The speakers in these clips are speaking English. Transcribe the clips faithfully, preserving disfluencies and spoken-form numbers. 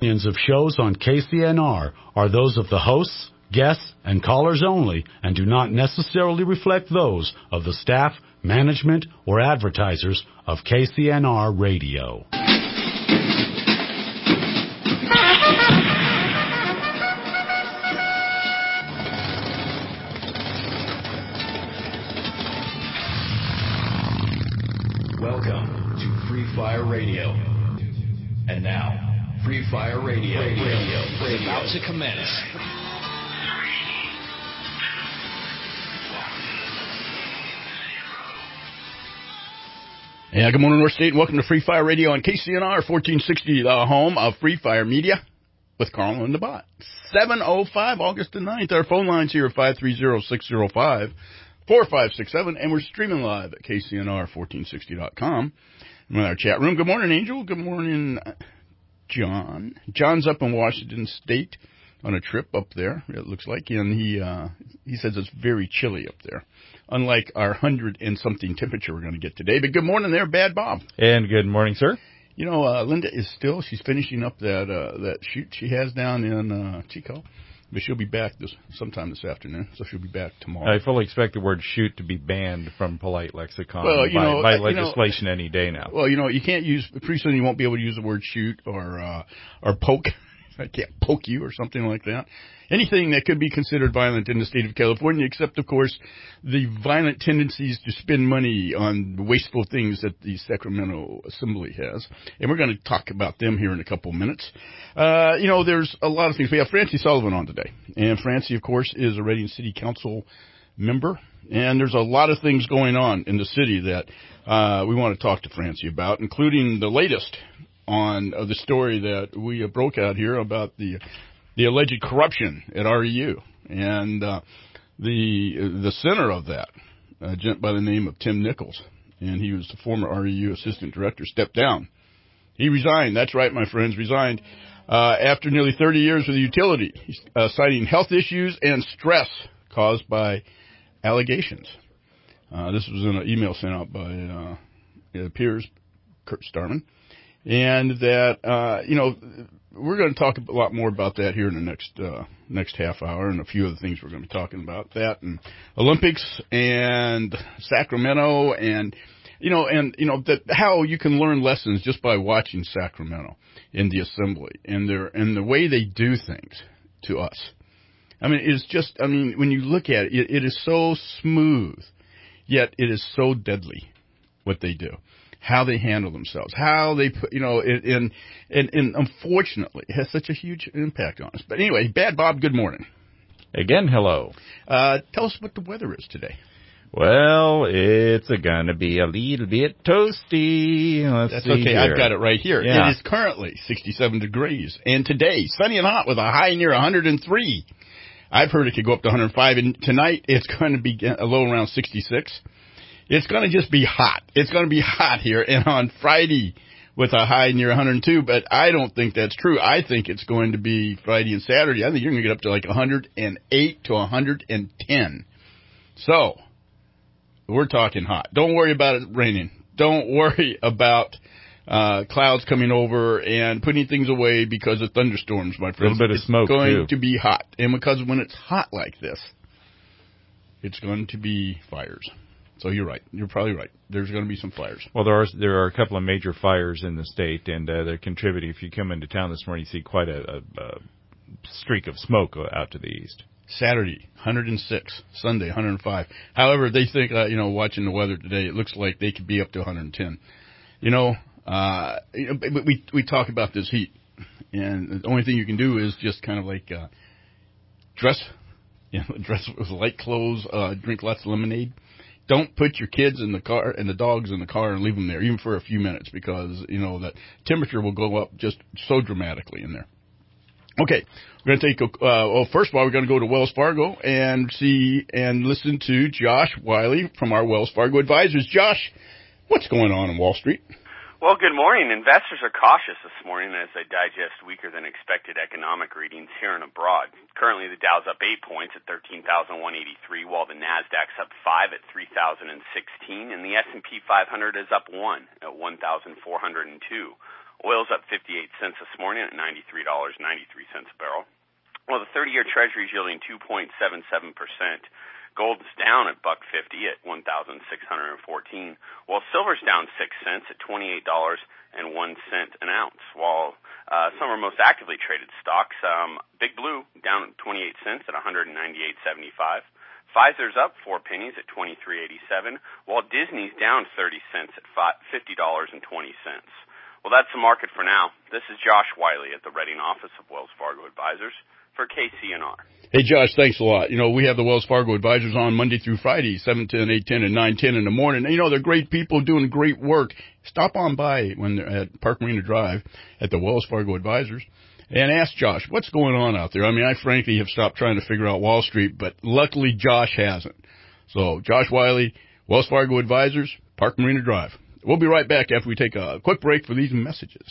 Opinions of shows on K C N R are those of the hosts, guests, and callers only and do not necessarily reflect those of the staff, management, or advertisers of K C N R Radio. Welcome to Free Fire Radio. And now, Free Fire Radio, radio, radio, radio is about to commence. Yeah, good morning, North State, and welcome to Free Fire Radio on K C N R fourteen sixty, the home of Free Fire Media, with Carl and the Bot. seven oh five, August the ninth. Our phone lines here are five three zero, six zero five, four five six seven, and we're streaming live at K C N R fourteen sixty dot com. In our chat room. Good morning, Angel. Good morning, John. John's up in Washington State on a trip up there, it looks like, and he uh, he says it's very chilly up there, unlike our hundred and something temperature we're going to get today. But good morning there, Bad Bob. And good morning, sir. You know, uh, Linda is still, she's finishing up that uh, that shoot she has down in uh, Chico. But she'll be back this sometime this afternoon, so she'll be back tomorrow. I fully expect the word shoot to be banned from polite lexicon well, you by, know, by you legislation know, any day now. Well, you know, you can't use, pretty soon you won't be able to use the word shoot or uh, or poke. I can't poke you or something like that. Anything that could be considered violent in the state of California, except, of course, the violent tendencies to spend money on wasteful things that the Sacramento Assembly has. And we're going to talk about them here in a couple of minutes. Uh, you know, there's a lot of things. We have Francie Sullivan on today. And Francie, of course, is a Reading City Council member. And there's a lot of things going on in the city that uh, we want to talk to Francie about, including the latest on uh, the story that we uh, broke out here about the the alleged corruption at R E U. And uh, the the center of that, a gent by the name of Tim Nichols, and he was the former R E U assistant director, stepped down. He resigned. That's right, my friends, resigned uh, after nearly thirty years with the utility, uh, citing health issues and stress caused by allegations. Uh, this was in an email sent out by uh, it appears Kurt Starman. And that, uh, you know, we're going to talk a lot more about that here in the next uh, next half hour, and a few other things we're going to be talking about. That and Olympics and Sacramento, and you know, and you know that how you can learn lessons just by watching Sacramento in the assembly and their and the way they do things to us. I mean, it's just, I mean, when you look at it, it, it is so smooth, yet it is so deadly what they do. How they handle themselves, how they put, you know, and, and, and, and unfortunately, it has such a huge impact on us. But anyway, Bad Bob, good morning. Again, hello. Uh, tell us what the weather is today. Well, it's going to be a little bit toasty. Let's That's see okay. here. I've got it right here. Yeah. It is currently sixty-seven degrees. And today, sunny and hot with a high near one hundred three. I've heard it could go up to one hundred five. And tonight, it's going to be a low around sixty-six. It's going to just be hot. It's going to be hot here. And on Friday with a high near one hundred two, but I don't think that's true. I think it's going to be Friday and Saturday. I think you're going to get up to like one hundred eight to one hundred ten. So, we're talking hot. Don't worry about it raining. Don't worry about uh clouds coming over and putting things away because of thunderstorms, my friends. A little bit of it's smoke, going too. to be hot. And because when it's hot like this, it's going to be fires. So you're right. You're probably right. There's going to be some fires. Well, there are there are a couple of major fires in the state, and uh, they're contributing. If you come into town this morning, you see quite a, a, a streak of smoke out to the east. Saturday, one hundred six. Sunday, one hundred five. However, they think, uh, you know, watching the weather today, it looks like they could be up to one hundred ten. You know, uh, we we talk about this heat, and the only thing you can do is just kind of like uh, dress, you know, dress with light clothes, uh, drink lots of lemonade. Don't put your kids in the car and the dogs in the car and leave them there, even for a few minutes, because, you know, that temperature will go up just so dramatically in there. Okay, we're going to take a, uh, well, first of all, we're going to go to Wells Fargo and see and listen to Josh Wiley from our Wells Fargo Advisors. Josh, what's going on in Wall Street? Well, good morning. Investors are cautious this morning as they digest weaker than expected economic readings here and abroad. Currently, the Dow's up eight points at thirteen thousand one hundred eighty-three, while the Nasdaq's up five at three thousand sixteen, and the S and P five hundred is up one at one thousand four hundred two. Oil's up fifty-eight cents this morning at ninety-three dollars and ninety-three cents a barrel. Well, the thirty-year Treasury is yielding two point seven seven percent. Gold's down at buck fifty at one thousand six hundred fourteen, while silver's down six cents at twenty-eight dollars and one cent an ounce. While uh, some are most actively traded stocks, um, Big Blue down twenty-eight cents at one hundred ninety-eight seventy-five. Pfizer's up four pennies at twenty-three eighty-seven, while Disney's down thirty cents at fifty dollars and twenty cents. Well, that's the market for now. This is Josh Wiley at the Reading office of Wells Fargo Advisors for K C N R. Hey, Josh, thanks a lot. You know, we have the Wells Fargo Advisors on Monday through Friday, seven ten, eight ten, and nine ten in the morning. And, you know, they're great people doing great work. Stop on by when they're at Park Marina Drive at the Wells Fargo Advisors and ask Josh, what's going on out there? I mean, I frankly have stopped trying to figure out Wall Street, but luckily Josh hasn't. So, Josh Wiley, Wells Fargo Advisors, Park Marina Drive. We'll be right back after we take a quick break for these messages.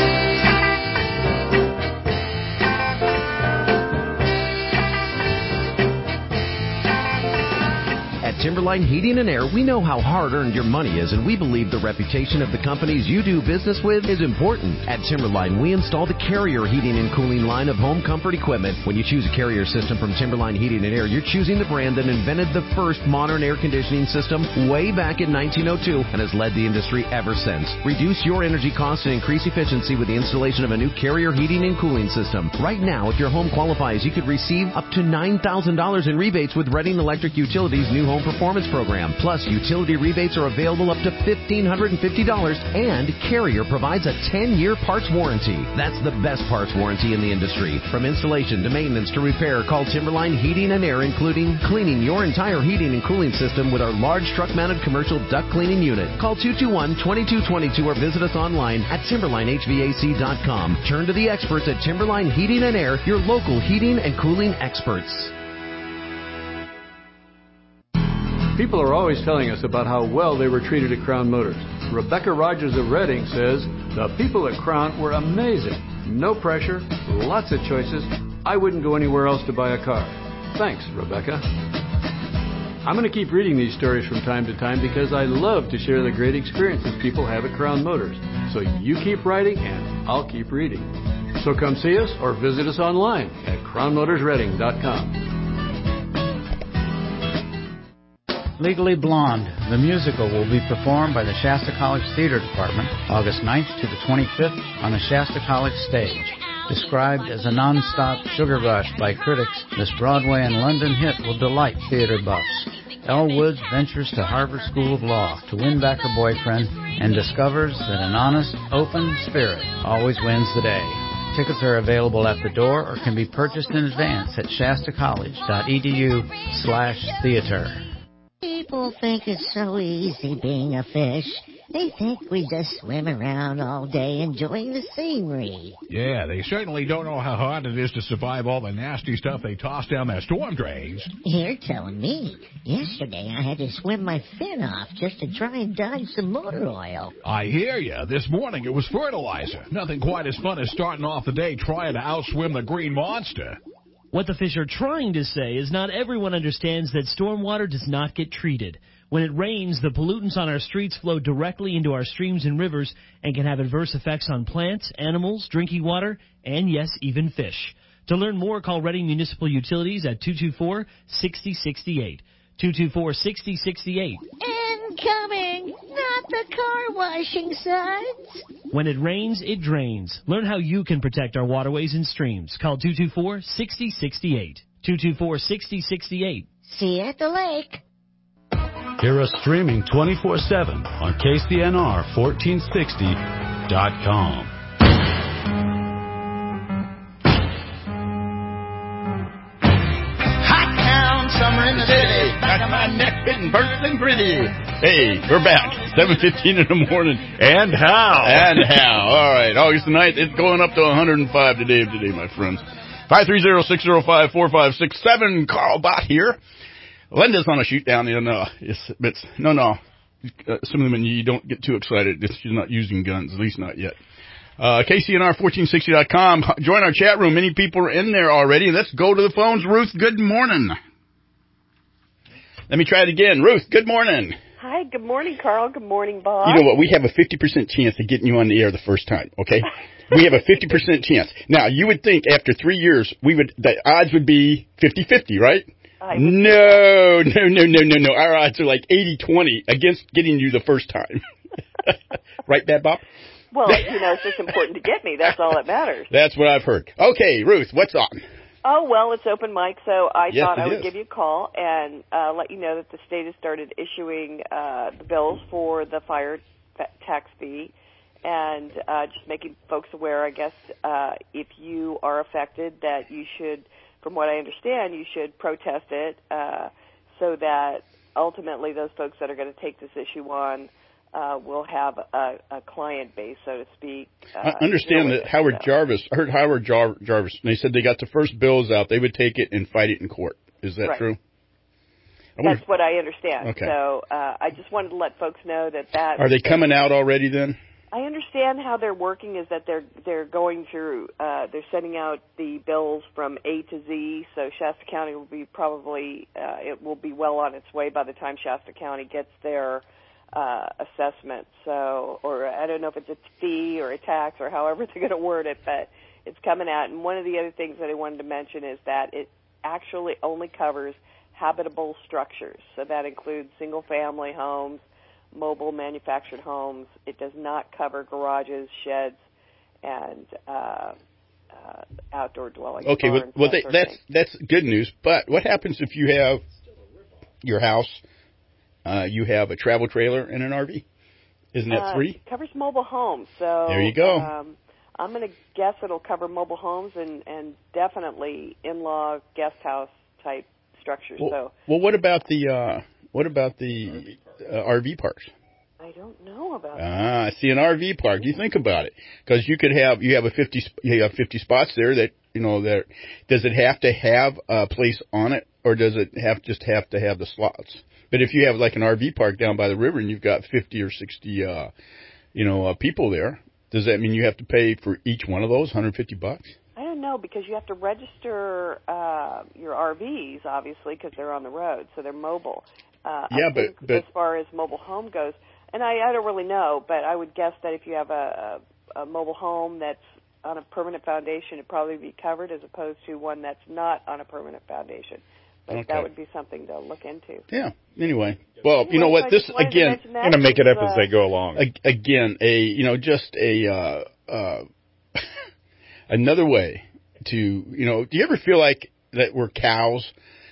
At Timberline Heating and Air, we know how hard-earned your money is, and we believe the reputation of the companies you do business with is important. At Timberline, we install the Carrier heating and cooling line of home comfort equipment. When you choose a Carrier system from Timberline Heating and Air, you're choosing the brand that invented the first modern air conditioning system way back in nineteen oh two and has led the industry ever since. Reduce your energy costs and increase efficiency with the installation of a new Carrier heating and cooling system. Right now, if your home qualifies, you could receive up to nine thousand dollars in rebates with Reading Electric Utilities' new home performance program. Plus, utility rebates are available up to one thousand five hundred fifty dollars, and Carrier provides a ten-year parts warranty. That's the best parts warranty in the industry. From installation to maintenance to repair, call Timberline Heating and Air, including cleaning your entire heating and cooling system with our large truck-mounted commercial duct cleaning unit. Call two two one, two two two two or visit us online at timberline h v a c dot com. Turn to the experts at Timberline Heating and Air, your local heating and cooling experts. People are always telling us about how well they were treated at Crown Motors. Rebecca Rogers of Reading says, the people at Crown were amazing. No pressure, lots of choices. I wouldn't go anywhere else to buy a car. Thanks, Rebecca. I'm going to keep reading these stories from time to time because I love to share the great experiences people have at Crown Motors. So you keep writing and I'll keep reading. So come see us or visit us online at crown motors reading dot com. Legally Blonde, the musical, will be performed by the Shasta College Theater Department August ninth to the twenty-fifth on the Shasta College stage. Described as a non-stop sugar rush by critics, this Broadway and London hit will delight theater buffs. Elle Woods ventures to Harvard School of Law to win back her boyfriend and discovers that an honest, open spirit always wins the day. Tickets are available at the door or can be purchased in advance at shasta college dot e d u slash theater. People think it's so easy being a fish. They think we just swim around all day enjoying the scenery. Yeah, they certainly don't know how hard it is to survive all the nasty stuff they toss down their storm drains. You're telling me. Yesterday I had to swim my fin off just to try and dodge some motor oil. I hear you. This morning it was fertilizer. Nothing quite as fun as starting off the day trying to outswim the green monster. What the fish are trying to say is not everyone understands that stormwater does not get treated. When it rains, the pollutants on our streets flow directly into our streams and rivers and can have adverse effects on plants, animals, drinking water, and, yes, even fish. To learn more, call Reading Municipal Utilities at two two four, six zero six eight. two two four, six zero six eight. Incoming! Not the car washing suds! When it rains, it drains. Learn how you can protect our waterways and streams. Call two two four, six zero six eight. two two four, six zero six eight. See you at the lake. Hear us streaming twenty-four seven on K C N R fourteen sixty dot com. Hot town, summer in the city, back of my neck getting burnt and gritty. Hey, we're back, seven fifteen in the morning. And how? And how. All right, August the ninth, it's going up to one hundred five today, today, my friends. five three zero, six zero five, four five six seven, Carl Bott here. Linda's on a shoot down there. No, it's, it's, no, no. Uh, some of them, you don't get too excited. She's not using guns, at least not yet. Uh, K C N R fourteen sixty dot com. Join our chat room. Many people are in there already. Let's go to the phones. Ruth, good morning. Let me try it again. Ruth, good morning. Hi, good morning, Carl. Good morning, Bob. You know what? We have a fifty percent chance of getting you on the air the first time, okay? We have a fifty percent chance. Now, you would think after three years, we would the odds would be fifty-fifty, right? No, no, no, no, no, no. Our odds are like eighty twenty against getting you the first time. Right, Bad Bob? Well, you know, it's just important to get me. That's all that matters. That's what I've heard. Okay, Ruth, what's on? Oh, well, it's open mic, so I yes, thought I would is. give you a call and uh, let you know that the state has started issuing uh, the bills for the fire tax fee and uh, just making folks aware, I guess, uh, if you are affected, that you should, from what I understand, you should protest it uh, so that ultimately those folks that are going to take this issue on Uh, will have a, a client base, so to speak. Uh, I understand that Howard so. Jarvis, I heard Howard Jar- Jarvis, and they said they got the first bills out. They would take it and fight it in court. Is that right. true? I That's wonder, what I understand. Okay. So uh, I just wanted to let folks know that that... Are they coming out already then? I understand how they're working is that they're they're going through, uh, they're sending out the bills from A to Z, so Shasta County will be probably, uh, it will be well on its way by the time Shasta County gets their uh, assessment. So, or I don't know if it's a fee or a tax or however they're going to word it, but it's coming out. And one of the other things that I wanted to mention is that it actually only covers habitable structures. So that includes single-family homes, mobile manufactured homes. It does not cover garages, sheds, and uh, uh, outdoor dwellings. Okay, well, well they, that's that's good news. But what happens if you have your house, uh, you have a travel trailer and an R V? Isn't that uh, three? It covers mobile homes. So there you go. Um, I'm going to guess it'll cover mobile homes and, and definitely in-law guest house type structures. Well, so well what about the uh, what about the uh, R V parks? I don't know about Ah, I see an R V park. You think about it, because you could have you have a fifty you have fifty spots there that you know that does it have to have a place on it, or does it have just have to have the slots? But if you have like an R V park down by the river and you've got fifty or sixty uh, you know uh, people there, does that mean you have to pay for each one of those one hundred fifty bucks? I don't know, because you have to register uh, your R Vs, obviously, because they're on the road, so they're mobile. Uh, yeah, I think but, but as far as mobile home goes, and I, I don't really know, but I would guess that if you have a, a, a mobile home that's on a permanent foundation, it'd probably be covered as opposed to one that's not on a permanent foundation. But okay. that would be something to look into. Yeah. Anyway, well, anyway, you know what? so This again, I'm going to make it up uh, as they go along. Again, a you know just a uh, uh, another way to you know. Do you ever feel like that we're cows?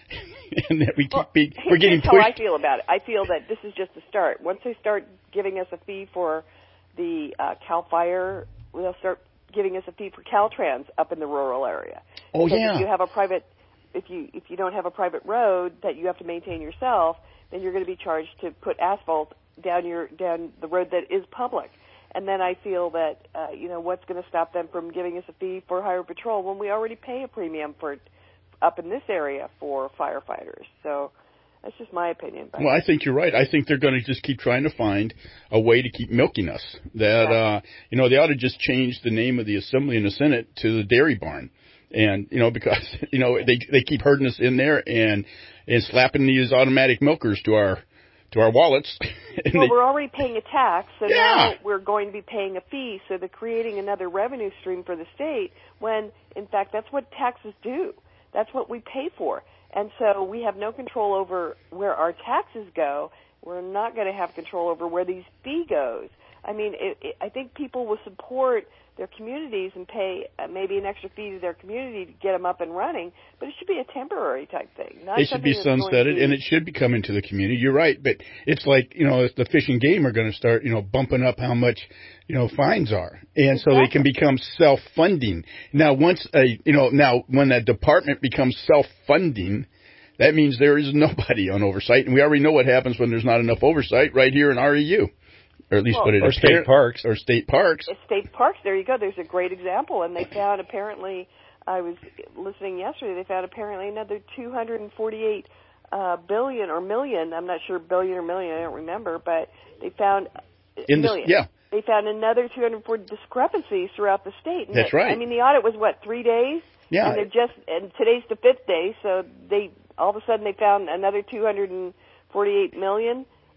And that we keep well, being, we're getting pushed. Here's how I feel about it. I feel that this is just a start. Once they start giving us a fee for the uh, Cal Fire, they'll start giving us a fee for Caltrans up in the rural area. Oh because yeah. If you have a private, if you if you don't have a private road that you have to maintain yourself, then you're going to be charged to put asphalt down your down the road that is public. And then I feel that uh, you know what's going to stop them from giving us a fee for highway patrol when we already pay a premium for it up in this area for firefighters. So that's just my opinion. Well, I think you're right. I think they're going to just keep trying to find a way to keep milking us. That, yeah. uh, you know, they ought to just change the name of the Assembly and the Senate to the Dairy Barn. And, you know, because, you know, they they keep herding us in there and, and slapping these automatic milkers to our to our wallets. Well, they, we're already paying a tax, so yeah. now we're going to be paying a fee. So they're creating another revenue stream for the state when, in fact, that's what taxes do. That's what we pay for. And so we have no control over where our taxes go. We're not going to have control over where these fee goes. I mean, it, it, I think people will support their communities and pay uh, maybe an extra fee to their community to get them up and running, but it should be a temporary type thing. Not it should be sunsetted, be... and it should be coming to the community. You're right, but it's like, you know, the Fish and Game are going to start, you know, bumping up how much, you know, fines are, and exactly. so they can become self-funding. Now, once a, you know, now when that department becomes self-funding, that means there is nobody on oversight, and we already know what happens when there's not enough oversight right here in R E U. Or at least well, put it or in state parks. Or state parks. State parks, there you go. There's a great example. And they found apparently, I was listening yesterday, they found apparently another two hundred forty-eight uh, billion or million, I'm not sure billion or million, I don't remember, but they found in million. The, yeah. They found another two hundred forty discrepancies throughout the state. And That's that, right. I mean, the audit was, what, three days? Yeah. And they're just, and today's the fifth day, so they, all of a sudden they found another two hundred forty-eight million.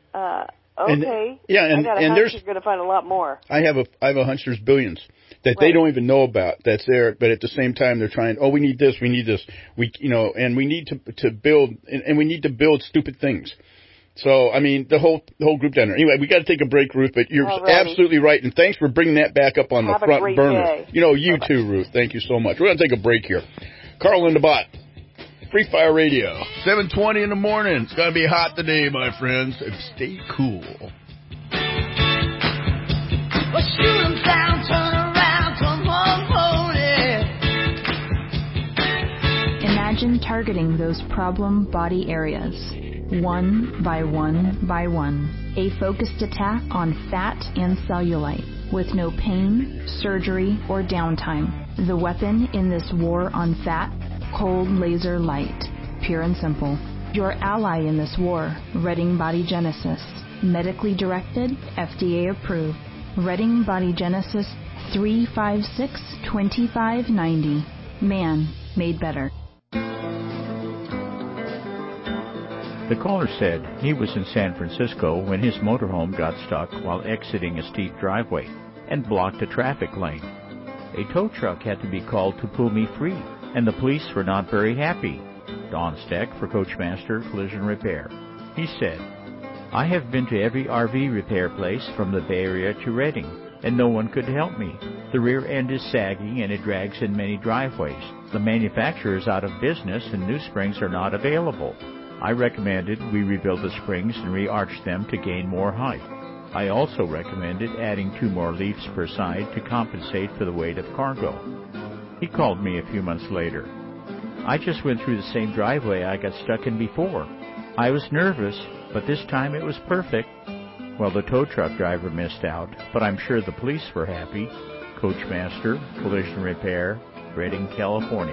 Uh, okay. And, yeah, and, I got a and hunch there's you're going to find a lot more. I have a I have a hunch there's billions that right. they don't even know about that's there, but at the same time they're trying. Oh, we need this, we need this, we you know, and we need to to build, and, and we need to build stupid things. So I mean, the whole the whole group down there. Anyway, we got to take a break, Ruth. But you're Alrighty. absolutely right, and thanks for bringing that back up on Have the front burner. Day. You know, you Bye-bye. too, Ruth. Thank you so much. We're gonna take a break here. Carl in the Bot, Free Fire Radio, seven twenty in the morning. It's gonna be hot today, my friends. And stay cool. Well, shoot 'em down, turn around, come home, hold it. Imagine targeting those problem body areas, one by one by one. A focused attack on fat and cellulite, with no pain, surgery, or downtime. The weapon in this war on fat? Cold laser light. Pure and simple. Your ally in this war, Redding Body Genesis. Medically directed, F D A approved. Redding Body Genesis three five six, two five nine zero. Man made better. The caller said he was in San Francisco when his motorhome got stuck while exiting a steep driveway and blocked a traffic lane. A tow truck had to be called to pull me free, and the police were not very happy. Don Steck for Coachmaster Collision Repair. He said, I have been to every R V repair place from the Bay Area to Redding, and no one could help me. The rear end is sagging and it drags in many driveways. The manufacturer is out of business and new springs are not available. I recommended we rebuild the springs and re-arch them to gain more height. I also recommended adding two more leaves per side to compensate for the weight of cargo. He called me a few months later. I just went through the same driveway I got stuck in before. I was nervous, but this time it was perfect. Well, the tow truck driver missed out, but I'm sure the police were happy. Coachmaster Collision Repair, Redding, California.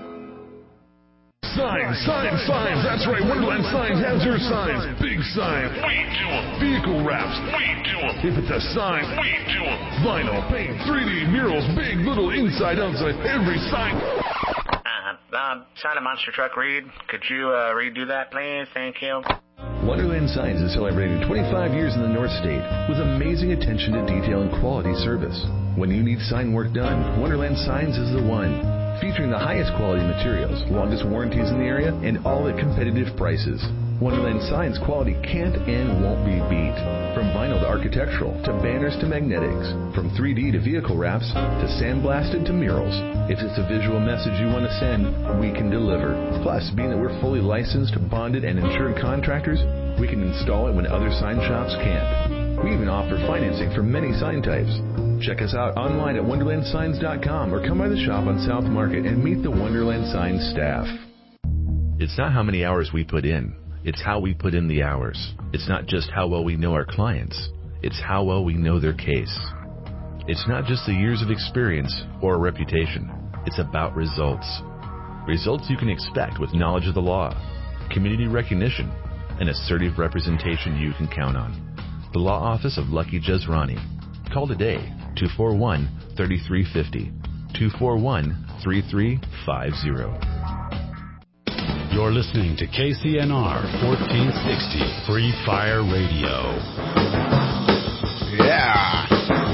Signs, signs, signs. That's right. Wonderland Signs has your signs. Big signs. We do them. Vehicle wraps. We do them. If it's a sign, we do them. Vinyl, paint, three D murals, big, little, inside, outside, every sign. Uh, uh, China Monster Truck Reed, could you uh, redo that, please? Thank you. Wonderland Signs is celebrating twenty-five years in the North State with amazing attention to detail and quality service. When you need sign work done, Wonderland Signs is the one. Featuring the highest quality materials, longest warranties in the area, and all at competitive prices. Wonderland Signs quality can't and won't be beat. From vinyl to architectural, to banners to magnetics, from three D to vehicle wraps, to sandblasted to murals. If it's a visual message you want to send, we can deliver. Plus, being that we're fully licensed, bonded, and insured contractors, we can install it when other sign shops can't. We even offer financing for many sign types. Check us out online at wonderland signs dot com or come by the shop on South Market and meet the Wonderland Signs staff. It's not how many hours we put in. It's how we put in the hours. It's not just how well we know our clients. It's how well we know their case. It's not just the years of experience or a reputation. It's about results. Results you can expect with knowledge of the law, community recognition, and assertive representation you can count on. The Law Office of Lucky Jezrani. Call today, two four one, three three five zero, two four one, three three five zero. You're listening to K C N R fourteen sixty Free Fire Radio. Yeah.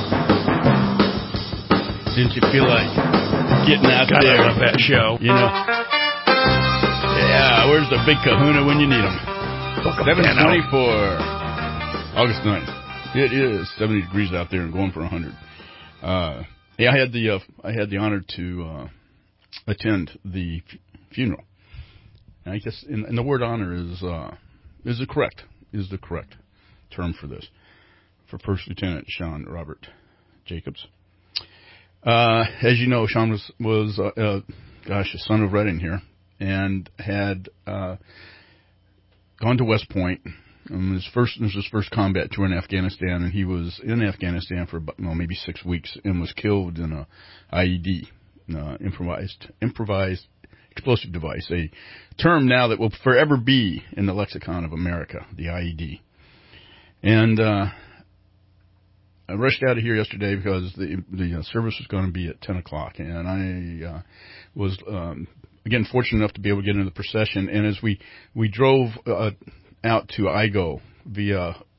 Didn't you feel like getting out God, there? I love that show. You know? Yeah, where's the big kahuna when you need them? seven twenty-four, August ninth. It is seventy degrees out there and going for one hundred. Uh, yeah, I had the uh, I had the honor to uh, attend the f- funeral. And I guess, and, and the word honor is uh, is the correct is the correct term for this, for First Lieutenant Sean Robert Jacobs. Uh, as you know, Sean was was uh, uh, gosh, a son of Redding here, and had uh, gone to West Point. Um, his first, this was his first combat tour in Afghanistan, and he was in Afghanistan for about, well, maybe six weeks, and was killed in a I E D, uh, improvised, improvised explosive device, a term now that will forever be in the lexicon of America, the I E D. And uh, I rushed out of here yesterday because the the uh, service was going to be at ten o'clock, and I uh, was um, again fortunate enough to be able to get into the procession. And as we we drove Uh, out to Igo via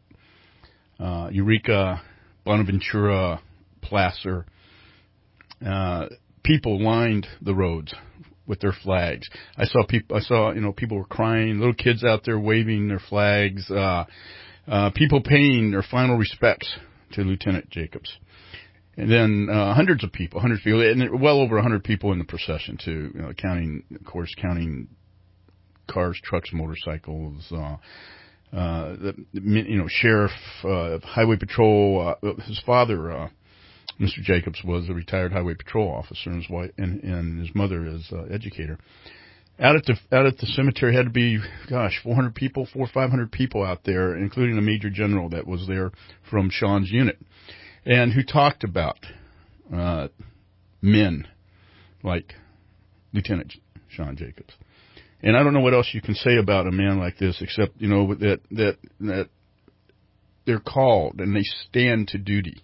uh, Eureka, Bonaventura, Placer. Uh, people lined the roads with their flags. I saw people. I saw you know people were crying. Little kids out there waving their flags. Uh, uh, people paying their final respects to Lieutenant Jacobs. And then uh, hundreds of people, hundreds of people, and well over a hundred people in the procession too. You know, counting, of course, counting cars, trucks, motorcycles. Uh, uh, the, you know, sheriff, uh, highway patrol. Uh, his father, uh, Mister Jacobs, was a retired highway patrol officer, and his wife and, and his mother is uh, educator. Out at the out at the cemetery had to be, gosh, four hundred people, four or five hundred people out there, including a major general that was there from Sean's unit. And who talked about uh, men like Lieutenant Sean Jacobs. And I don't know what else you can say about a man like this, except, you know, that that that they're called and they stand to duty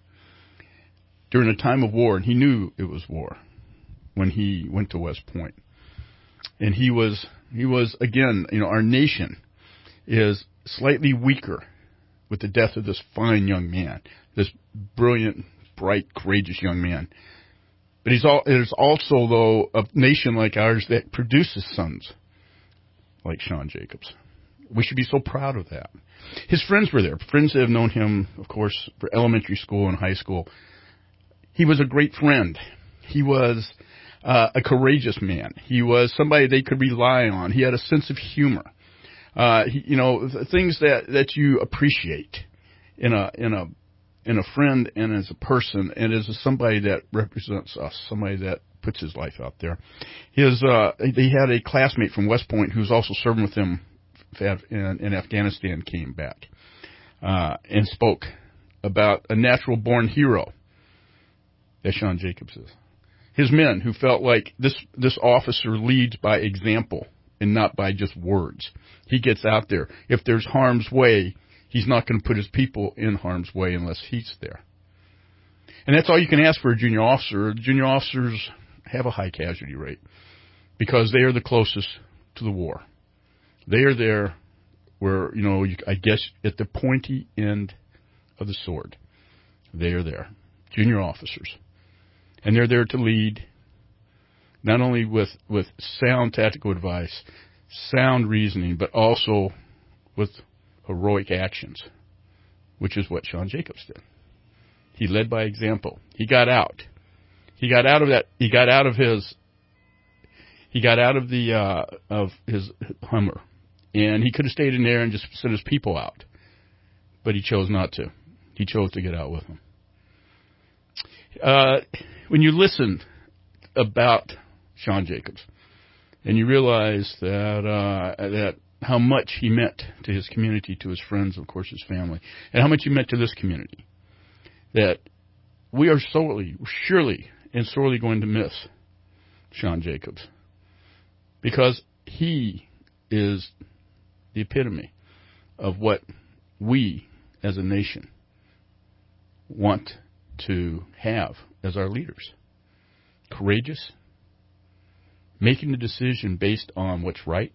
during a time of war. And he knew it was war when he went to West Point. And he was, he was again, you know, our nation is slightly weaker with the death of this fine young man, this brilliant, bright, courageous young man. But he's all, it is also, though, a nation like ours that produces sons like Sean Jacobs. We should be so proud of that. His friends were there. Friends that have known him, of course, for elementary school and high school. He was a great friend. He was uh, a courageous man. He was somebody they could rely on. He had a sense of humor. Uh, he, you know, things that, that you appreciate in a, in a, in a friend and as a person and as a, somebody that represents us, somebody that puts his life out there. His, uh, he had a classmate from West Point who was also serving with him in, in Afghanistan, came back, uh, and spoke about a natural born hero that Sean Jacobs is. His men who felt like this, this officer leads by example and not by just words. He gets out there. If there's harm's way, he's not going to put his people in harm's way unless he's there. And that's all you can ask for a junior officer. Junior officers have a high casualty rate because they are the closest to the war. They are there where, you know, you, I guess at the pointy end of the sword. They are there. Junior officers. And they're there to lead, not only with, with sound tactical advice, sound reasoning, but also with heroic actions, which is what Sean Jacobs did. He led by example. He got out. He got out of that. He got out of his. He got out of the uh, of his Hummer, and he could have stayed in there and just sent his people out, but he chose not to. He chose to get out with them. Uh, when you listen about Sean Jacobs, and you realize that uh, that how much he meant to his community, to his friends, of course, his family, and how much he meant to this community, that we are sorely, surely, and sorely going to miss Sean Jacobs, because he is the epitome of what we as a nation want to have as our leaders. Courageous, making the decision based on what's right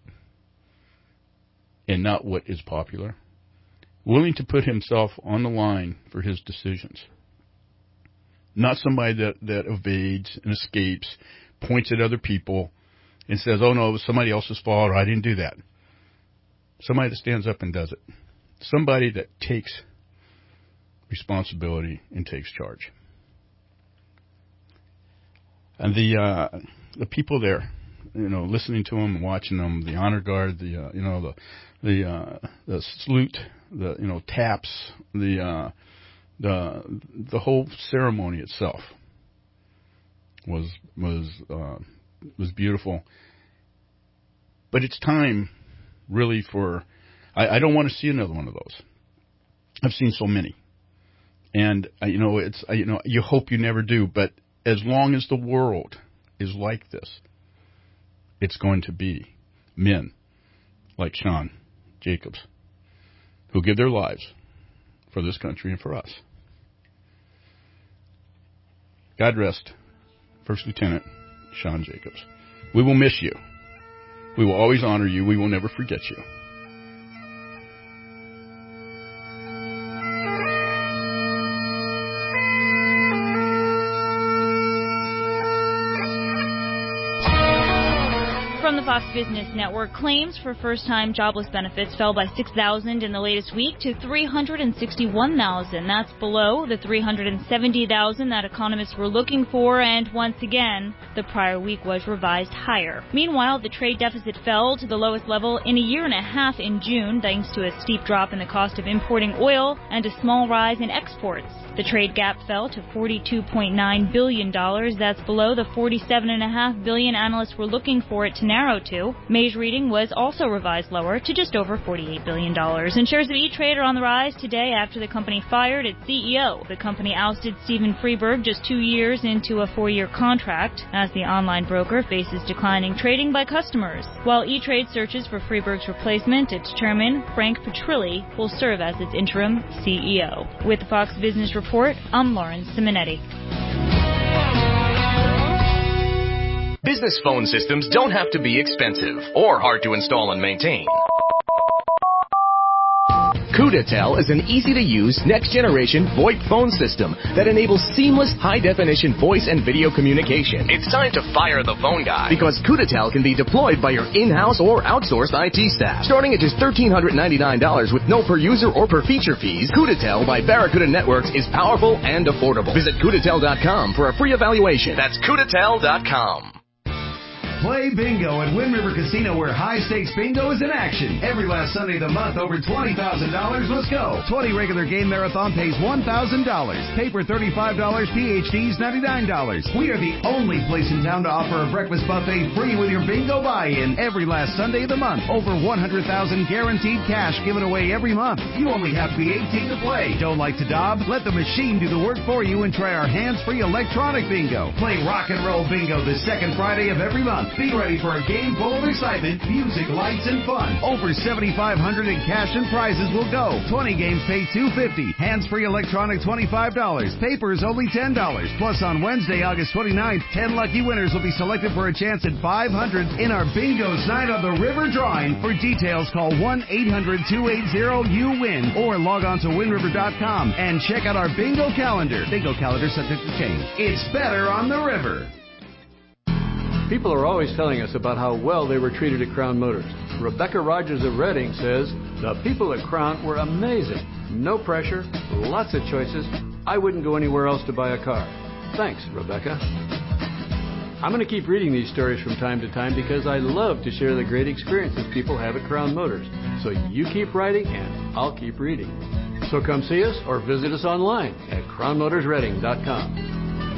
and not what is popular, willing to put himself on the line for his decisions. Not somebody that, that evades and escapes, points at other people, and says, oh, no, it was somebody else's fault, or I didn't do that. Somebody that stands up and does it. Somebody that takes responsibility and takes charge. And the uh, the people there, you know, listening to them and watching them, the honor guard, the uh, you know the the uh, the salute, the you know taps, the uh, the the whole ceremony itself was was uh, was beautiful. But it's time, really, for I, I don't want to see another one of those. I've seen so many, and uh, you know it's uh, you know you hope you never do. But as long as the world is like this, it's going to be men like Sean Jacobs who give their lives for this country and for us. God rest First Lieutenant Sean Jacobs. We will miss you. We will always honor you. We will never forget you. From the Fox Business Network, claims for first-time jobless benefits fell by six thousand in the latest week to three hundred sixty-one thousand. That's below the three hundred seventy thousand that economists were looking for, and once again, the prior week was revised higher. Meanwhile, the trade deficit fell to the lowest level in a year and a half in June, thanks to a steep drop in the cost of importing oil and a small rise in exports. The trade gap fell to forty-two point nine billion dollars. That's below the forty-seven point five billion dollars analysts were looking for it to narrow to. May's reading was also revised lower to just over forty-eight billion dollars. And shares of E-Trade are on the rise today after the company fired its C E O. The company ousted Stephen Freeberg just two years into a four-year contract as the online broker faces declining trading by customers. While E-Trade searches for Freeberg's replacement, its chairman, Frank Petrilli, will serve as its interim C E O. With the Fox Business Report, I'm Lauren Simonetti. Business phone systems don't have to be expensive or hard to install and maintain. Cootatel is an easy-to-use, next-generation VoIP phone system that enables seamless, high-definition voice and video communication. It's time to fire the phone guy. Because Cootatel can be deployed by your in-house or outsourced I T staff. Starting at just one thousand three hundred ninety-nine dollars with no per-user or per-feature fees, Cootatel by Barracuda Networks is powerful and affordable. Visit Cootatel dot com for a free evaluation. That's Cootatel dot com. Play bingo at Wind River Casino, where high-stakes bingo is in action. Every last Sunday of the month, over twenty thousand dollars must go. twenty regular game marathon pays one thousand dollars. Paper thirty-five dollars, P H Ds ninety-nine dollars. We are the only place in town to offer a breakfast buffet free with your bingo buy-in. Every last Sunday of the month, over one hundred thousand dollars guaranteed cash given away every month. You only have to be eighteen to play. Don't like to daub? Let the machine do the work for you and try our hands-free electronic bingo. Play rock and roll bingo the second Friday of every month. Be ready for a game full of excitement, music, lights, and fun. Over seventy-five hundred dollars in cash and prizes will go. twenty games pay two hundred fifty dollars. Hands-free electronic twenty-five dollars. Paper is only ten dollars. Plus on Wednesday, August twenty-ninth, ten lucky winners will be selected for a chance at five hundred dollars in our Bingo's Night on the River drawing. For details, call one eight hundred two eight zero U win or log on to wind river dot com and check out our bingo calendar. Bingo calendar subject to change. It's better on the river. People are always telling us about how well they were treated at Crown Motors. Rebecca Rogers of Reading says, the people at Crown were amazing. No pressure, lots of choices. I wouldn't go anywhere else to buy a car. Thanks, Rebecca. I'm going to keep reading these stories from time to time because I love to share the great experiences people have at Crown Motors. So you keep writing and I'll keep reading. So come see us or visit us online at crown motors reading dot com.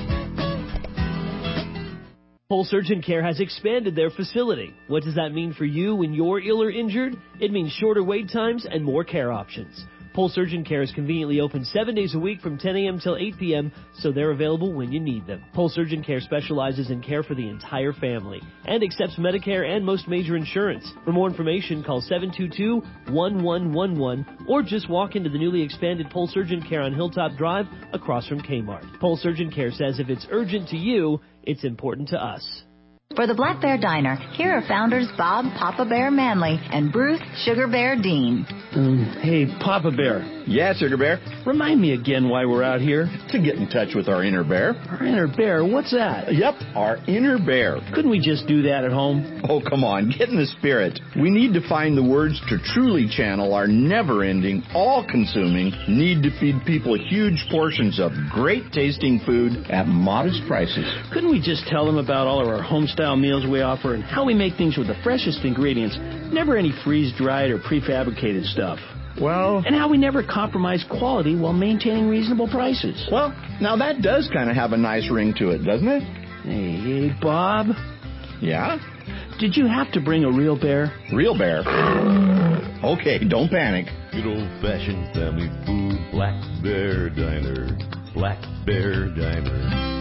Pole Surgeon Care has expanded their facility. What does that mean for you when you're ill or injured? It means shorter wait times and more care options. Pole Surgeon Care is conveniently open seven days a week from ten a.m. till eight p.m., so they're available when you need them. Pole Surgeon Care specializes in care for the entire family and accepts Medicare and most major insurance. For more information, call seven two two, one one one one or just walk into the newly expanded Pole Surgeon Care on Hilltop Drive across from Kmart. Pole Surgeon Care says if it's urgent to you, it's important to us. For the Black Bear Diner, here are founders Bob Papa Bear Manley and Bruce Sugar Bear Dean. Um, hey, Papa Bear. Yeah, Sugar Bear? Remind me again why we're out here. To get in touch with our inner bear. Our inner bear? What's that? Yep, our inner bear. Couldn't we just do that at home? Oh, come on, get in the spirit. We need to find the words to truly channel our never-ending, all-consuming need to feed people huge portions of great-tasting food at modest prices. Couldn't we just tell them about all of our home-style meals we offer and how we make things with the freshest ingredients, never any freeze-dried or prefabricated stuff? Well... And how we never compromise quality while maintaining reasonable prices. Well, now that does kind of have a nice ring to it, doesn't it? Hey, hey, Bob? Yeah? Did you have to bring a real bear? Real bear? Okay, don't panic. Good old-fashioned family food, Black Bear Diner. Black Bear Diner.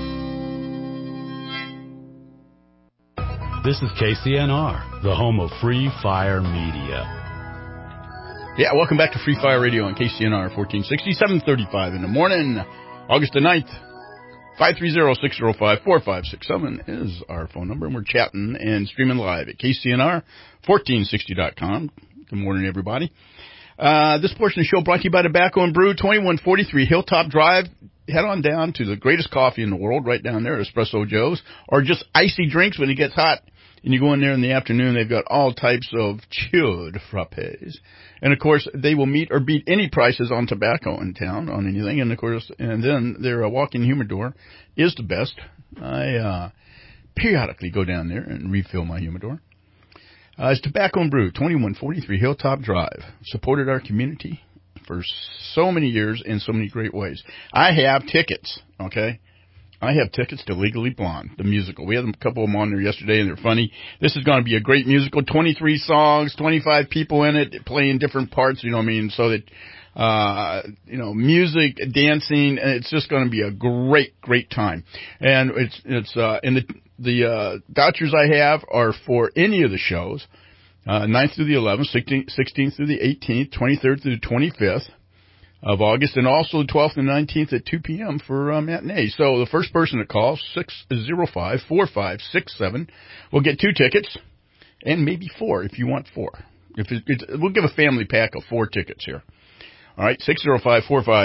This is K C N R, the home of Free Fire Media. Yeah, welcome back to Free Fire Radio on K C N R fourteen sixty, seven thirty-five in the morning, August the ninth. five three zero, six zero five, four five six seven is our phone number, and we're chatting and streaming live at K C N R fourteen sixty dot com. Good morning, everybody. Uh, this portion of the show brought to you by Tobacco and Brew, twenty-one forty-three Hilltop Drive. Head on down to the greatest coffee in the world right down there, Espresso Joe's, or just icy drinks when it gets hot. And you go in there in the afternoon, they've got all types of chilled frappes. And, of course, they will meet or beat any prices on tobacco in town, on anything. And, of course, and then their uh, walk-in humidor is the best. I uh, periodically go down there and refill my humidor. Uh, it's Tobacco and Brew, twenty-one forty-three Hilltop Drive. Supported our community for so many years in so many great ways. I have tickets, okay? I have tickets to Legally Blonde, the musical. We had a couple of them on there yesterday, and they're funny. This is going to be a great musical. twenty-three songs, twenty-five people in it, playing different parts, you know what I mean, so that, uh, you know, music, dancing, and it's just going to be a great, great time. And it's, it's, uh, and the, the, uh, vouchers I have are for any of the shows, uh, ninth through the eleventh, sixteenth, sixteenth through the eighteenth, twenty-third through the twenty-fifth. Of August, and also the twelfth and nineteenth at two p.m. for uh, matinees. So the first person that calls, six oh five, four five six seven, will get two tickets, and maybe four if you want four. If it, it's, we'll give a family pack of four tickets here. All right, six oh five, four five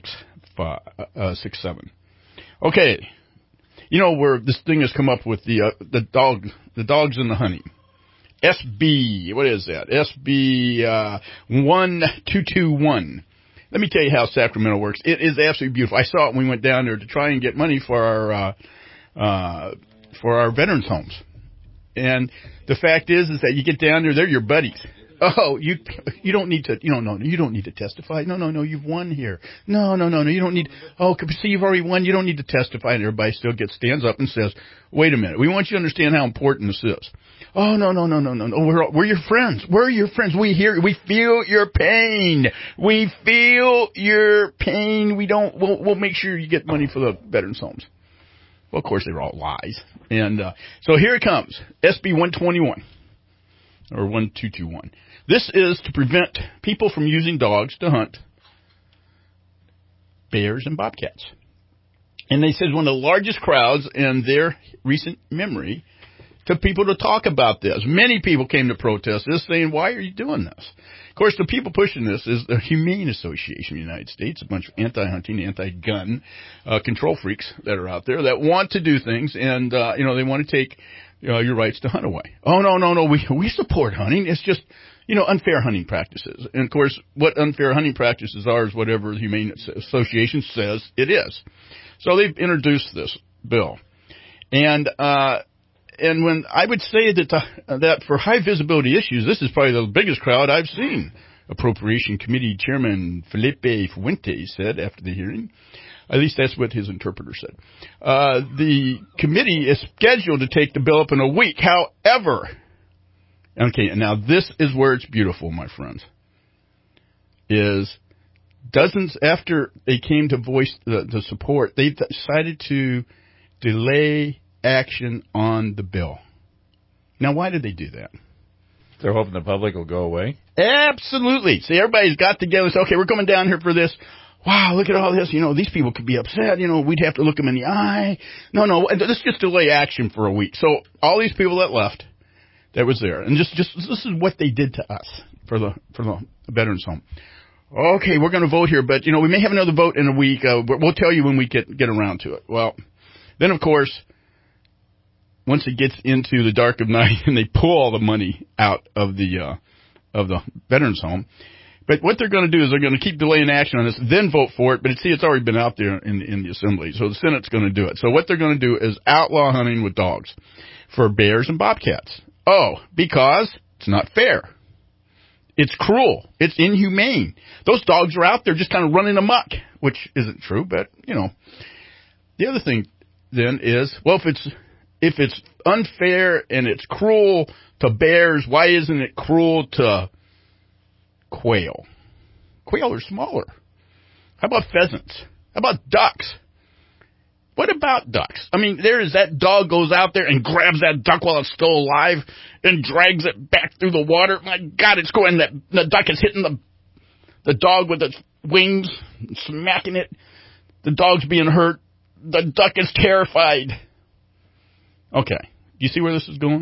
six seven. Okay, you know where this thing has come up with the uh, the dog, the dogs and the honey. S B, what is that? S B uh, one two two one. Let me tell you how Sacramento works. It is absolutely beautiful. I saw it when we went down there to try and get money for our uh, uh, for our veterans homes. And the fact is, is that you get down there, they're your buddies. Oh, you you don't need to, you don't know, you don't need to testify. No, no, no, you've won here. No, no, no, no, you don't need. Oh, see, you've already won. You don't need to testify. And everybody still gets stands up and says, "Wait a minute, we want you to understand how important this is." Oh, no, no, no, no, no, no. We're, we're your friends. We're your friends. We hear, we feel your pain. We feel your pain. We don't, we'll, we'll make sure you get money for the veterans homes. Well, of course, they were all lies. And, uh, so here it comes. S B one twenty-one. Or one two two one. This is to prevent people from using dogs to hunt bears and bobcats. And they said one of the largest crowds in their recent memory to people to talk about this. Many people came to protest this, saying, why are you doing this? Of course, the people pushing this is the Humane Association of the United States, a bunch of anti-hunting, anti-gun uh, control freaks that are out there that want to do things, and, uh, you know, they want to take uh, your rights to hunt away. Oh, no, no, no, we, we support hunting. It's just, you know, unfair hunting practices. And, of course, what unfair hunting practices are is whatever the Humane Association says it is. So they've introduced this bill. And, uh, And when I would say that uh, that for high visibility issues, this is probably the biggest crowd I've seen. Appropriation Committee Chairman Felipe Fuentes said after the hearing. At least that's what his interpreter said. Uh, the committee is scheduled to take the bill up in a week. However, okay, now this is where it's beautiful, my friends, is dozens after they came to voice the, the support, they decided to delay action on the bill. Now, why did they do that? They're hoping the public will go away? Absolutely. See, everybody's got together and said, okay, we're coming down here for this. Wow, look at all this. You know, these people could be upset. You know, we'd have to look them in the eye. No, no, let's just delay action for a week. So all these people that left, that was there. And just, just this is what they did to us for the for the veterans home. Okay, we're going to vote here, but, you know, we may have another vote in a week. Uh, we'll tell you when we get, get around to it. Well, then, of course, once it gets into the dark of night and they pull all the money out of the uh, of the veterans home, but what they're going to do is they're going to keep delaying action on this, then vote for it. But see, it's already been out there in, in the assembly, so the Senate's going to do it. So what they're going to do is outlaw hunting with dogs for bears and bobcats. Oh, because it's not fair. It's cruel. It's inhumane. Those dogs are out there just kind of running amok, which isn't true, but, you know. The other thing, then, is, well, if it's if it's unfair and it's cruel to bears, why isn't it cruel to quail? Quail are smaller. How about pheasants? How about ducks? What about ducks? I mean, there is that dog goes out there and grabs that duck while it's still alive and drags it back through the water. My God, it's going. That the duck is hitting the the dog with its wings, smacking it. The dog's being hurt. The duck is terrified. Okay, do you see where this is going?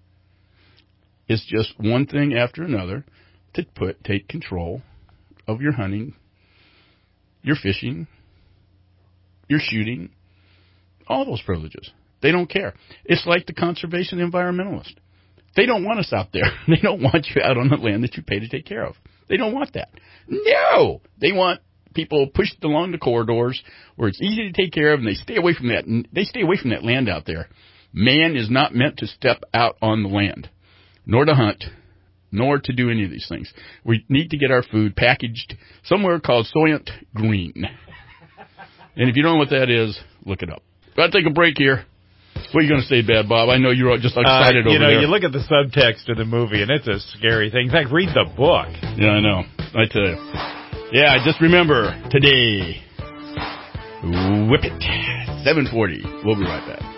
It's just one thing after another to put take control of your hunting, your fishing, your shooting, all those privileges. They don't care. It's like the conservation environmentalist. They don't want us out there. They don't want you out on the land that you pay to take care of. They don't want that. No! They want people pushed along the corridors where it's easy to take care of, and they stay away from that. And they stay away from that land out there. Man is not meant to step out on the land, nor to hunt, nor to do any of these things. We need to get our food packaged somewhere called Soylent Green. And if you don't know what that is, look it up. Got to take a break here. What are you going to say, Bad Bob? I know you're just excited uh, you over know, there. You look at the subtext of the movie, and it's a scary thing. In fact, read the book. Yeah, I know. I tell you. Yeah, just remember, today, whip it, seven forty. We'll be right back.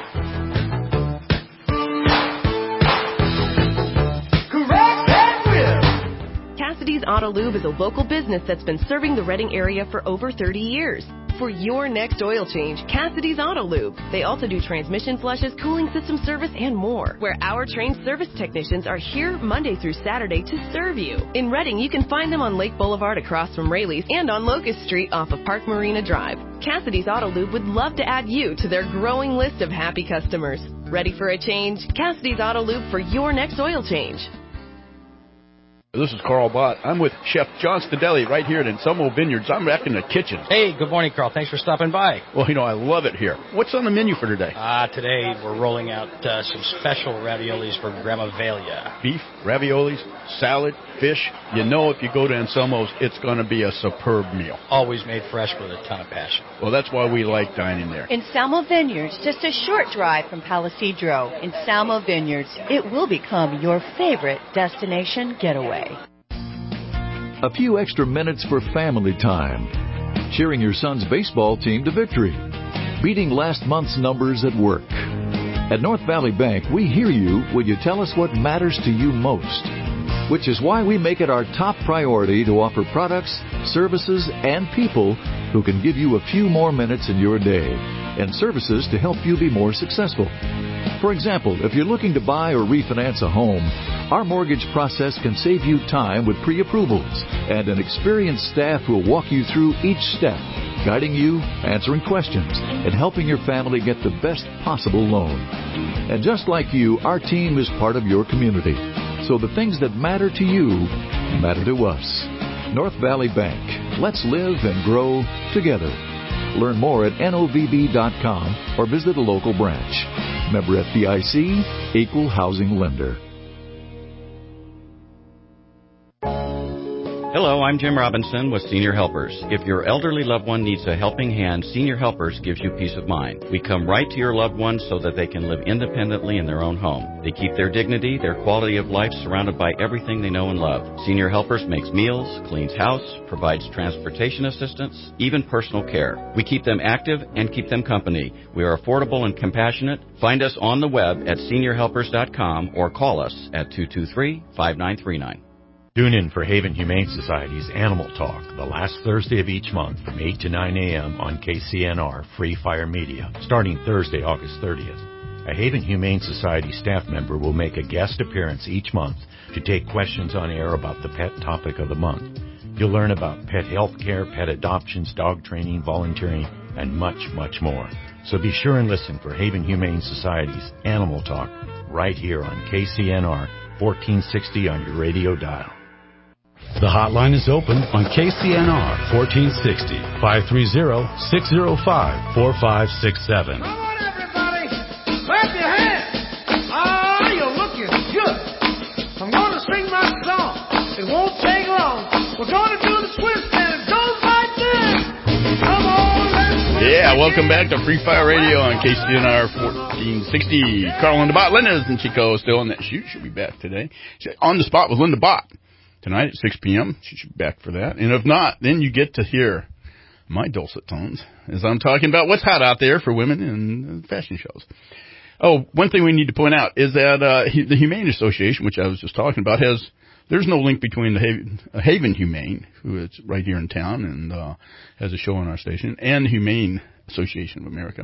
Cassidy's Auto Lube is a local business that's been serving the Reading area for over thirty years. For your next oil change, Cassidy's Auto Lube. They also do transmission flushes, cooling system service, and more. Where our trained service technicians are here Monday through Saturday to serve you. In Reading, you can find them on Lake Boulevard across from Rayleigh's and on Locust Street off of Park Marina Drive. Cassidy's Auto Lube would love to add you to their growing list of happy customers. Ready for a change? Cassidy's Auto Lube for your next oil change. This is Carl Bott. I'm with Chef John Stadelli right here at Anselmo Vineyards. I'm back in the kitchen. Hey, good morning, Carl. Thanks for stopping by. Well, you know, I love it here. What's on the menu for today? Uh, today we're rolling out uh, some special raviolis for Grandma Velia. Beef, raviolis, salad, fish. You know if you go to Anselmo's, it's going to be a superb meal. Always made fresh with a ton of passion. Well, that's why we like dining there. Anselmo Vineyards, just a short drive from Palisadro. Anselmo Vineyards, it will become your favorite destination getaway. A few extra minutes for family time. Cheering your son's baseball team to victory. Beating last month's numbers at work. At North Valley Bank, we hear you when you tell us what matters to you most. Which is why we make it our top priority to offer products, services, and people who can give you a few more minutes in your day. And services to help you be more successful. For example, if you're looking to buy or refinance a home, our mortgage process can save you time with pre-approvals and an experienced staff who will walk you through each step, guiding you, answering questions, and helping your family get the best possible loan. And just like you, our team is part of your community. So the things that matter to you matter to us. North Valley Bank. Let's live and grow together. Learn more at N O V B dot com or visit a local branch. Member F D I C, Equal Housing Lender. Hello, I'm Jim Robinson with Senior Helpers. If your elderly loved one needs a helping hand, Senior Helpers gives you peace of mind. We come right to your loved ones so that they can live independently in their own home. They keep their dignity, their quality of life surrounded by everything they know and love. Senior Helpers makes meals, cleans house, provides transportation assistance, even personal care. We keep them active and keep them company. We are affordable and compassionate. Find us on the web at senior helpers dot com or call us at two two three, five nine three nine. Tune in for Haven Humane Society's Animal Talk the last Thursday of each month from eight to nine a.m. on K C N R Free Fire Media, starting Thursday, August thirtieth. A Haven Humane Society staff member will make a guest appearance each month to take questions on air about the pet topic of the month. You'll learn about pet health care, pet adoptions, dog training, volunteering, and much, much more. So be sure and listen for Haven Humane Society's Animal Talk right here on K C N R fourteen sixty on your radio dial. The hotline is open on K C N R fourteen sixty, five three zero, six zero five, four five six seven. Come on, everybody. Clap your hands. Ah, you're looking good. I'm going to sing my song. It won't take long. We're going to do the twist, and it goes like this. Come on, let's Yeah, welcome back to Free Fire Radio on K C N R fourteen sixty. Carl Linda Bott, Linda and Chico still on that shoot. She'll be back today. She's on the spot with Linda Bott. Tonight at six p.m. She should be back for that. And if not, then you get to hear my dulcet tones as I'm talking about what's hot out there for women in fashion shows. Oh, one thing we need to point out is that uh, the Humane Association, which I was just talking about, has there's no link between the Haven, uh, Haven Humane, who is right here in town and uh, has a show on our station, and the Humane Association of America.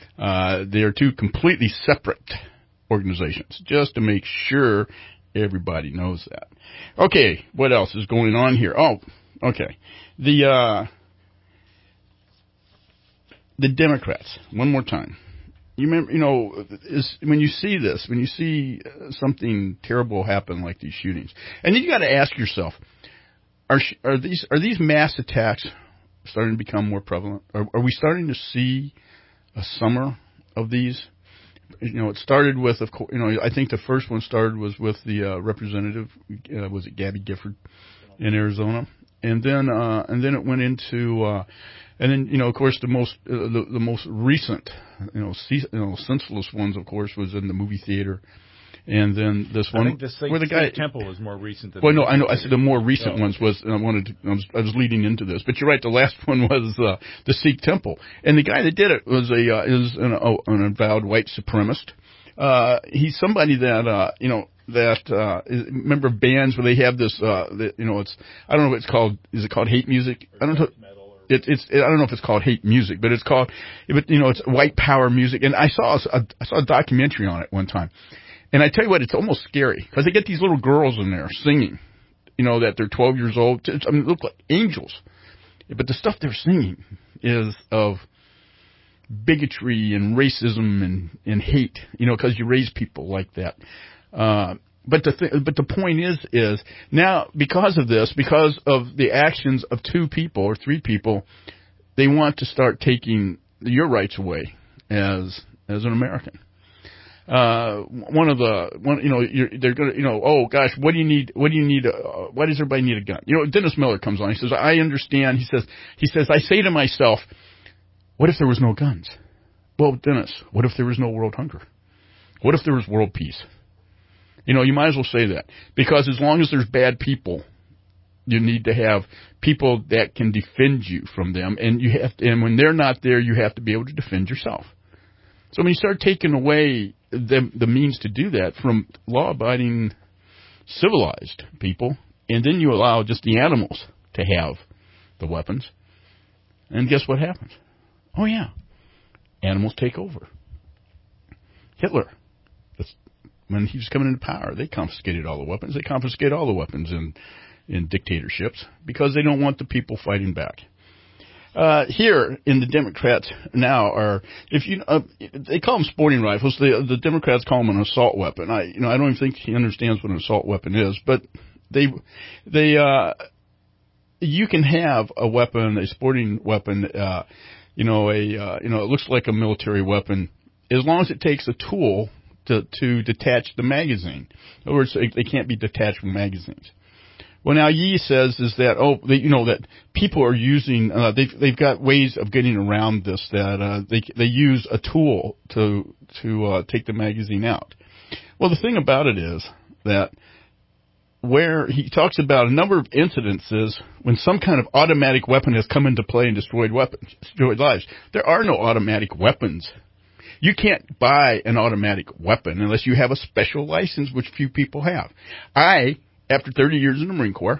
Uh, they are two completely separate organizations, just to make sure everybody knows that. Okay, what else is going on here? Oh, okay. The uh, the Democrats, one more time. you remember, you know, is when you see this, when you see something terrible happen like these shootings, and then you got to ask yourself, are are these are these mass attacks starting to become more prevalent? Are, are we starting to see a summer of these? You know, it started with, of course, you know, I think the first one started was with the uh, representative, uh, was it Gabby Gifford in Arizona, and then uh, and then it went into. Uh, And then, you know, of course, the most uh, the, the most recent, you know, ce- you know, senseless ones, of course, was in the movie theater, and then this one I think the Sikh, where the guy Sikh temple was more recent than. Well, the no, I know. I theater. said the more recent oh. ones was. I wanted. To, I, was, I was leading into this, but you're right. The last one was uh, the Sikh temple, and the guy that did it was a uh, is an, oh, an avowed white supremacist. Uh, he's somebody that uh, you know. That uh is, remember bands where they have this uh the, you know it's I don't know what it's called is it called hate music I don't know it, it's it, I don't know if it's called hate music but it's called but you know it's white power music, and I saw a, I saw a documentary on it one time, and I tell you what, it's almost scary because they get these little girls in there singing, you know, that they're twelve years old. I mean, they look like angels, but the stuff they're singing is of bigotry and racism and and hate, you know, because you raise people like that. Uh, but the th- but the point is is now because of this, because of the actions of two people or three people, they want to start taking your rights away as as an American. Uh, one of the one you know you're, they're gonna you know oh gosh what do you need what do you need uh, why does everybody need a gun? You know, Dennis Miller comes on. He says, I understand. He says he says I say to myself, what if there was no guns? Well, Dennis, what if there was no world hunger? What if there was world peace? You know, you might as well say that, because as long as there's bad people, you need to have people that can defend you from them, and you have to, and when they're not there, you have to be able to defend yourself. So when you start taking away the the means to do that from law-abiding, civilized people, and then you allow just the animals to have the weapons, and guess what happens? Oh yeah, animals take over. Hitler. That's when he was coming into power, they confiscated all the weapons. They confiscate all the weapons in, in dictatorships because they don't want the people fighting back. Uh, here in the Democrats now are, if you, uh, they call them sporting rifles. The, the Democrats call them an assault weapon. I, you know, I don't even think he understands what an assault weapon is, but they, they, uh, you can have a weapon, a sporting weapon, uh, you know, a, uh, you know, it looks like a military weapon as long as it takes a tool to, to detach the magazine. In other words, they, they can't be detached from magazines. Well, now Yee says is that oh, they, you know that people are using uh, they've they've got ways of getting around this, that uh, they they use a tool to to uh, take the magazine out. Well, the thing about it is that where he talks about a number of incidences when some kind of automatic weapon has come into play and destroyed weapons, destroyed lives. There are no automatic weapons. You can't buy an automatic weapon unless you have a special license, which few people have. I, after thirty years in the Marine Corps,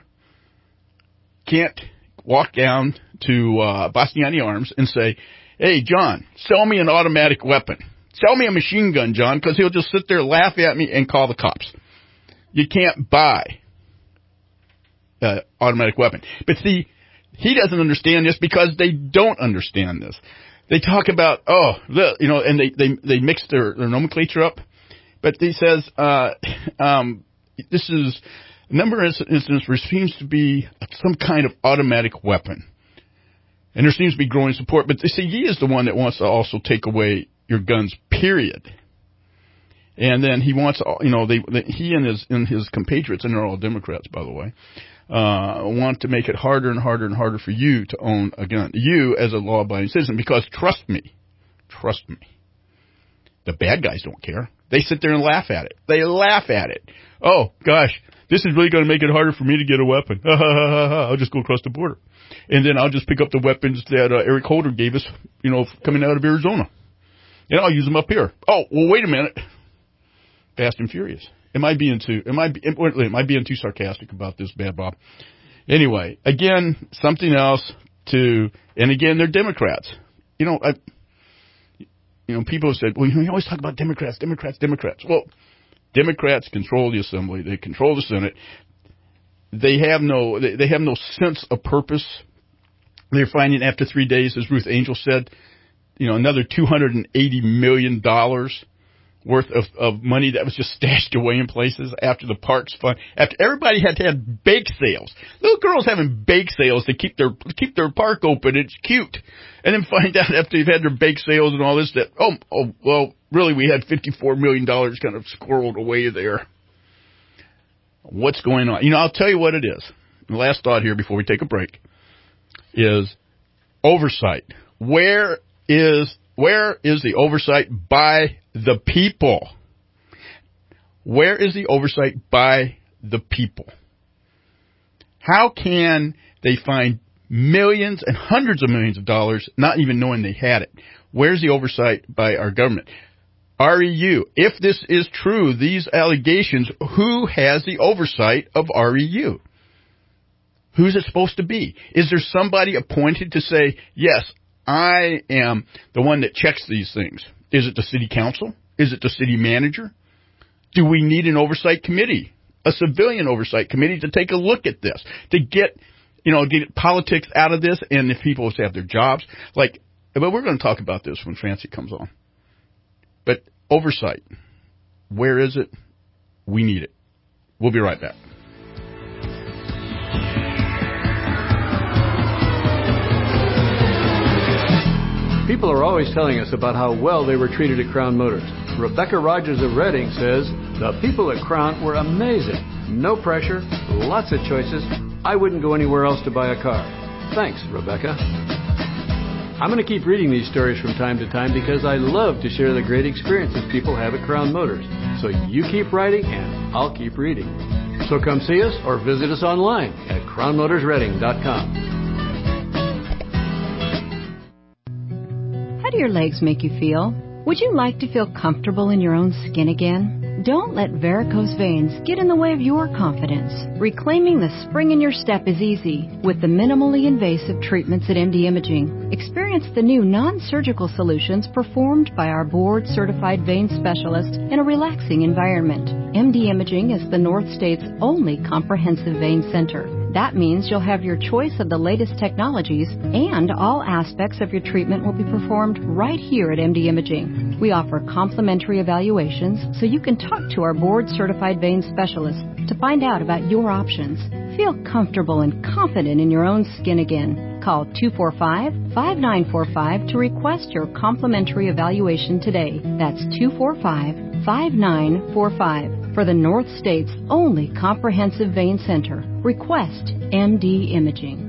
can't walk down to uh, Bastiani Arms and say, hey, John, sell me an automatic weapon. Sell me a machine gun, John, because he'll just sit there, laugh at me, and call the cops. You can't buy an automatic weapon. But see, he doesn't understand this because they don't understand this. They talk about, oh, the, you know, and they, they, they mix their, their nomenclature up. But he says, uh, um, this is a number of instances where seems to be some kind of automatic weapon. And there seems to be growing support. But they say he is the one that wants to also take away your guns, period. And then he wants, you know, they, they he and his and his compatriots, and they're all Democrats, by the way, uh, want to make it harder and harder and harder for you to own a gun. You as a law-abiding citizen, because trust me, trust me, the bad guys don't care. They sit there and laugh at it. They laugh at it. Oh, gosh, this is really going to make it harder for me to get a weapon. I'll just go across the border. And then I'll just pick up the weapons that uh, Eric Holder gave us, you know, coming out of Arizona. And I'll use them up here. Oh, well, wait a minute. Fast and Furious. Am I being too, am I, am I being too sarcastic about this, Bad Bob? Anyway, again, something else to, and again, they're Democrats. You know, I, you know, people have said, well, you always talk about Democrats, Democrats, Democrats. Well, Democrats control the Assembly. They control the Senate. They have no, they, they have no sense of purpose. They're finding after three days, as Ruth Angel said, you know, another two hundred eighty million dollars worth of, of money that was just stashed away in places after the parks fund, after everybody had to have bake sales. Little girls having bake sales to keep their keep their park open. It's cute. And then find out after they've had their bake sales and all this that, oh, oh well, really, we had fifty-four million dollars kind of squirreled away there. What's going on? You know, I'll tell you what it is. The last thought here before we take a break is oversight. Where is where is the oversight by the people? Where is the oversight by the people? How can they find millions and hundreds of millions of dollars not even knowing they had it? Where's the oversight by our government? R E U, if this is true, these allegations, who has the oversight of R E U? Who's it supposed to be? Is there somebody appointed to say, yes, I am the one that checks these things? Is it the city council? Is it the city manager? Do we need an oversight committee, a civilian oversight committee to take a look at this, to get, you know, get politics out of this, and if people have their jobs? Like, but we're going to talk about this when Francie comes on. But oversight, where is it? We need it. We'll be right back. People are always telling us about how well they were treated at Crown Motors. Rebecca Rogers of Reading says, the people at Crown were amazing. No pressure, lots of choices. I wouldn't go anywhere else to buy a car. Thanks, Rebecca. I'm going to keep reading these stories from time to time because I love to share the great experiences people have at Crown Motors. So you keep writing and I'll keep reading. So come see us or visit us online at crown motors reading dot com. How do your legs make you feel? Would you like to feel comfortable in your own skin again? Don't let varicose veins get in the way of your confidence. Reclaiming the spring in your step is easy with the minimally invasive treatments at M D Imaging. Experience the new non-surgical solutions performed by our board-certified vein specialist in a relaxing environment. M D Imaging is the North State's only comprehensive vein center. That means you'll have your choice of the latest technologies, and all aspects of your treatment will be performed right here at M D Imaging. We offer complimentary evaluations so you can talk to our board-certified vein specialist to find out about your options. Feel comfortable and confident in your own skin again. Call two four five, five nine four five to request your complimentary evaluation today. That's two four five, five nine four five. For the North State's only comprehensive vein center, request M D Imaging.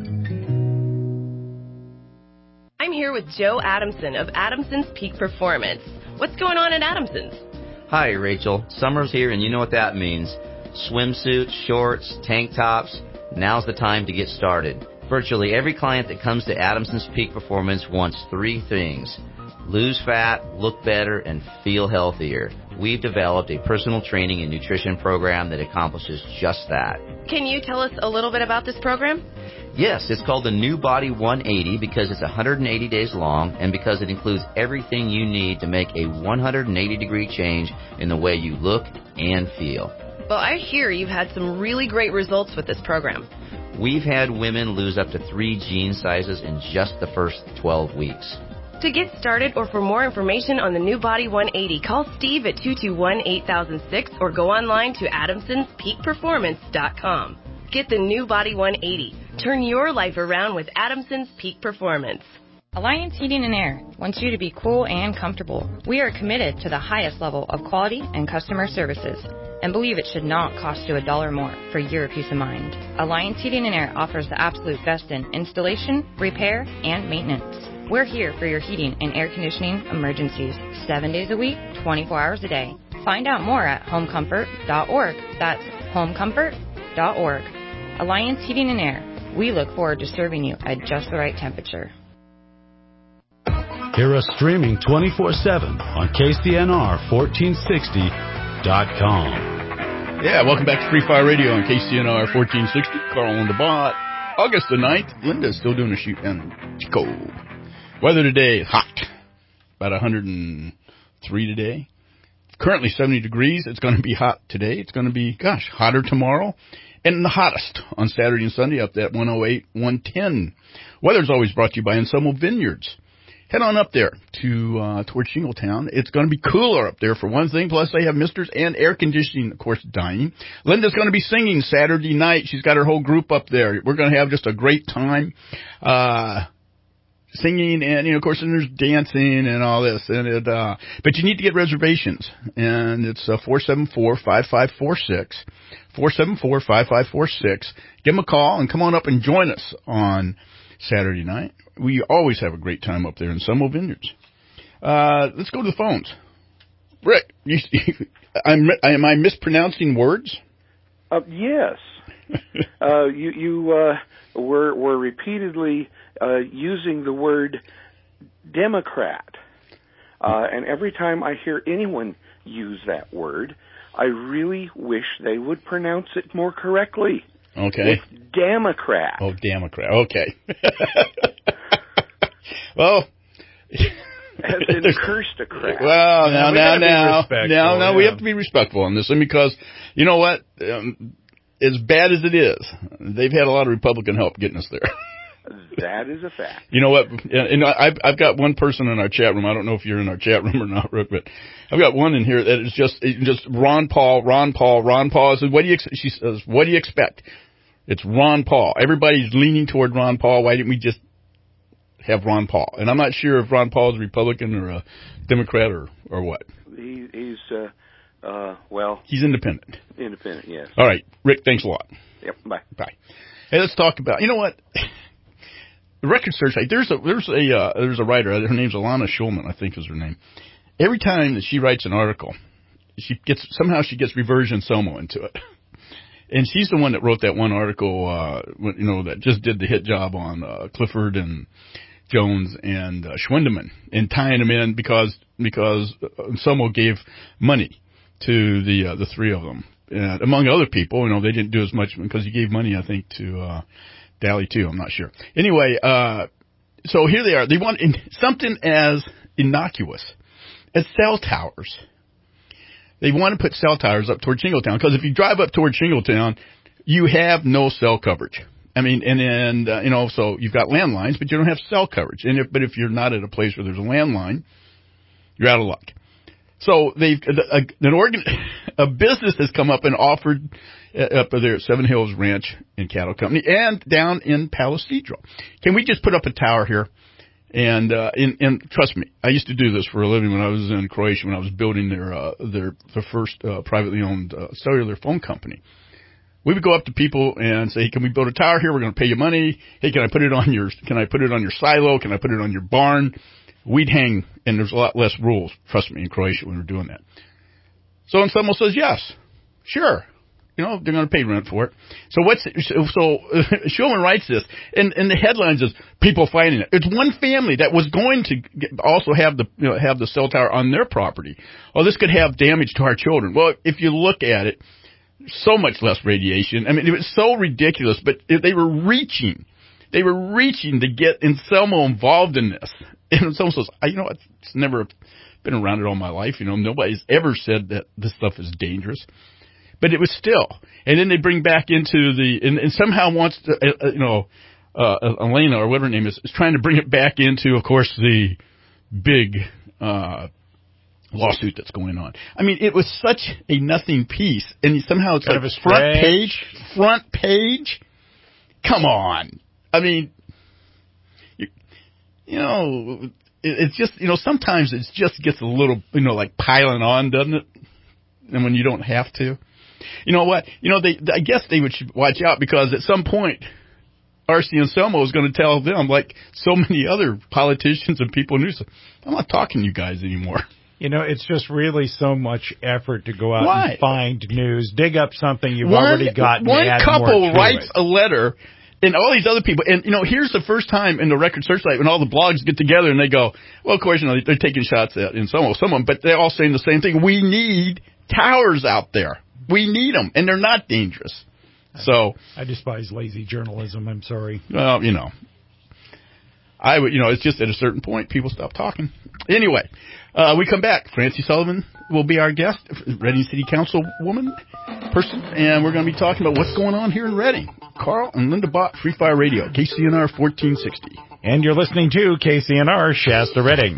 I'm here with Joe Adamson of Adamson's Peak Performance. What's going on at Adamson's? Hi, Rachel. Summer's here, and you know what that means. Swimsuits, shorts, tank tops. Now's the time to get started. Virtually every client that comes to Adamson's Peak Performance wants three things: lose fat, look better, and feel healthier. We've developed a personal training and nutrition program that accomplishes just that. Can you tell us a little bit about this program? Yes, it's called the New Body one eighty because it's one hundred eighty days long and because it includes everything you need to make a one hundred eighty degree change in the way you look and feel. Well, I hear you've had some really great results with this program. We've had women lose up to three jean sizes in just the first twelve weeks. To get started or for more information on the New Body one eighty, call Steve at two two one, eight thousand six or go online to adamsons peak performance dot com. Get the New Body one eighty. Turn your life around with Adamson's Peak Performance. Alliance Heating and Air wants you to be cool and comfortable. We are committed to the highest level of quality and customer services and believe it should not cost you a dollar more for your peace of mind. Alliance Heating and Air offers the absolute best in installation, repair, and maintenance. We're here for your heating and air conditioning emergencies, seven days a week, twenty-four hours a day. Find out more at home comfort dot org. That's home comfort dot org. Alliance Heating and Air. We look forward to serving you at just the right temperature. Hear us streaming twenty-four seven on K C N R fourteen sixty dot com. Yeah, welcome back to Free Fire Radio on K C N R fourteen sixty. Carl on the bot. August the ninth. Linda's still doing a shoot down in Chico. Weather today, hot. About one hundred three today. Currently seventy degrees. It's going to be hot today. It's going to be, gosh, hotter tomorrow. And the hottest on Saturday and Sunday up at one oh eight, one ten. Weather's always brought to you by Ensemble Vineyards. head on up there to uh, towards Shingletown. It's going to be cooler up there for one thing. Plus, they have misters and air conditioning, of course, dining. Linda's going to be singing Saturday night. She's got her whole group up there. We're going to have just a great time. Uh, Singing and, you know, of course, and there's dancing and all this. And it, uh, but you need to get reservations. And it's uh, four seven four, five five four six. four seven four, five five four six. Give them a call and come on up and join us on Saturday night. We always have a great time up there in Summerall Vineyards. Uh, let's go to the phones. Rick, you, I'm, am I mispronouncing words? Uh, yes. uh, you you uh, were, were repeatedly uh, using the word Democrat. Uh, and every time I hear anyone use that word, I really wish they would pronounce it more correctly. Okay. It's Democrat. Oh, Democrat. Okay. Well, as in cursed-a-crat. Well, now, now, now, now, now, yeah. we have to be respectful on this one because, you know what? Um, as bad as it is, they've had a lot of Republican help getting us there. That is a fact. You know what? And, and I've, I've got one person in our chat room. I don't know if you're in our chat room or not, Rick, but I've got one in here that is just, just Ron Paul, Ron Paul, Ron Paul. I said, what do you, she says, what do you expect? It's Ron Paul. Everybody's leaning toward Ron Paul. Why didn't we just have Ron Paul? And I'm not sure if Ron Paul is a Republican or a Democrat or, or what. He, he's, uh, uh, well. He's independent. Independent, yes. All right. Rick, thanks a lot. Yep, bye. Bye. Hey, let's talk about, you know what? The Record Searchlight, there's a, there's a, uh, there's a writer, her name's Alana Schulman, I think is her name. Every time that she writes an article, she gets, somehow she gets Reversion Somo into it. And she's the one that wrote that one article, uh, you know, that just did the hit job on, uh, Clifford and Jones and, uh, Schwindeman and tying them in because, because Somo gave money to the, uh, the three of them. And among other people, you know, they didn't do as much because he gave money, I think, to, uh, Daly too, I'm not sure. Anyway, uh, so here they are. They want in, something as innocuous as cell towers. They want to put cell towers up toward Shingletown because if you drive up toward Shingletown, you have no cell coverage. I mean, and, and uh, you know, so you've got landlines, but you don't have cell coverage. And if, but if you're not at a place where there's a landline, you're out of luck. So they've, a, an organ, a business has come up and offered up there at Seven Hills Ranch and Cattle Company and down in Palisadro. Can we just put up a tower here? And, uh, and, and trust me, I used to do this for a living when I was in Croatia, when I was building their, uh, their, their first, uh, privately owned, uh, cellular phone company. We would go up to people and say, hey, can we build a tower here? We're going to pay you money. Hey, can I put it on your, can I put it on your silo? Can I put it on your barn? We'd hang, and there's a lot less rules, trust me, in Croatia when we're doing that. So when someone says yes, sure. You know, they're going to pay rent for it. So what's, so, so Schulman writes this, and, and the headline says, people finding it. It's one family that was going to get, also have the, you know, have the cell tower on their property. Oh, this could have damage to our children. Well, if you look at it, so much less radiation. I mean, it was so ridiculous, but they were reaching. They were reaching to get Anselmo involved in this. And someone says, you know, it's never been around it all my life. You know, nobody's ever said that this stuff is dangerous. But it was still. And then they bring back into the, and, and somehow wants to, uh, you know, uh, Elena or whatever her name is, is trying to bring it back into, of course, the big uh lawsuit that's going on. I mean, it was such a nothing piece. And somehow it's kind like of front page, front page. Come on. I mean, you, you know, it, it's just, you know, sometimes it just gets a little, you know, like piling on, doesn't it? And when you don't have to. You know what? You know, they, I guess they would should watch out because at some point, R C Anselmo is going to tell them, like so many other politicians and people in news, I'm not talking to you guys anymore. You know, it's just really so much effort to go out Why? and find news, dig up something you've one, already got. One and add couple more to writes it. a letter, and all these other people, and you know, here's the first time in the Record Searchlight when all the blogs get together and they go, well, of course, you know, they're taking shots at in some someone, but they're all saying the same thing. We need towers out there. We need them, and they're not dangerous. So I despise lazy journalism. I'm sorry. Well, you know, I would, you know, it's just at a certain point people stop talking. Anyway, uh, we come back. Francie Sullivan will be our guest, Reading City Council woman person, and we're going to be talking about what's going on here in Reading. Carl and Linda Bott, Free Fire Radio, K C N R fourteen sixty. And you're listening to K C N R Shasta Redding.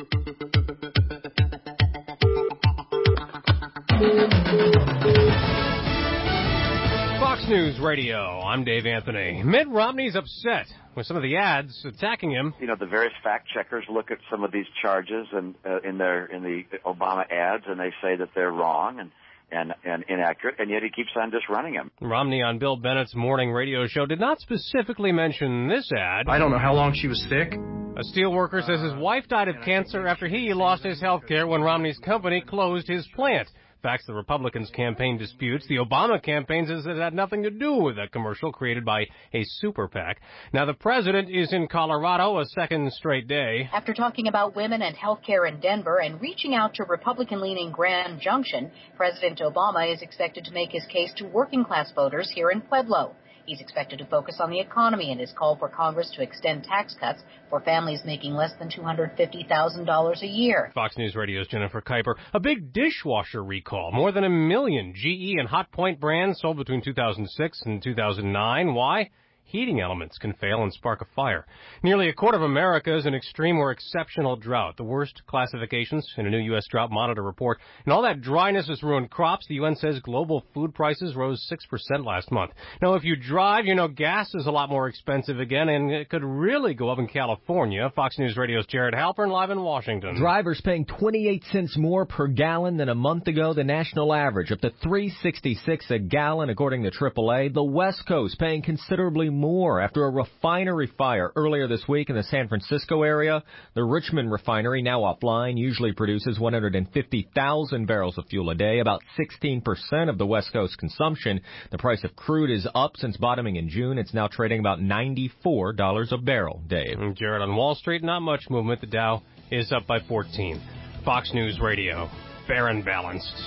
Fox News Radio, I'm Dave Anthony. Mitt Romney's upset with some of the ads attacking him. You know, the various fact checkers look at some of these charges and uh, in their in the Obama ads, and they say that they're wrong and, and, and inaccurate, and yet he keeps on just running them. Romney on Bill Bennett's morning radio show did not specifically mention this ad. I don't know how long she was sick. A steelworker says his wife died of cancer after he lost his health care when Romney's company closed his plant. Facts the Republicans' campaign disputes. The Obama campaign says it had nothing to do with that commercial created by a super PAC. Now, the president is in Colorado a second straight day. After talking about women and health care in Denver and reaching out to Republican-leaning Grand Junction, President Obama is expected to make his case to working-class voters here in Pueblo. He's expected to focus on the economy and his call for Congress to extend tax cuts for families making less than two hundred fifty thousand dollars a year. Fox News Radio's Jennifer Kuiper. A big dishwasher recall. More than a million G E and Hot Point brands sold between two thousand six and two thousand nine. Why? Heating elements can fail and spark a fire. Nearly a quarter of America is in extreme or exceptional drought, the worst classifications in a new U S Drought Monitor report. And all that dryness has ruined crops. The U N says global food prices rose six percent last month. Now, if you drive, you know gas is a lot more expensive again, and it could really go up in California. Fox News Radio's Jared Halpern live in Washington. Drivers paying twenty-eight cents more per gallon than a month ago. The national average up to three sixty-six a gallon, according to triple A. The West Coast paying considerably more after a refinery fire earlier this week in the San Francisco area. The Richmond refinery, now offline, usually produces one hundred fifty thousand barrels of fuel a day, about sixteen percent of the West Coast consumption. The price of crude is up since bottoming in June. It's now trading about ninety-four dollars a barrel, Dave. And Jared, on Wall Street, not much movement. The Dow is up by fourteen. Fox News Radio, fair and balanced.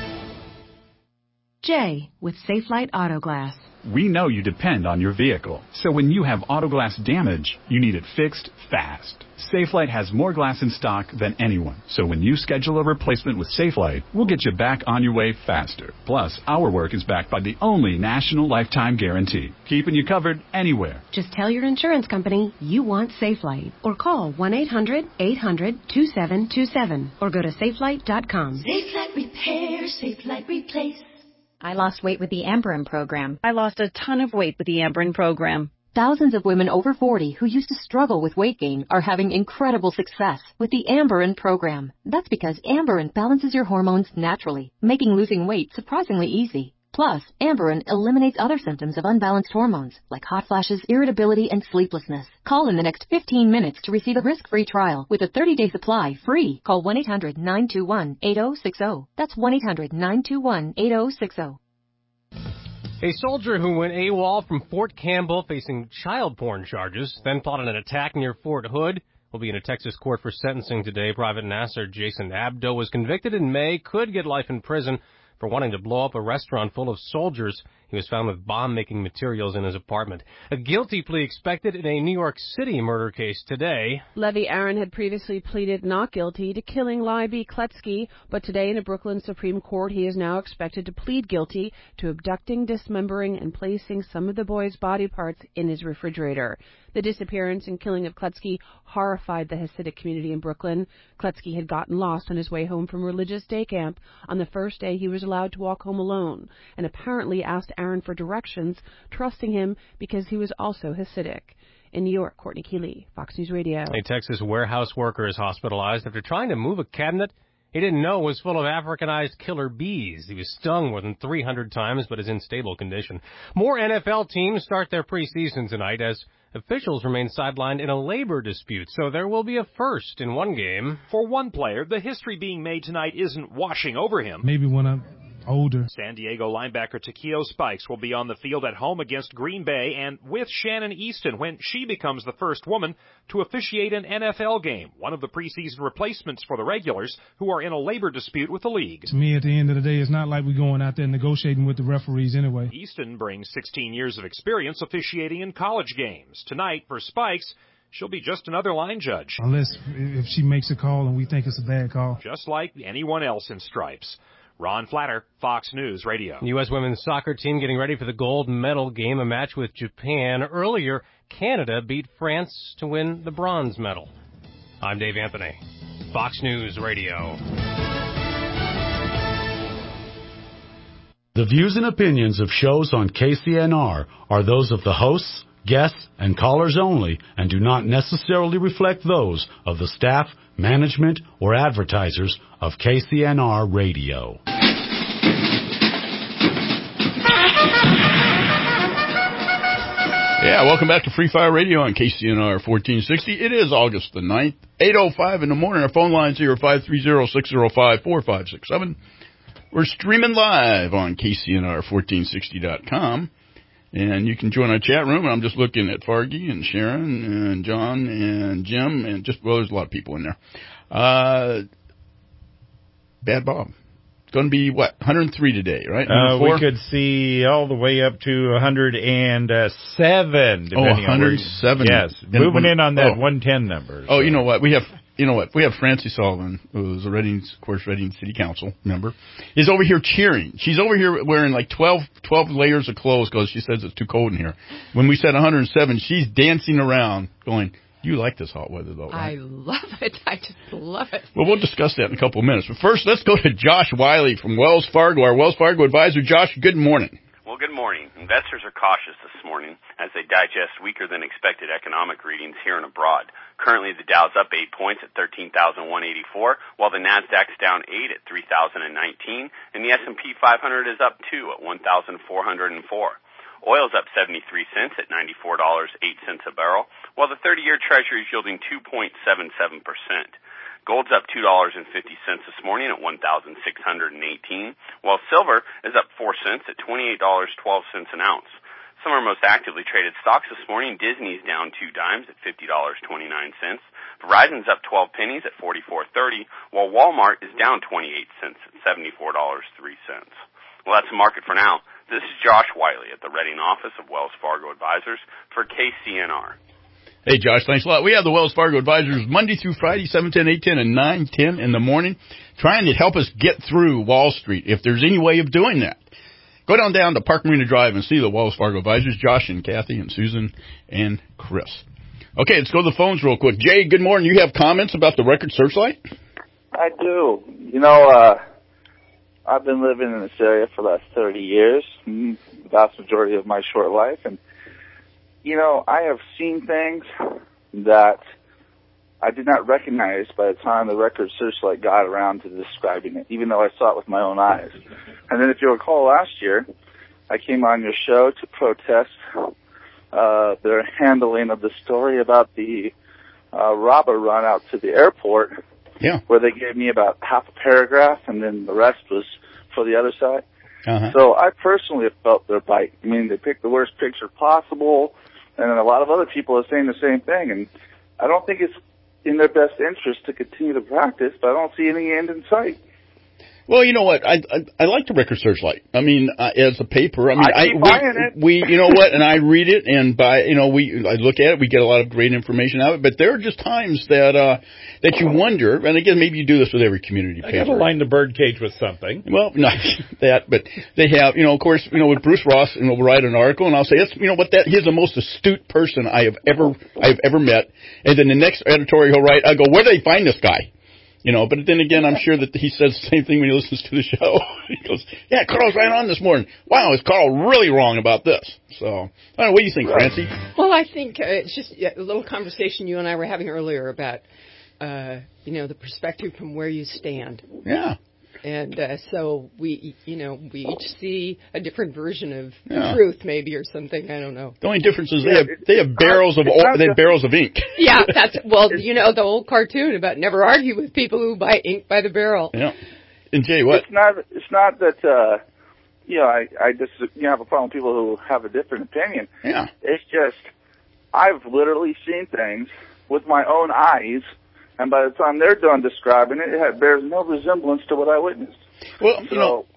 Jay with Safelite Auto Glass. We know you depend on your vehicle, so when you have auto glass damage, you need it fixed fast. Safelite has more glass in stock than anyone, so when you schedule a replacement with Safelite, we'll get you back on your way faster. Plus, our work is backed by the only national lifetime guarantee, keeping you covered anywhere. Just tell your insurance company you want Safelite, or call one eight hundred eight hundred two seven two seven, or go to safelite dot com. Safelite Repair, Safelite Replace. I lost weight with the Amberen program. I lost a ton of weight with the Amberen program. Thousands of women over forty who used to struggle with weight gain are having incredible success with the Amberen program. That's because Amberen balances your hormones naturally, making losing weight surprisingly easy. Plus, Amberen eliminates other symptoms of unbalanced hormones, like hot flashes, irritability, and sleeplessness. Call in the next fifteen minutes to receive a risk-free trial with a thirty-day supply free. Call one eight hundred nine two one eight zero six zero. That's one eight hundred nine two one eight zero six zero. A soldier who went AWOL from Fort Campbell facing child porn charges, then plotted an attack near Fort Hood, will be in a Texas court for sentencing today. Private Nasser Jason Abdo was convicted in May, could get life in prison for wanting to blow up a restaurant full of soldiers. He was found with bomb-making materials in his apartment. A guilty plea expected in a New York City murder case today. Levy Aaron had previously pleaded not guilty to killing Libby Kletsky, but today in a Brooklyn Supreme Court, he is now expected to plead guilty to abducting, dismembering, and placing some of the boy's body parts in his refrigerator. The disappearance and killing of Kletsky horrified the Hasidic community in Brooklyn. Kletsky had gotten lost on his way home from religious day camp on the first day he was allowed to walk home alone, and apparently asked Aaron for directions, trusting him because he was also Hasidic. In New York, Courtney Keeley, Fox News Radio. A Texas warehouse worker is hospitalized after trying to move a cabinet he didn't know was full of Africanized killer bees. He was stung more than three hundred times, but is in stable condition. More N F L teams start their preseason tonight as officials remain sidelined in a labor dispute, so there will be a first in one game. For one player, the history being made tonight isn't washing over him. Maybe when I'm older. San Diego linebacker Takeo Spikes will be on the field at home against Green Bay and with Shannon Easton when she becomes the first woman to officiate an N F L game, one of the preseason replacements for the regulars who are in a labor dispute with the league. To me, at the end of the day, it's not like we're going out there negotiating with the referees anyway. Easton brings sixteen years of experience officiating in college games. Tonight, for Spikes, she'll be just another line judge. Unless if she makes a call and we think it's a bad call. Just like anyone else in stripes. Ron Flatter, Fox News Radio. The U S women's soccer team getting ready for the gold medal game, a match with Japan. Earlier, Canada beat France to win the bronze medal. I'm Dave Anthony, Fox News Radio. The views and opinions of shows on K C N R are those of the hosts, guests, and callers only and do not necessarily reflect those of the staff, management, or advertisers of K C N R Radio. Yeah, welcome back to Free Fire Radio on K C N R fourteen sixty. It is August the ninth, eight oh five in the morning. Our phone line's here, five three zero, six oh five, four five six seven. We're streaming live on K C N R fourteen sixty dot com. And you can join our chat room. I'm just looking at Fargy and Sharon and John and Jim and just, well, there's a lot of people in there. Uh, Bad Bob. It's going to be, what, one hundred three today, right? Uh, we could see all the way up to one hundred seven. Oh, one hundred seven. Yes, and moving in on that oh. one ten number. Oh, so. you know what? We have... You know what? We have Francie Sullivan, who's a Reading, of course, Reading City Council member, is over here cheering. She's over here wearing like twelve, twelve layers of clothes because she says it's too cold in here. When we said one hundred seven, she's dancing around going, you like this hot weather, though, right? I love it. I just love it. Well, we'll discuss that in a couple of minutes. But first, let's go to Josh Wiley from Wells Fargo, our Wells Fargo advisor. Josh, good morning. Well, good morning. Investors are cautious this morning as they digest weaker than expected economic readings here and abroad. Currently, the Dow's up eight points at thirteen thousand one hundred eighty-four, while the Nasdaq's down eight at three thousand nineteen, and the S and P five hundred is up two at one thousand four hundred four. Oil's up seventy-three cents at ninety-four dollars and eight cents a barrel, while the thirty-year Treasury is yielding two point seven seven percent. Gold's up two dollars and fifty cents this morning at one thousand six hundred eighteen, while silver is up four cents at twenty-eight dollars and twelve cents an ounce. Some of our most actively traded stocks this morning, Disney's down two dimes at fifty dollars and twenty-nine cents. Verizon's up twelve pennies at forty-four thirty, while Walmart is down twenty-eight cents at seventy-four dollars and three cents. Well, that's the market for now. This is Josh Wiley at the Reading office of Wells Fargo Advisors for K C N R. Hey, Josh, thanks a lot. We have the Wells Fargo Advisors Monday through Friday, seven ten, eight ten, and nine ten in the morning, trying to help us get through Wall Street, if there's any way of doing that. Go down down to Park Marina Drive and see the Wells Fargo Advisors, Josh and Kathy and Susan and Chris. Okay, let's go to the phones real quick. Jay, good morning. You have comments about the record searchlight? I do. You know, uh, I've been living in this area for the last thirty years, the vast majority of my short life, and you know, I have seen things that I did not recognize by the time the record searchlight got around to describing it, even though I saw it with my own eyes. And then if you recall last year, I came on your show to protest uh, their handling of the story about the uh, robber run out to the airport, yeah, where they gave me about half a paragraph and then the rest was for the other side. Uh-huh. So I personally have felt their bite. I mean, they picked the worst picture possible. And a lot of other people are saying the same thing. And I don't think it's in their best interest to continue to practice, but I don't see any end in sight. Well, you know what? I I, I like the record searchlight. I mean, uh, as a paper. I mean, I keep I, buying we, it. we, you know what? And I read it, and by you know, we I look at it. We get a lot of great information out of it. But there are just times that uh, that you wonder. And again, maybe you do this with every community I paper. got to line the birdcage with something. Well, not that, but they have, you know, of course, you know, with Bruce Ross, you know, will write an article, and I'll say, that's, you know, what that he's the most astute person I have ever I have ever met. And then the next editorial he'll write, I go, where do they find this guy? You know, but then again, I'm sure that he says the same thing when he listens to the show. He goes, yeah, Carl's right on this morning. Wow, is Carl really wrong about this? So, I don't know, what do you think, Francie? Well, I think uh, it's just a little conversation you and I were having earlier about, uh, you know, the perspective from where you stand. Yeah. And uh, so we, you know, we each see a different version of Yeah. truth, maybe, or something. I don't know. The only difference is Yeah, they have they have barrels of oil, they have barrels of ink. Yeah, that's well, you know, the old cartoon about never argue with people who buy ink by the barrel. Yeah. And Jay, what? It's not. It's not that. Uh, you know, I I just you know, have a problem with people who have a different opinion. Yeah. It's just I've literally seen things with my own eyes. And by the time they're done describing it, it bears no resemblance to what I witnessed. Well, you so, know,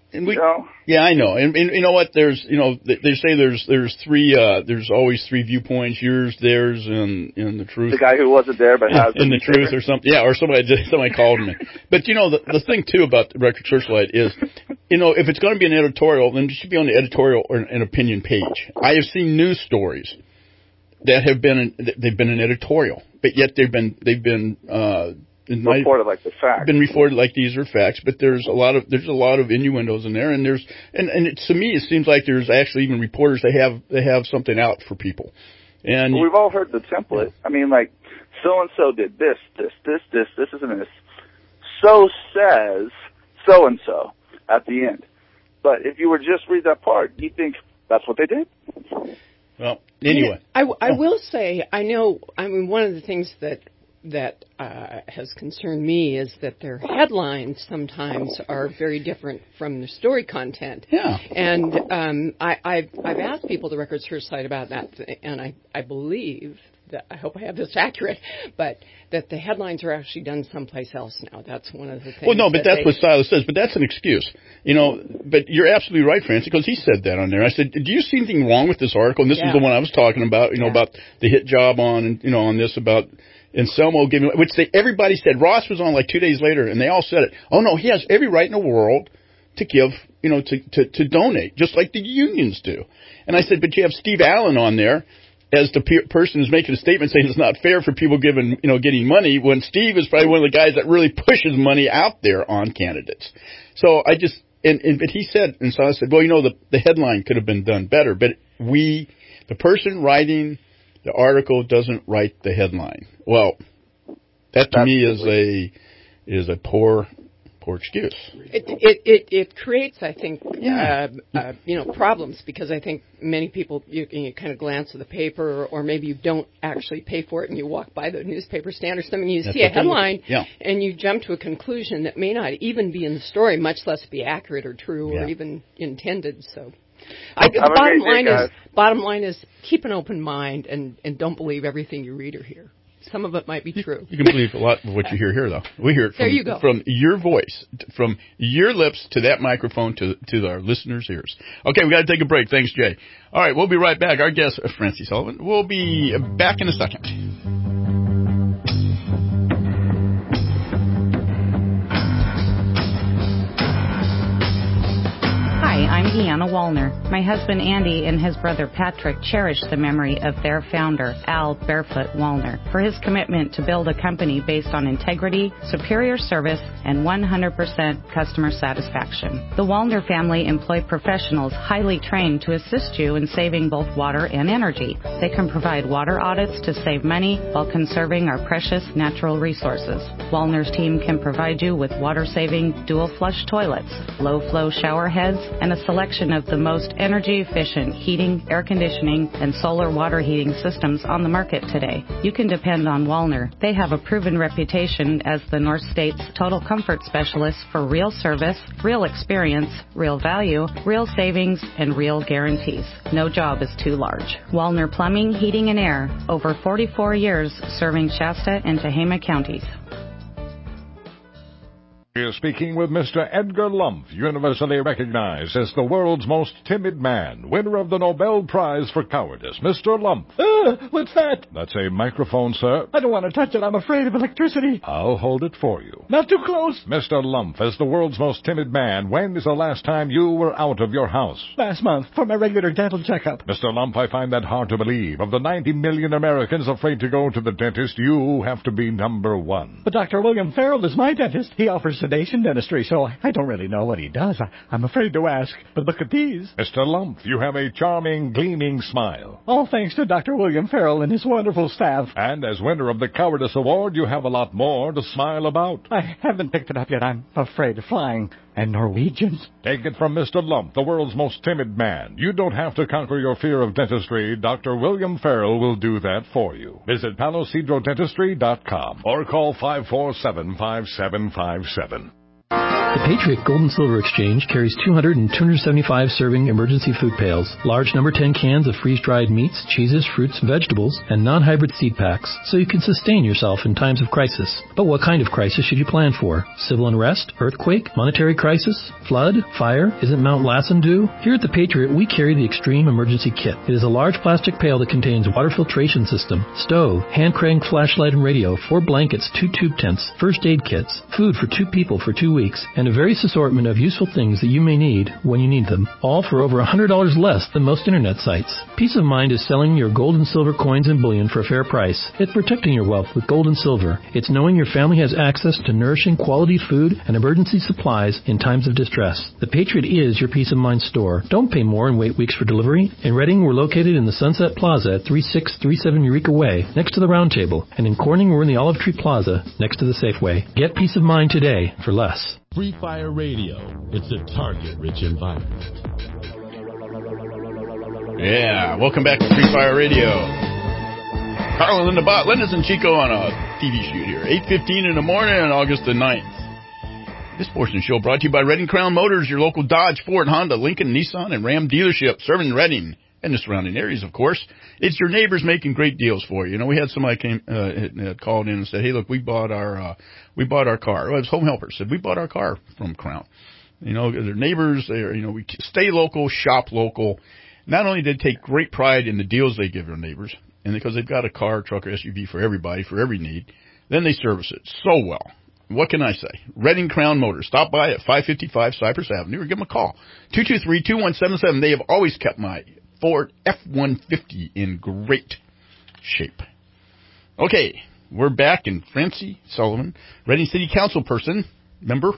And we, you know? Yeah, I know. And, and you know what? There's, you know, they, they say there's there's three, uh, there's always three viewpoints: yours, theirs, and and the truth. The guy who wasn't there but has and the truth, or something. Yeah, or somebody somebody called me. But you know, the the thing too about the Record Searchlight is, you know, if it's going to be an editorial, then it should be on the editorial or an opinion page. I have seen news stories that have been an, they've been an editorial, but yet they've been they've been uh, reported like the facts. Been reported like these are facts, but there's a lot of there's a lot of innuendos in there, and there's and and it, to me it seems like there's actually even reporters that have they have something out for people. And well, we've all heard the template. I mean, like so and so did this, this, this, this, this, and this. So says so and so at the end. But if you were just read that part, you think that's what they did. Well, anyway, I, I will say I know. I mean, one of the things that. that uh, has concerned me is that their headlines sometimes are very different from the story content. Yeah. And um, I, I've, I've asked people at the Record Searchlight about that, and I, I believe that, I hope I have this accurate, but that the headlines are actually done someplace else now. That's one of the things. Well, no, but that that's they, what Silas says, but that's an excuse. You know, but you're absolutely right, Francie, because he said that on there. I said, do you see anything wrong with this article? And this yeah. was the one I was talking about, you know, yeah. about the hit job on, and you know, on this about Anselmo giving, which they, everybody said. Ross was on like two days later, and they all said it. Oh, no, he has every right in the world to give, you know, to, to, to donate, just like the unions do. And I said, but you have Steve Allen on there as the pe- person who's making a statement saying it's not fair for people giving, you know, getting money, when Steve is probably one of the guys that really pushes money out there on candidates. So I just, and, and but he said, and so I said, well, you know, the, the headline could have been done better, but we, the person writing the article doesn't write the headline. Well, that to me is a is a poor poor excuse. It it it, it creates, I think, yeah. uh, uh, you know, problems, because I think many people you, you kind of glance at the paper, or maybe you don't actually pay for it, and you walk by the newspaper stand or something, you That's see a headline, yeah. and you jump to a conclusion that may not even be in the story, much less be accurate or true yeah. or even intended. So. I, the bottom line is, bottom line is, keep an open mind and, and don't believe everything you read or hear. Some of it might be true. You can believe a lot of what you hear here, though. We hear it from, there you go. from your voice, from your lips to that microphone to to our listeners' ears. Okay, we got to take a break. Thanks, Jay. All right, we'll be right back. Our guest, Francie Sullivan, will be back in a second. Hi, I'm Deanna Wallner. My husband Andy and his brother Patrick cherish the memory of their founder, Al Barefoot Wallner, for his commitment to build a company based on integrity, superior service, and one hundred percent customer satisfaction. The Wallner family employ professionals highly trained to assist you in saving both water and energy. They can provide water audits to save money while conserving our precious natural resources. Wallner's team can provide you with water-saving dual-flush toilets, low-flow shower heads, and a selection of the most energy-efficient heating, air conditioning, and solar water heating systems on the market today. You can depend on Wallner. They have a proven reputation as the North State's total comfort specialist for real service, real experience, real value, real savings, and real guarantees. No job is too large. Wallner Plumbing, Heating, and Air. Over forty-four years serving Shasta and Tehama counties. We're speaking with Mister Edgar Lumpf, universally recognized as the world's most timid man, winner of the Nobel Prize for Cowardice. Mister Lumpf. Uh, what's that? That's a microphone, sir. I don't want to touch it. I'm afraid of electricity. I'll hold it for you. Not too close. Mister Lumpf, as the world's most timid man, when is the last time you were out of your house? Last month, for my regular dental checkup. Mister Lumpf, I find that hard to believe. Of the ninety million Americans afraid to go to the dentist, you have to be number one. But Doctor William Farrell is my dentist. He offers sedation dentistry, so I don't really know what he does. I, I'm afraid to ask. But look at these. Mister Lumpf, you have a charming, gleaming smile. All thanks to Doctor William Farrell and his wonderful staff. And as winner of the Cowardice Award, you have a lot more to smile about. I haven't picked it up yet. I'm afraid of flying. And Norwegians. Take it from Mister Lumpf, the world's most timid man. You don't have to conquer your fear of dentistry. Doctor William Farrell will do that for you. Visit palo cedro dentistry dot com or call five four seven, five seven five seven. The Patriot Gold and Silver Exchange carries two hundred and two hundred seventy-five serving emergency food pails, large number ten cans of freeze-dried meats, cheeses, fruits, vegetables, and non-hybrid seed packs, so you can sustain yourself in times of crisis. But what kind of crisis should you plan for? Civil unrest? Earthquake? Monetary crisis? Flood? Fire? Isn't Mount Lassen due? Here at the Patriot, we carry the Extreme Emergency Kit. It is a large plastic pail that contains water filtration system, stove, hand crank flashlight and radio, four blankets, two tube tents, first aid kits, food for two people for two weeks, and a various assortment of useful things that you may need when you need them, all for over one hundred dollars less than most internet sites. Peace of Mind is selling your gold and silver coins and bullion for a fair price. It's protecting your wealth with gold and silver. It's knowing your family has access to nourishing quality food and emergency supplies in times of distress. The Patriot is your Peace of Mind store. Don't pay more and wait weeks for delivery. In Reading, we're located in the Sunset Plaza at thirty-six thirty-seven Eureka Way, next to the Round Table. And in Corning, we're in the Olive Tree Plaza, next to the Safeway. Get Peace of Mind today for less. Free Fire Radio. It's a target-rich environment. Yeah, welcome back to Free Fire Radio. Carl and Linda Bott, Linda's and Chico on a T V shoot here. eight fifteen in the morning on August the ninth. This portion of the show brought to you by Reading Crown Motors, your local Dodge, Ford, Honda, Lincoln, Nissan, and Ram dealership, serving Reading and the surrounding areas, of course. It's your neighbors making great deals for you. You know, we had somebody came uh, had, had called in and said, "Hey, look, we bought our uh, we bought our car." Well, it was Home Helper said, "We bought our car from Crown." You know, their neighbors. They're you know, we stay local, shop local. Not only did they take great pride in the deals they give their neighbors, and because they've got a car, truck, or S U V for everybody, for every need, then they service it so well. What can I say? Reading Crown Motors. Stop by at five fifty-five Cypress Avenue or give them a call. two two three, two one seven seven. They have always kept my Ford F one fifty in great shape. Okay, we're back, and Francie Sullivan, Reading City Council person, member,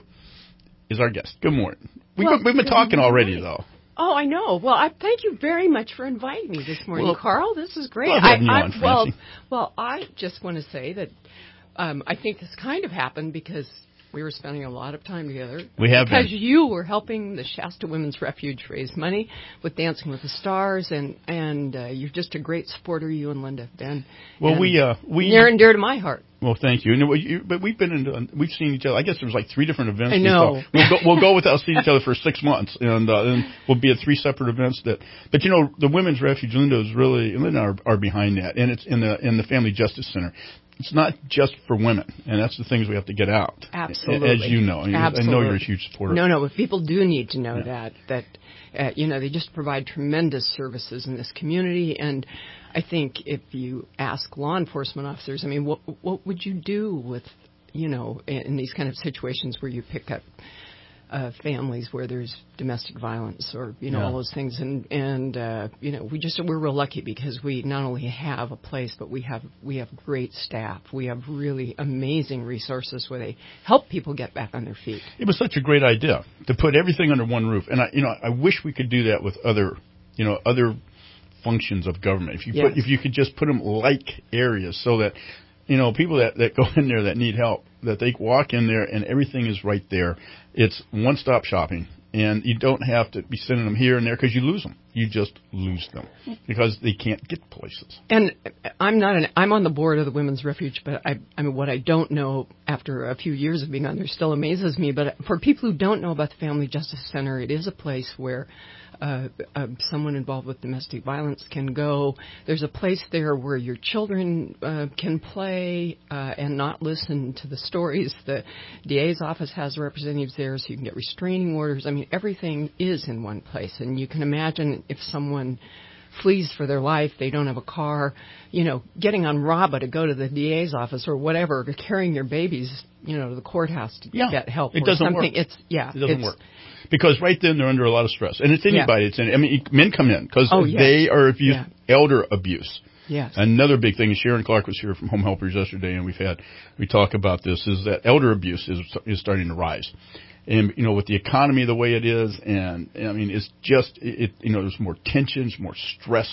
is our guest. Good morning. We, well, we've been talking already, though. Oh, I know. Well, I thank you very much for inviting me this morning, well, Carl. This is great. Love I, having you I, on, Francie. Well, well, I just want to say that um, I think this kind of happened because we were spending a lot of time together. We have Because been. you were helping the Shasta Women's Refuge raise money with Dancing with the Stars, and and uh, you're just a great supporter, you and Linda have been. Well, and we uh, we near and dear to my heart. Well, thank you. And you, but we've been in, we've seen each other. I guess there was like three different events. I know. We we'll, go, we'll go without seeing each other for six months, and uh, then we'll be at three separate events. That, but you know, the Women's Refuge, Linda is really, Linda are, are behind that, and it's in the in the Family Justice Center. It's not just for women, and that's the things we have to get out. Absolutely. As you know. Absolutely. I know you're a huge supporter. No, no, but people do need to know yeah. that, that uh, you know, they just provide tremendous services in this community, and I think if you ask law enforcement officers, I mean, what what would you do with, you know, in, in these kind of situations where you pick up Uh, families where there's domestic violence or, you know, yeah. all those things. And, and uh, you know, we just, we're real lucky because we not only have a place, but we have, we have great staff. We have really amazing resources where they help people get back on their feet. It was such a great idea to put everything under one roof. And I, you know, I wish we could do that with other, you know, other functions of government. If you yes. put, if you could just put them like areas so that, you know, people that, that go in there that need help, that they walk in there and everything is right there. It's one-stop shopping, and you don't have to be sending them here and there because you lose them. You just lose them because they can't get places. And I'm not an, I'm on the board of the Women's Refuge, but I, I mean, what I don't know after a few years of being on there still amazes me. But for people who don't know about the Family Justice Center, it is a place where Uh, uh, someone involved with domestic violence can go. There's a place there where your children uh, can play uh, and not listen to the stories. The D A's office has representatives there, so you can get restraining orders. I mean, everything is in one place. And you can imagine if someone flees for their life, they don't have a car, you know, getting on R A B A to go to the D A's office or whatever, or carrying your babies, you know, to the courthouse to yeah, get help. It or doesn't something. work. It's yeah, it doesn't it's, work. Because right then they're under a lot of stress. And it's anybody. Yeah. It's any, I mean, men come in because oh, yes. they are abuse, yeah. elder abuse. Yes. Another big thing is Sharon Clark was here from Home Helpers yesterday, and we've had, we talk about this, is that elder abuse is is starting to rise. And, you know, with the economy the way it is, and, I mean, it's just, it, you know, there's more tensions, more stress,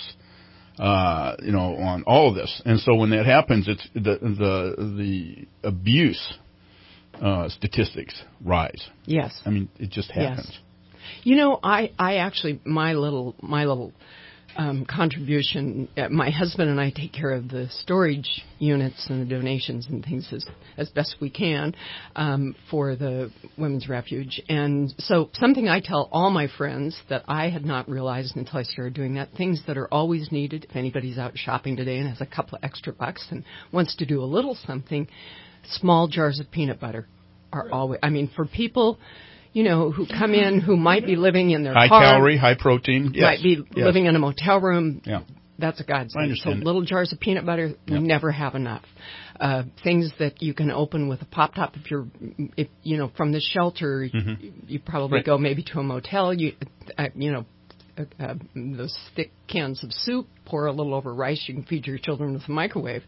uh, you know, on all of this. And so when that happens, it's the, the, the abuse Uh, statistics rise. Yes. I mean, it just happens. Yes. You know, I, I actually, my little, my little um, contribution. Uh, my husband and I take care of the storage units and the donations and things as, as best we can um, for the Women's Refuge. And so something I tell all my friends that I had not realized until I started doing that, things that are always needed if anybody's out shopping today and has a couple of extra bucks and wants to do a little something, small jars of peanut butter are always, I mean, for people, you know, who come in who might be living in their high car. High calorie, high protein. Yes. Might be yes. living in a motel room. Yeah. That's a godsend. I understand. So little jars of peanut butter, yeah. we never have enough. Uh, things that you can open with a pop top. If you're, if you know, from the shelter, mm-hmm. you, you probably right. go maybe to a motel. You, uh, you know, uh, uh, those thick cans of soup. Pour a little over rice. You can feed your children with a microwave.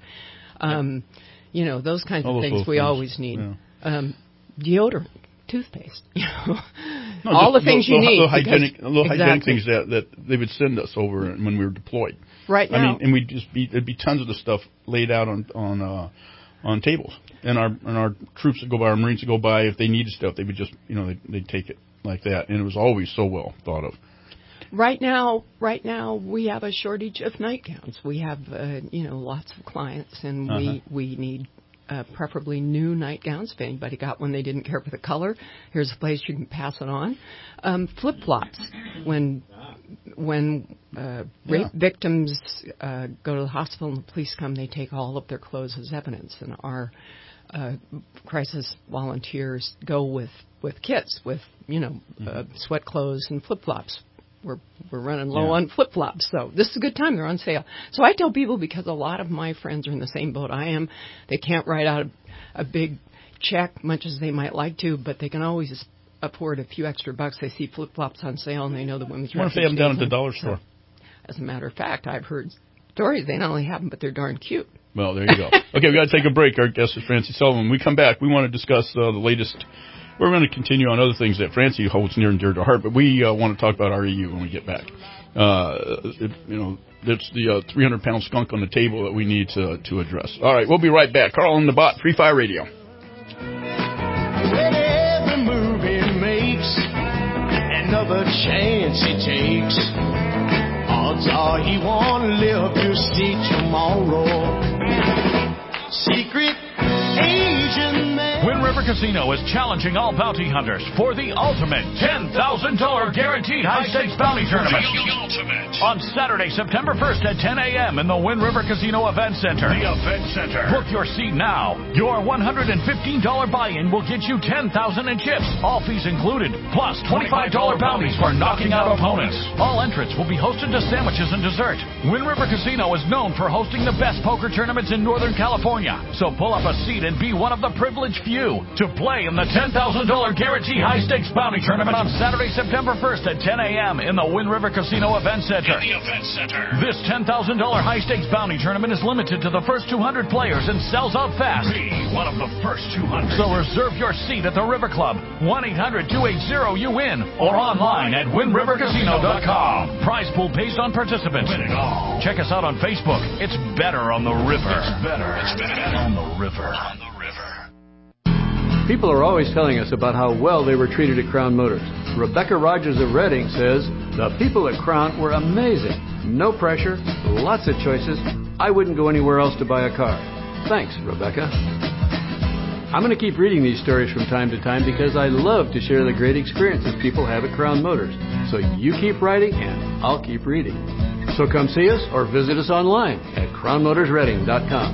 Um, yeah. You know, those kinds All of things we things. always need. Yeah. Um, deodorant. Toothpaste, you know, no, all the things little, you need. Little hygienic, because, little exactly. hygienic things that, that they would send us over when we were deployed. Right now. I mean, and we'd just be, there'd be tons of the stuff laid out on, on, uh, on tables. And our, and our troops would go by, our Marines would go by, if they needed stuff, they would just, you know, they'd, they'd take it like that. And it was always so well thought of. Right now, right now we have a shortage of nightgowns. We have, uh, you know, lots of clients, and uh-huh. we, we need Uh, preferably new nightgowns. If anybody got one they didn't care for the color, here's a place you can pass it on. Um, flip-flops. When when uh, rape yeah. victims uh, go to the hospital and the police come, they take all of their clothes as evidence. And our uh, crisis volunteers go with, with kits, with, you know, mm-hmm. uh, sweat clothes and flip-flops. We're we're running low yeah. on flip-flops, so this is a good time. They're on sale. So I tell people, because a lot of my friends are in the same boat I am, they can't write out a, a big check, much as they might like to, but they can always afford a few extra bucks. They see flip-flops on sale, and they know the Women's Refuge. What if they have them down at the dollar store? So, as a matter of fact, I've heard stories. They not only have them, but they're darn cute. Well, there you go. Okay, we got to take a break. Our guest is Francie Sullivan. When we come back, we want to discuss uh, the latest. We're going to continue on other things that Francie holds near and dear to her heart, but we uh, want to talk about R E U when we get back. Uh, it, you know, it's the uh, three hundred pound skunk on the table that we need to to address. All right, we'll be right back. Carl and the Bot, Free Fire Radio. When every move he makes, another chance he takes, odds are he won't live to see tomorrow. Secret Asian man. Wind River Casino is challenging all bounty hunters for the ultimate ten thousand dollars guaranteed high-stakes bounty tournament. The ultimate. On Saturday, September first at ten a.m. in the Wind River Casino Event Center. The Event Center. Book your seat now. Your one hundred fifteen dollars buy-in will get you ten thousand dollars in chips, all fees included, plus twenty-five dollars bounties for knocking out opponents. All entrants will be hosted to sandwiches and dessert. Wind River Casino is known for hosting the best poker tournaments in Northern California. So pull up a seat and be one of the privileged few to play in the ten thousand dollars guarantee high-stakes bounty tournament on Saturday, September first at ten a.m. in the Wind River Casino Event Center. In the Event Center. This ten thousand dollars high-stakes bounty tournament is limited to the first two hundred players and sells out fast. Be one of the first two hundred. So reserve your seat at the River Club, one eight hundred two eight zero U W I N, or online at wind river casino dot com. Prize pool based on participants. Win it all. Check us out on Facebook. It's better on the river. It's better. It's better on the river. On the river. People are always telling us about how well they were treated at Crown Motors. Rebecca Rogers of Reading says, the people at Crown were amazing. No pressure, lots of choices. I wouldn't go anywhere else to buy a car. Thanks, Rebecca. I'm going to keep reading these stories from time to time because I love to share the great experiences people have at Crown Motors. So you keep writing and I'll keep reading. So come see us or visit us online at crown motors reading dot com.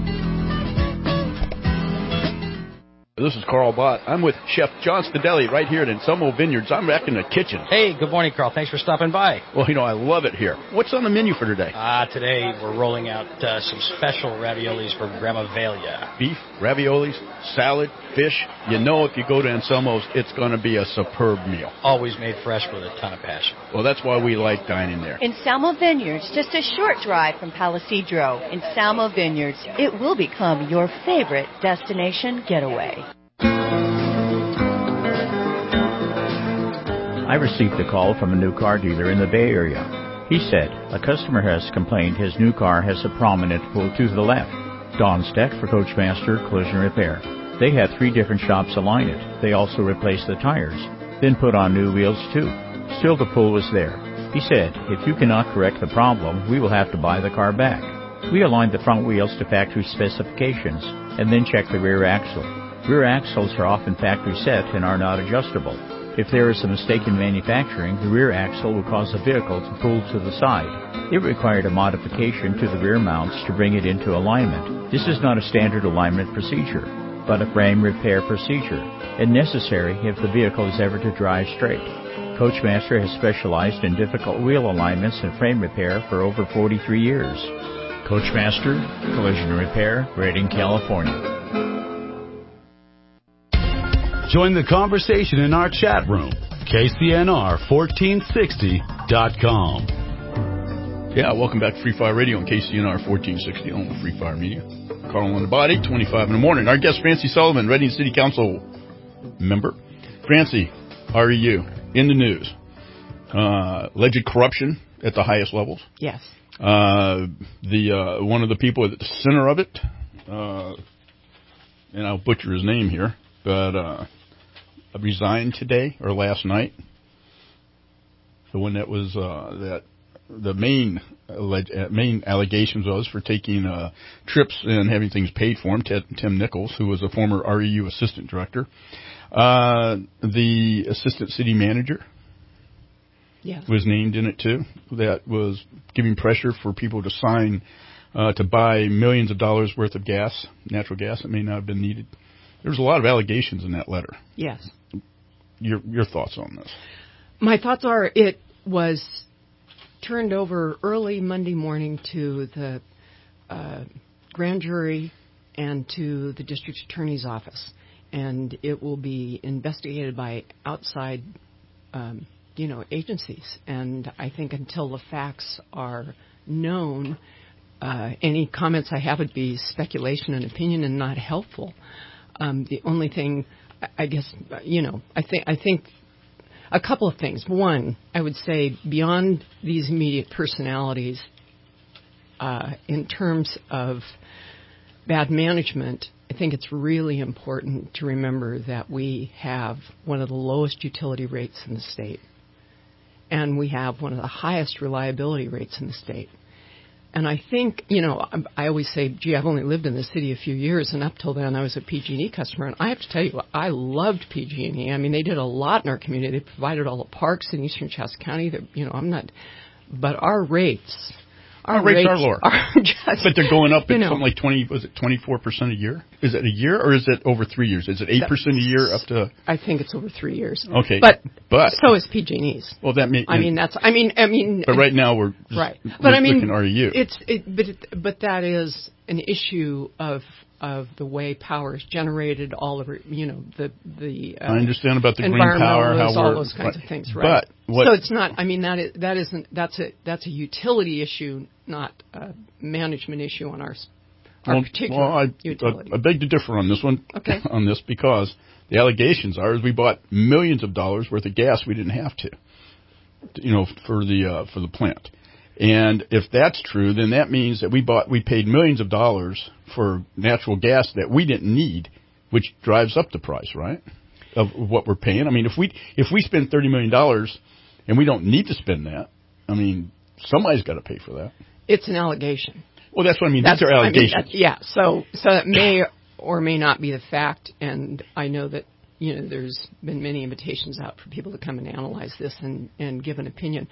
This is Carl Bott. I'm with Chef John Stadelli right here at Anselmo Vineyards. I'm back in the kitchen. Hey, good morning, Carl. Thanks for stopping by. Well, you know, I love it here. What's on the menu for today? Ah, uh, today we're rolling out uh, some special raviolis from Grandma Velia. Beef, raviolis, salad, fish. You know, if you go to Anselmo's, it's going to be a superb meal. Always made fresh with a ton of passion. Well, that's why we like dining there. Anselmo Vineyards, just a short drive from Palisadro. Anselmo Vineyards, it will become your favorite destination getaway. I received a call from a new car dealer in the Bay Area. He said, a customer has complained his new car has a prominent pull to the left. Don Steck for Coachmaster Collision Repair. They had three different shops align it. They also replaced the tires, then put on new wheels too. Still the pull was there. He said, if you cannot correct the problem, we will have to buy the car back. We aligned the front wheels to factory specifications and then checked the rear axle. Rear axles are often factory set and are not adjustable. If there is a mistake in manufacturing, the rear axle will cause the vehicle to pull to the side. It required a modification to the rear mounts to bring it into alignment. This is not a standard alignment procedure, but a frame repair procedure, and necessary if the vehicle is ever to drive straight. Coachmaster has specialized in difficult wheel alignments and frame repair for over forty-three years. Coachmaster, Collision Repair, Redding, California. Join the conversation in our chat room, K C N R fourteen sixty dot com. Yeah, welcome back to Free Fire Radio on K C N R fourteen sixty on the Free Fire Media. Carl on the body, twenty-five in the morning. Our guest, Francie Sullivan, Redding City Council member. Francie, R E U, in the news. Uh, alleged corruption at the highest levels. Yes. Uh, the uh, one of the people at the center of it, uh, and I'll butcher his name here, but uh, resigned today or last night. The one that was uh, that the main alleged, main allegations was for taking uh, trips and having things paid for him. Ted, Tim Nichols, who was a former R E U assistant director, uh, the assistant city manager. Yeah. Was named in it too. That was giving pressure for people to sign uh, to buy millions of dollars worth of gas, natural gas that may not have been needed. There's a lot of allegations in that letter. Yes. Your your thoughts on this? My thoughts are it was turned over early Monday morning to the uh, grand jury and to the district attorney's office, and it will be investigated by outside um you know, agencies. And I think until the facts are known, uh, any comments I have would be speculation and opinion and not helpful. Um, the only thing, I guess, you know, I think I think a couple of things. One, I would say beyond these immediate personalities, uh, in terms of bad management, I think it's really important to remember that we have one of the lowest utility rates in the state. And we have one of the highest reliability rates in the state. And I think, you know, I always say, gee, I've only lived in the city a few years, and up till then I was a P G and E customer. And I have to tell you, I loved P G and E. I mean, they did a lot in our community. They provided all the parks in eastern Shasta County. That, you know, I'm not, but our rates... Our, Our rates, rates are lower, are just, but they're going up at know, something like twenty. Was it twenty-four percent a year? Is it a year or is it over three years? Is it eight percent a year up to? I think it's over three years. Okay, but but so is P G and E's. Well, that means I mean that's. I mean, I mean. But right now we're just, right. But we're I mean, R E U. It's it, but it, but that is an issue of of the way power is generated. All of it, you know, the the. Uh, I understand about the green power, how all we're, those kinds right. of things, right? But what, so it's not. I mean, that is that isn't that's a that's a utility issue, not a management issue on our our well, particular well, I, utility. I, I beg to differ on this one. Okay. On this because the allegations are is we bought millions of dollars worth of gas we didn't have to, you know, for the uh, for the plant. And if that's true, then that means that we bought, we paid millions of dollars for natural gas that we didn't need, which drives up the price, right, of what we're paying. I mean, if we if we spend thirty million dollars and we don't need to spend that, I mean, somebody's got to pay for that. It's an allegation. Well, that's what I mean. That's, These are allegations. I mean, yeah. So so that may or may not be the fact, and I know that you know there's been many invitations out for people to come and analyze this and, and give an opinion.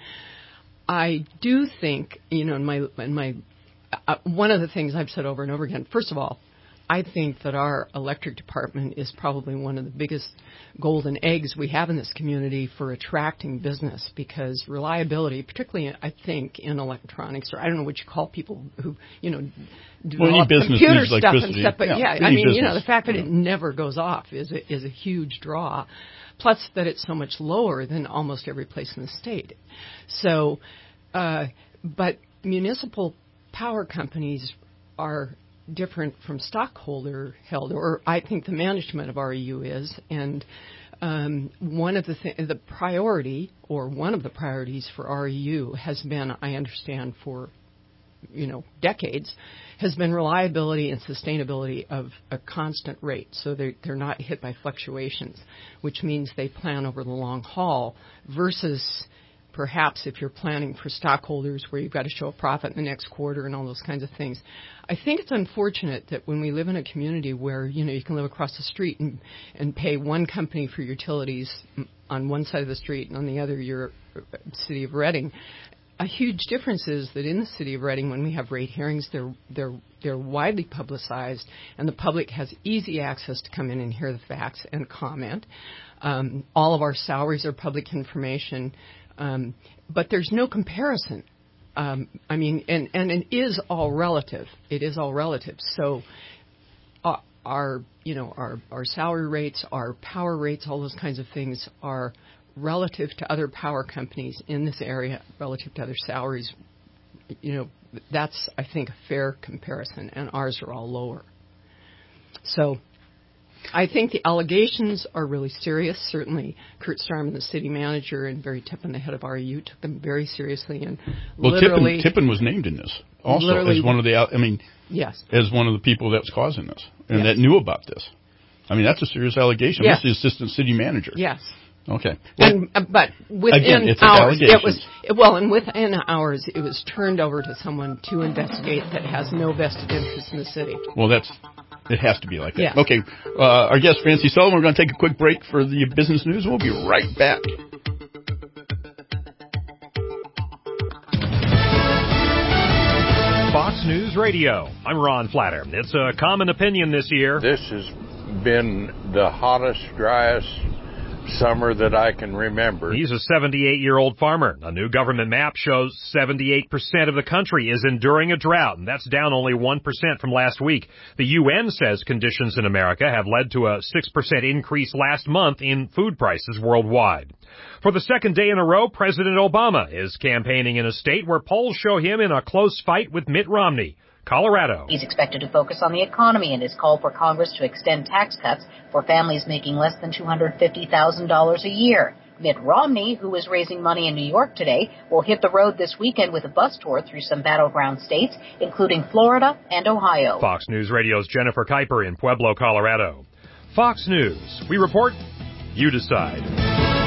I do think, you know, in my, in my, uh, one of the things I've said over and over again, first of all, I think that our electric department is probably one of the biggest golden eggs we have in this community for attracting business because reliability, particularly I think in electronics, or I don't know what you call people who, you know, do well, all computer stuff electricity. and stuff, but yeah, yeah I mean, business. you know, the fact that yeah. it never goes off is a, is a huge draw. Plus that it's so much lower than almost every place in the state. So, uh, but municipal power companies are different from stockholder held, or I think the management of R E U is. And um, one of the th- the priority, or one of the priorities for R E U has been, I understand, for you know decades, has been reliability and sustainability of a constant rate. So they're, they're not hit by fluctuations, which means they plan over the long haul versus perhaps if you're planning for stockholders where you've got to show a profit in the next quarter and all those kinds of things. I think it's unfortunate that when we live in a community where, you know, you can live across the street and, and pay one company for utilities on one side of the street and on the other your city of Reading. A huge difference is that in the city of Reading, when we have rate hearings, they're they're they're widely publicized, and the public has easy access to come in and hear the facts and comment. Um, all of our salaries are public information, um, but there's no comparison. Um, I mean, and, and it is all relative. It is all relative. So uh, our you know our our salary rates, our power rates, all those kinds of things are relative to other power companies in this area, relative to other salaries. You know, that's, I think, a fair comparison, and ours are all lower. So I think the allegations are really serious. Certainly, Kurt Starman, the city manager, and Barry Tippin, the head of R E U, took them very seriously. And well, literally, Tippin, Tippin was named in this also as one of the, I mean, yes, as one of the people that's causing this and yes. that knew about this. I mean, that's a serious allegation. Yes. This is the assistant city manager. Yes. Okay. Well, and, uh, but within again, it's hours, it was it, well, and within hours, it was turned over to someone to investigate that has no vested interest in the city. Well, that's it has to be like that. Yeah. Okay. Uh, our guest, Francie Sullivan, we're going to take a quick break for the business news. We'll be right back. Fox News Radio. I'm Ron Flatter. It's a common opinion this year. This has been the hottest, driest summer that I can remember. He's a seventy-eight-year-old farmer. A new government map shows seventy-eight percent of the country is enduring a drought, and that's down only one percent from last week. The U N says conditions in America have led to a six percent increase last month in food prices worldwide. For the second day in a row, President Obama is campaigning in a state where polls show him in a close fight with Mitt Romney. Colorado. He's expected to focus on the economy and his call for Congress to extend tax cuts for families making less than two hundred fifty thousand dollars a year. Mitt Romney, who is raising money in New York today, will hit the road this weekend with a bus tour through some battleground states, including Florida and Ohio. Fox News Radio's Jennifer Kuiper in Pueblo, Colorado. Fox News. We report, you decide.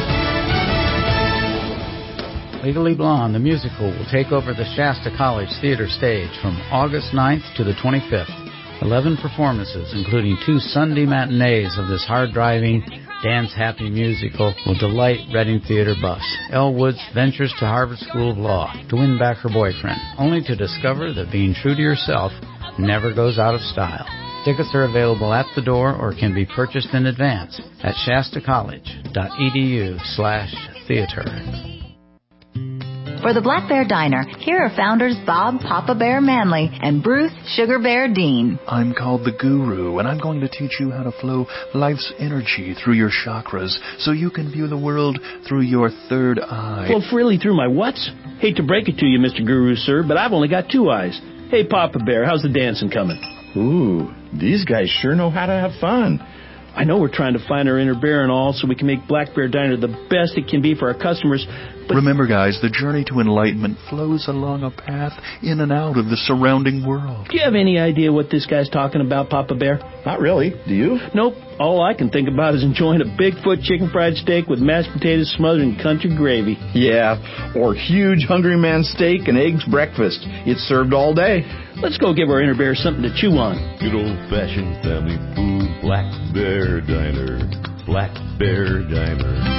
Legally Blonde, the musical, will take over the Shasta College Theater stage from August ninth to the twenty-fifth. Eleven performances, including two Sunday matinees of this hard-driving, dance-happy musical, will delight Reading theater buffs. Elle Woods ventures to Harvard School of Law to win back her boyfriend, only to discover that being true to yourself never goes out of style. Tickets are available at the door or can be purchased in advance at shastacollege.edu slash theater. For the Black Bear Diner, here are founders Bob Papa Bear Manley and Bruce Sugar Bear Dean. I'm called the Guru, and I'm going to teach you how to flow life's energy through your chakras so you can view the world through your third eye. Flow freely through my whats? Hate to break it to you, Mister Guru, sir, but I've only got two eyes. Hey, Papa Bear, how's the dancing coming? Ooh, these guys sure know how to have fun. I know we're trying to find our inner bear and all so we can make Black Bear Diner the best it can be for our customers. But remember, guys, the journey to enlightenment flows along a path in and out of the surrounding world. Do you have any idea what this guy's talking about, Papa Bear? Not really. Do you? Nope. All I can think about is enjoying a Bigfoot chicken fried steak with mashed potatoes smothered in country gravy. Yeah, or huge Hungry Man steak and eggs breakfast. It's served all day. Let's go give our inner bear something to chew on. Good old-fashioned family food, Black Bear Diner. Black Bear Diner.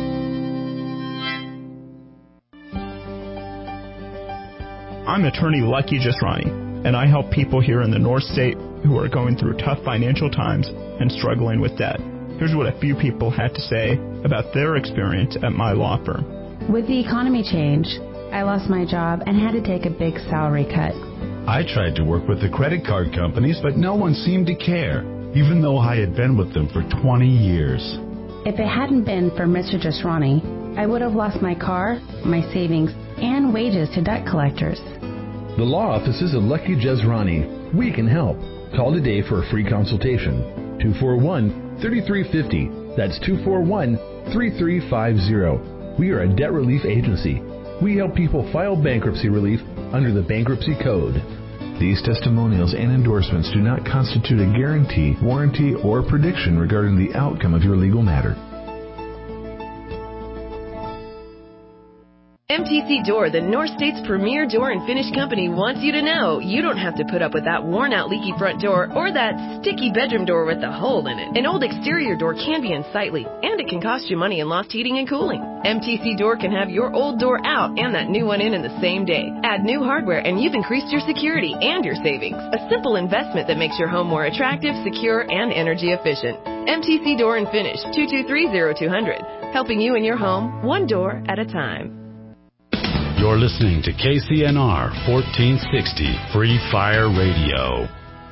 I'm attorney Lucky Jasrani, and I help people here in the North State who are going through tough financial times and struggling with debt. Here's what a few people had to say about their experience at my law firm. With the economy change, I lost my job and had to take a big salary cut. I tried to work with the credit card companies, but no one seemed to care, even though I had been with them for twenty years. If it hadn't been for Mister Jasrani, I would have lost my car, my savings, and wages to debt collectors. The law offices of Lucky Jasrani. We can help. Call today for a free consultation. two four one, three three five zero. That's two four one, three three five zero. We are a debt relief agency. We help people file bankruptcy relief under the Bankruptcy Code. These testimonials and endorsements do not constitute a guarantee, warranty, or prediction regarding the outcome of your legal matter. M T C Door, the North State's premier door and finish company, wants you to know you don't have to put up with that worn-out leaky front door or that sticky bedroom door with the hole in it. An old exterior door can be unsightly, and it can cost you money in lost heating and cooling. M T C Door can have your old door out and that new one in in the same day. Add new hardware and you've increased your security and your savings. A simple investment that makes your home more attractive, secure, and energy efficient. M T C Door and Finish, two two three, zero two zero zero. Helping you and your home, one door at a time. You're listening to K C N R fourteen sixty Free Fire Radio.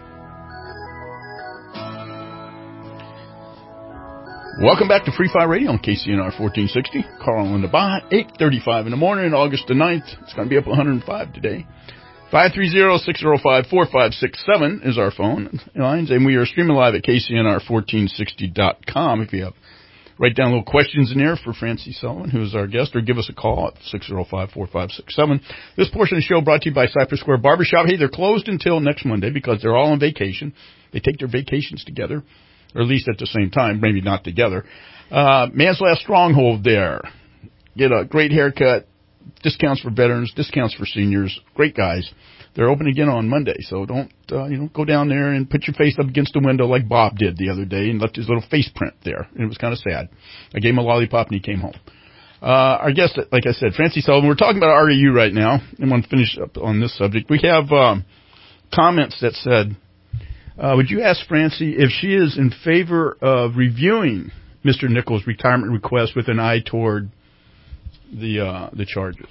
Welcome back to Free Fire Radio on K C N R fourteen sixty. Carl and Linda Baha, eight thirty-five in the morning, August the ninth. It's going to be up one hundred five today. five three zero, six zero five, four five six seven is our phone lines, and we are streaming live at K C N R fourteen sixty dot com. If you have, write down little questions in there for Francie Sullivan, who is our guest, or give us a call at six zero five, four five six seven. This portion of the show brought to you by Cypress Square Barbershop. Hey, they're closed until next Monday because they're all on vacation. They take their vacations together, or at least at the same time, maybe not together. Uh, Man's Last Stronghold there. Get a great haircut, discounts for veterans, discounts for seniors, great guys. They're open again on Monday, so don't, uh, you know, go down there and put your face up against the window like Bob did the other day and left his little face print there. And it was kind of sad. I gave him a lollipop and he came home. Uh, our guest, like I said, Francie Sullivan. We're talking about R E U right now. I want to finish up on this subject. We have um, comments that said, uh, would you ask Francie if she is in favor of reviewing Mister Nichols' retirement request with an eye toward the uh, the charges?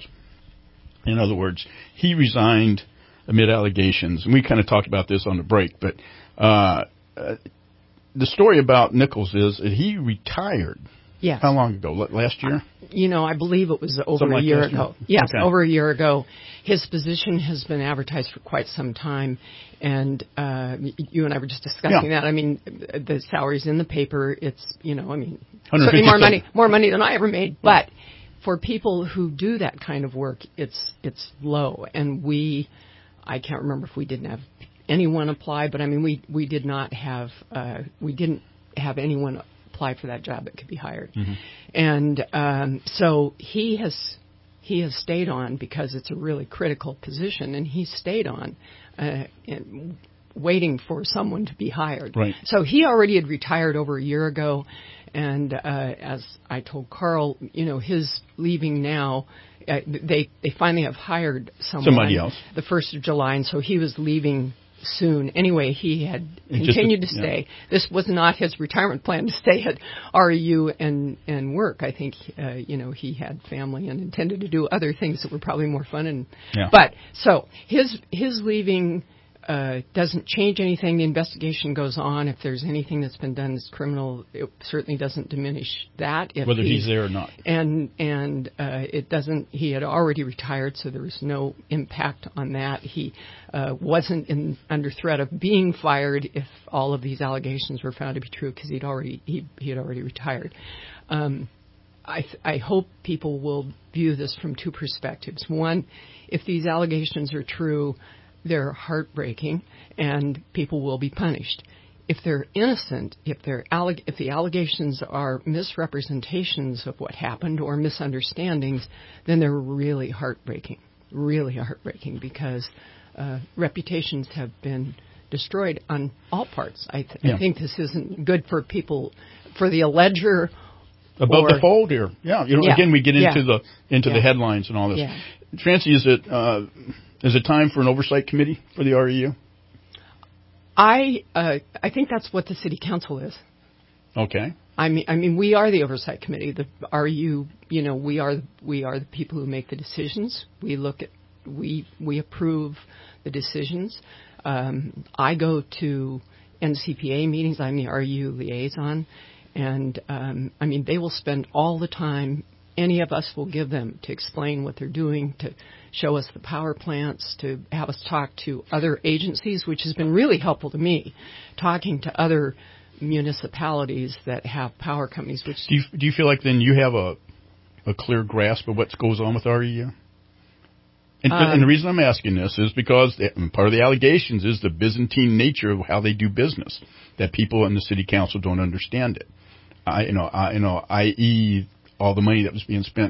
In other words, he resigned amid allegations, and we kind of talked about this on the break, but uh, uh, the story about Nichols is that he retired. Yes. How long ago? Last year? You know, I believe it was over Something a like year last ago. year? Yes, Okay. over a year ago. His position has been advertised for quite some time, and uh, you and I were just discussing Yeah. that. I mean, the salary's in the paper. It's, you know, I mean, certainly more money, more money than I ever made, but for people who do that kind of work, it's it's low, and we. I can't remember if we didn't have anyone apply, but I mean, we, we did not have, uh, we didn't have anyone apply for that job that could be hired. Mm-hmm. And, um, so he has, he has stayed on because it's a really critical position, and he stayed on, uh, and waiting for someone to be hired. Right. So he already had retired over a year ago, and, uh, as I told Carl, you know, his leaving now, Uh, they they finally have hired someone Somebody else. the first of July, and so he was leaving soon. Anyway, he had It's continued just a, to stay. Yeah. This was not his retirement plan to stay at R E U and and work. I think uh, you know he had family and intended to do other things that were probably more fun. And yeah. but so his his leaving. Uh, doesn't change anything. The investigation goes on. If there's anything that's been done that's criminal, it certainly doesn't diminish that. If Whether he's, he's there or not. And and uh, it doesn't. He had already retired, so there was no impact on that. He uh, wasn't in, under threat of being fired if all of these allegations were found to be true, because he'd already he he had already retired. Um, I th- I hope people will view this from two perspectives. One, if these allegations are true, they're heartbreaking, and people will be punished. If they're innocent, if they're alleg- if the allegations are misrepresentations of what happened or misunderstandings, then they're really heartbreaking, really heartbreaking, because uh, reputations have been destroyed on all parts. I, th- Yeah. I think this isn't good for people, for the alleger. Above or, the fold here. Yeah. You know, yeah. again, we get into yeah. the into yeah. the headlines and all this. Yeah. Francie, is it uh, is it time for an oversight committee for the R E U? I uh, I think that's what the city council is. Okay. I mean, I mean, we are the oversight committee. The R E U, you know, we are we are the people who make the decisions. We look at we we approve the decisions. Um, I go to N C P A meetings. I'm the R E U liaison, and um, I mean, they will spend all the time any of us will give them to explain what they're doing, to show us the power plants, to have us talk to other agencies, which has been really helpful to me, talking to other municipalities that have power companies. Which do you do you feel like then you have a a clear grasp of what goes on with R E U? And, um, and the reason I'm asking this is because the, part of the allegations is the Byzantine nature of how they do business, that people in the city council don't understand it. I, you know, I, you know, that is all the money that was being spent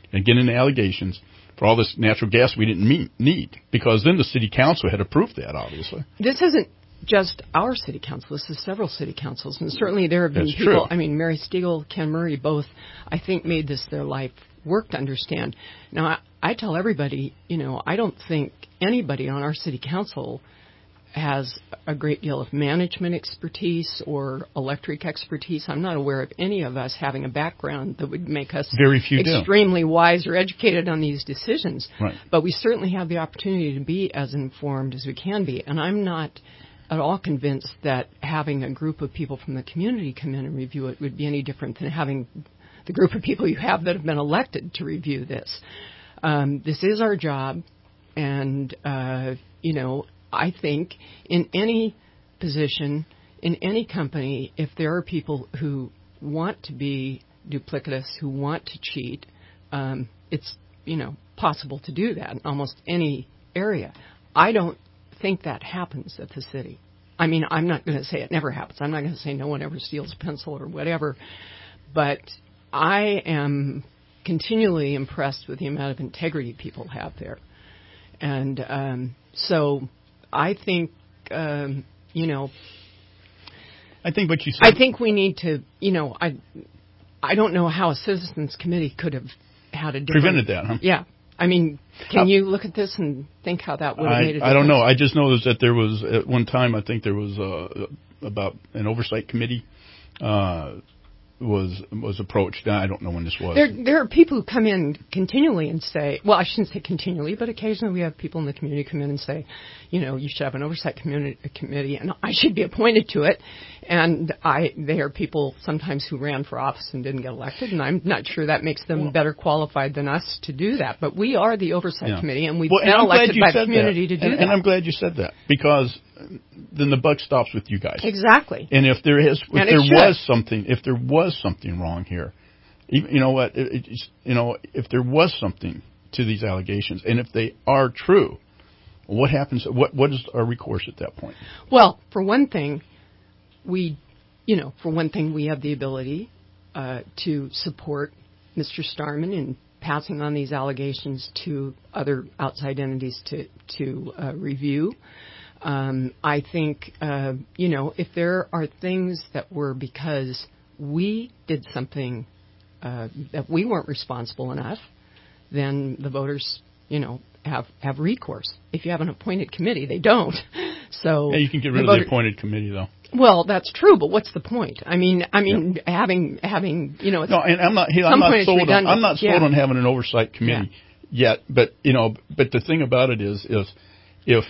and get into allegations for all this natural gas we didn't meet, need, because then the city council had approved that, obviously. This isn't just our city council. This is several city councils, and certainly there have been That's people. true. I mean, Mary Stegall, Ken Murray, both, I think, made this their life work to understand. Now, I, I tell everybody, you know, I don't think anybody on our city council has a great deal of management expertise or electric expertise. I'm not aware of any of us having a background that would make us Very few extremely do. wise or educated on these decisions. Right. But we certainly have the opportunity to be as informed as we can be. And I'm not at all convinced that having a group of people from the community come in and review it would be any different than having the group of people you have that have been elected to review this. Um, this is our job, and, uh, you know, I think in any position, in any company, if there are people who want to be duplicitous, who want to cheat, um, it's, you know, possible to do that in almost any area. I don't think that happens at the city. I mean, I'm not going to say it never happens. I'm not going to say no one ever steals a pencil or whatever. But I am continually impressed with the amount of integrity people have there. And um, so I think, um, you know... I think what you said... I think we need to, you know, I I don't know how a citizens committee could have had a different... Prevented that, huh? Yeah. I mean, can how, you look at this and think how that would have I, made a difference? I don't know. I just know that there was, at one time, I think there was uh, about an oversight committee uh was was approached. I don't know when this was. There there are people who come in continually and say, well, I shouldn't say continually, but occasionally we have people in the community come in and say, you know, you should have an oversight community, committee, and I should be appointed to it. And I they are people sometimes who ran for office and didn't get elected, and I'm not sure that makes them well, better qualified than us to do that. But we are the oversight yeah. committee, and we've well, been and elected by the community that. to do and, that. And I'm glad you said that, because then the buck stops with you guys. Exactly. And if there is, if and there was something, if there was something wrong here, even, you know what, it, it, you know, if there was something to these allegations, and if they are true, what happens? What what is our recourse at that point? Well, for one thing, we, you know, for one thing, we have the ability uh, to support Mister Starman in passing on these allegations to other outside entities to to uh, review. Um, I think, uh, you know, if there are things that were because we did something uh, that we weren't responsible enough, then the voters, you know, have, have recourse. If you have an appointed committee, they don't. So yeah, you can get rid the of voter- the appointed committee, though. Well, that's true, but what's the point? I mean, I mean, yeah. having having you know, it's, no, and I'm not. I'm not sold on. I'm not sold yeah. on having an oversight committee yeah. yet. But you know, but the thing about it is, is if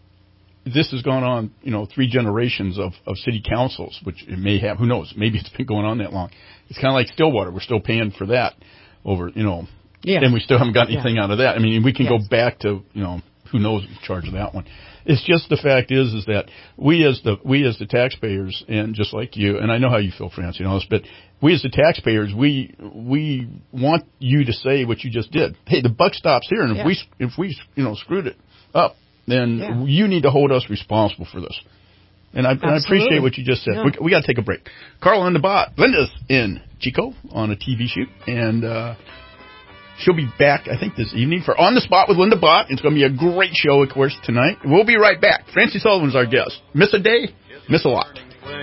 this has gone on, you know, three generations of, of city councils, which it may have. Who knows? Maybe it's been going on that long. It's kind of like Stillwater. We're still paying for that over, you know, yeah. and we still haven't got anything yeah. out of that. I mean, we can yes. go back to, you know, who knows in charge of that one. It's just the fact is, is that we as the we as the taxpayers, and just like you, and I know how you feel, Francie, you know this, but we as the taxpayers, we we want you to say what you just did. Hey, the buck stops here, and yeah. if we if we you know screwed it up, then yeah. you need to hold us responsible for this. And I, and I appreciate what you just said. Yeah. We, we got to take a break. Carl and the Bot, Linda's in Chico on a T V shoot, and uh, she'll be back, I think, this evening for On the Spot with Linda Bott. It's going to be a great show, of course, tonight. We'll be right back. Francie Sullivan's our guest. Miss a day, miss a lot.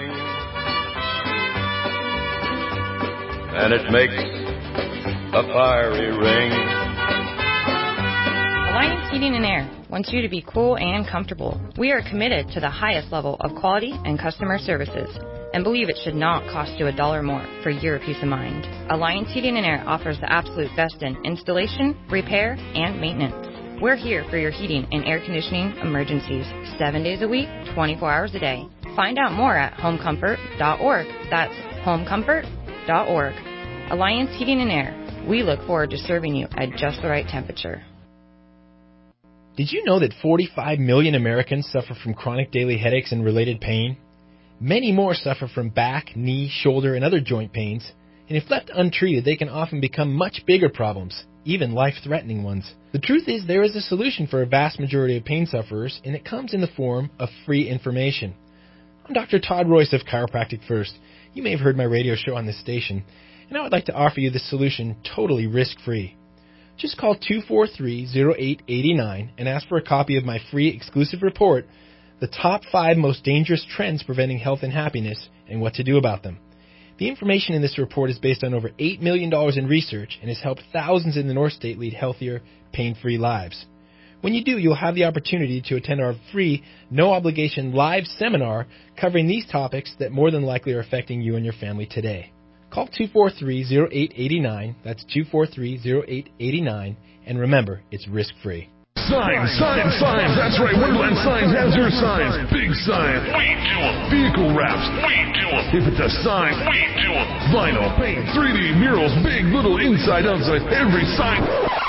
And it makes a fiery ring. Alliance Heating and Air wants you to be cool and comfortable. We are committed to the highest level of quality and customer services, and believe it should not cost you a dollar more for your peace of mind. Alliance Heating and Air offers the absolute best in installation, repair, and maintenance. We're here for your heating and air conditioning emergencies, seven days a week, twenty-four hours a day. Find out more at home comfort dot org. That's home comfort dot org. Alliance Heating and Air. We look forward to serving you at just the right temperature. Did you know that forty-five million Americans suffer from chronic daily headaches and related pain? Many more suffer from back, knee, shoulder, and other joint pains, and if left untreated, they can often become much bigger problems, even life-threatening ones. The truth is there is a solution for a vast majority of pain sufferers, and it comes in the form of free information. I'm Doctor Todd Royce of Chiropractic First. You may have heard my radio show on this station, and I would like to offer you this solution totally risk-free. Just call two four three, zero eight eight nine and ask for a copy of my free exclusive report, The Top five Most Dangerous Trends Preventing Health and Happiness and What to Do About Them. The information in this report is based on over eight million dollars in research and has helped thousands in the North State lead healthier, pain-free lives. When you do, you'll have the opportunity to attend our free, no-obligation live seminar covering these topics that more than likely are affecting you and your family today. Call two four three, zero eight eight nine, that's two four three, zero eight eight nine, and remember, it's risk-free. Signs, signs, signs. That's right. Wonderland Signs has your signs. Big signs. We do them. Vehicle wraps. We do them. If it's a sign, we do them. Vinyl, paint, three D, murals, big, little, inside, outside, every sign.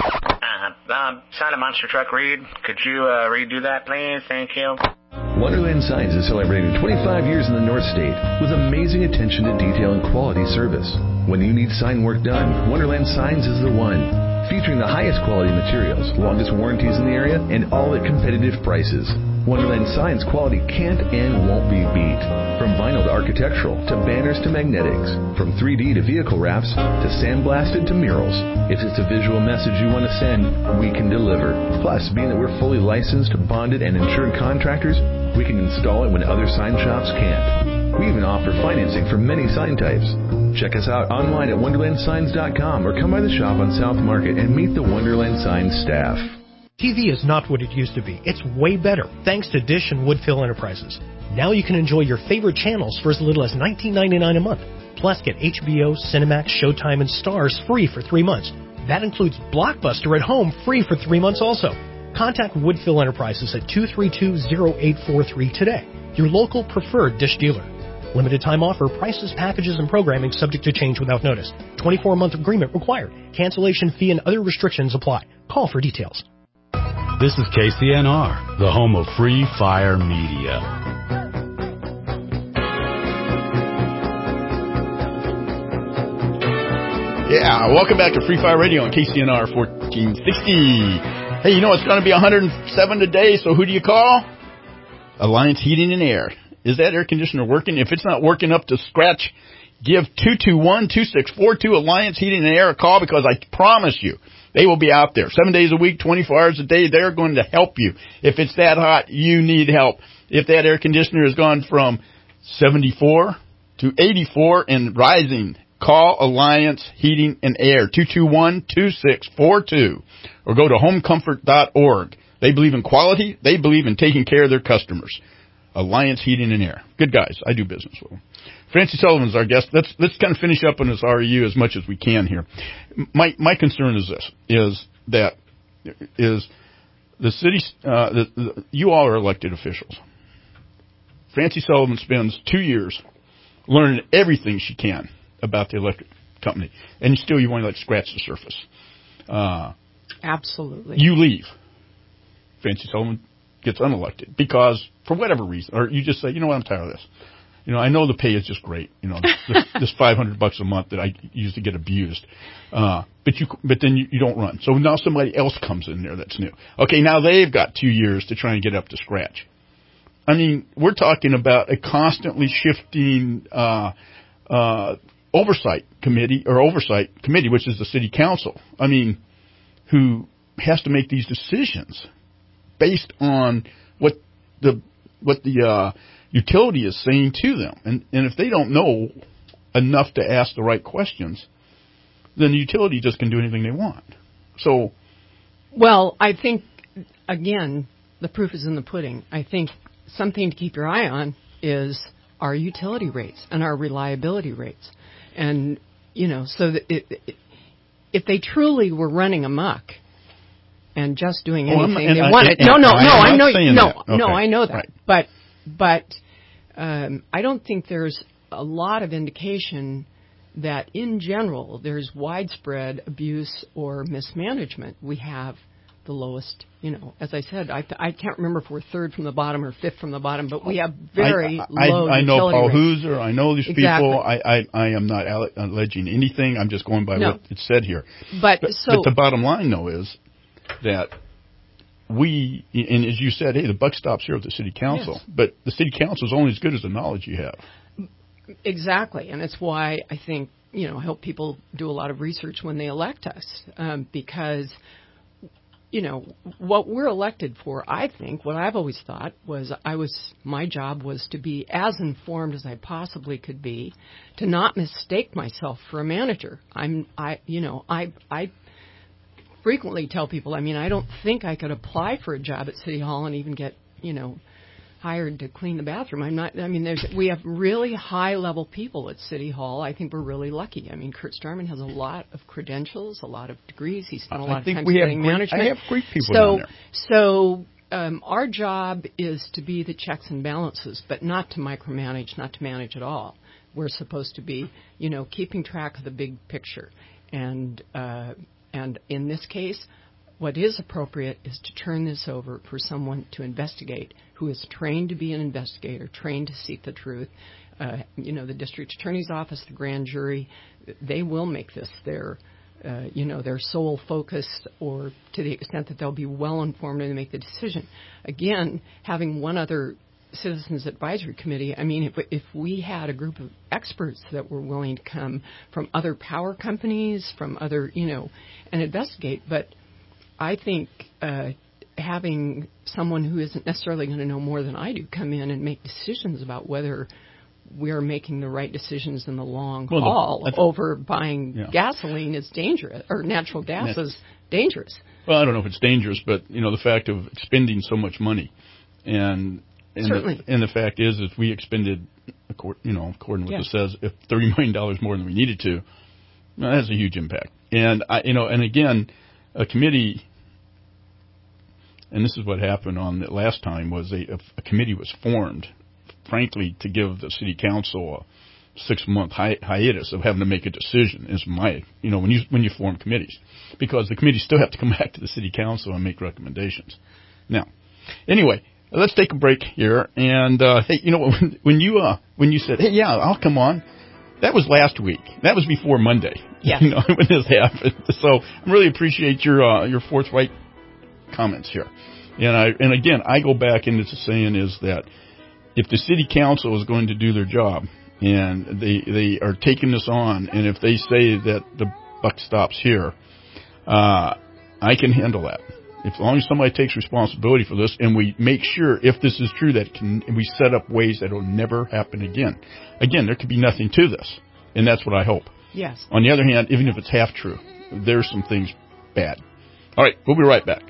Uh, uh, sign a monster truck, Reed. Could you uh, redo that, please? Thank you. Wonderland Signs is celebrating twenty-five years in the North State with amazing attention to detail and quality service. When you need sign work done, Wonderland Signs is the one. Featuring the highest quality materials, longest warranties in the area, and all at competitive prices. Wonderland Signs quality can't and won't be beat. From vinyl to architectural, to banners to magnetics. From three D to vehicle wraps, to sandblasted to murals. If it's a visual message you want to send, we can deliver. Plus, being that we're fully licensed, bonded, and insured contractors, we can install it when other sign shops can't. We even offer financing for many sign types. Check us out online at wonderland signs dot com or come by the shop on South Market and meet the Wonderland Signs staff. T V is not what it used to be. It's way better, thanks to Dish and Woodfill Enterprises. Now you can enjoy your favorite channels for as little as nineteen ninety-nine a month. Plus, get H B O, Cinemax, Showtime, and Starz free for three months. That includes Blockbuster at home free for three months also. Contact Woodfill Enterprises at two three two, zero eight four three today, your local preferred Dish dealer. Limited time offer, prices, packages, and programming subject to change without notice. twenty-four month agreement required. Cancellation fee and other restrictions apply. Call for details. This is K C N R, the home of Free Fire Media. Yeah, welcome back to Free Fire Radio on K C N R fourteen sixty. Hey, you know it's going to be one hundred seven today, so who do you call? Alliance Heating and Air. Is that air conditioner working? If it's not working up to scratch, give two two one, two six four two Alliance Heating and Air a call, because I promise you, they will be out there seven days a week, twenty-four hours a day. They're going to help you. If it's that hot, you need help. If that air conditioner has gone from seventy-four to eighty-four and rising, call Alliance Heating and Air, two two one, two six four two, or go to home comfort dot org. They believe in quality. They believe in taking care of their customers. Alliance Heating and Air. Good guys. I do business with them. Francie Sullivan's our guest. Let's let's kind of finish up on this R E U as much as we can here. My my concern is this: is that is the city. Uh, the, the, you all are elected officials. Francie Sullivan spends two years learning everything she can about the electric company, and still you want to like scratch the surface. Uh, Absolutely. You leave. Francie Sullivan gets unelected because, for whatever reason, or you just say, you know what, I'm tired of this. You know, I know the pay is just great. You know, this, this five hundred bucks a month that I used to get abused. Uh, but you, but then you, you don't run. So now somebody else comes in there that's new. Okay, now they've got two years to try and get up to scratch. I mean, we're talking about a constantly shifting uh, uh, oversight committee or oversight committee, which is the city council. I mean, who has to make these decisions based on what the what the uh, utility is saying to them, and and if they don't know enough to ask the right questions, then the utility just can do anything they want. So, well, I think again, the proof is in the pudding. I think something to keep your eye on is our utility rates and our reliability rates, and you know, so that it, it, if they truly were running amok and just doing anything oh, they I, wanted. And, and, no, no, no, I know, no, okay. no, I know that. Right. But, but, um, I don't think there's a lot of indication that in general there's widespread abuse or mismanagement. We have the lowest, you know, as I said, I, I can't remember if we're third from the bottom or fifth from the bottom, but we have very I, low I, I know Paul rates. Hooser. I know these exactly. people. I, I, I am not alleging anything. I'm just going by no. what it said here. But, but, so, but the bottom line, though, is that we, and as you said, hey, the buck stops here at the city council. Yes. But the city council is only as good as the knowledge you have. Exactly, and it's why I think you know, I hope people do a lot of research when they elect us, um, because, you know, what we're elected for, I think, what I've always thought was I was, my job was to be as informed as I possibly could be, to not mistake myself for a manager. I'm, I, you know, I, I frequently tell people, I mean, I don't think I could apply for a job at City Hall and even get, you know, hired to clean the bathroom. I'm not, I mean, there's, we have really high level people at City Hall. I think we're really lucky. I mean, Kurt Starman has a lot of credentials, a lot of degrees. He's spent a lot I of think time we studying have great, management. I have great people so, down there. So, um, our job is to be the checks and balances, but not to micromanage, not to manage at all. We're supposed to be, you know, keeping track of the big picture. And, uh, and in this case, what is appropriate is to turn this over for someone to investigate who is trained to be an investigator, trained to seek the truth. Uh, you know, the district attorney's office, the grand jury, they will make this their, uh, you know, their sole focus, or to the extent that they'll be well informed and make the decision. Again, having one other Citizens Advisory Committee, I mean, if, if we had a group of experts that were willing to come from other power companies, from other, you know, and investigate, but I think uh, having someone who isn't necessarily going to know more than I do come in and make decisions about whether we're making the right decisions in the long well, haul the, th- over buying yeah. gasoline is dangerous, or natural gas Net- is dangerous. Well, I don't know if it's dangerous, but, you know, the fact of expending so much money, and and Certainly. The, and the fact is, if we expended, you know, according to what yes. this says, if thirty million dollars more than we needed to, that has a huge impact. And, I, you know, and again, a committee, and this is what happened on the last time, was a, a committee was formed, frankly, to give the city council a six-month hi- hiatus of having to make a decision. Is my, you know, when you when you form committees, because the committees still have to come back to the city council and make recommendations. Now, anyway, let's take a break here. And uh, hey, you know, when, when you uh, when you said, hey, yeah, I'll come on, that was last week. That was before Monday. Yeah. You know, when this happened. So I really appreciate your uh, your forthright comments here. And I and again, I go back into saying is that if the city council is going to do their job and they they are taking this on, and if they say that the buck stops here, uh, I can handle that. If, as long as somebody takes responsibility for this, and we make sure, if this is true, that can, we set up ways that it will never happen again. Again, there could be nothing to this, and that's what I hope. Yes. On the other hand, even if it's half true, there's some things bad. All right, we'll be right back.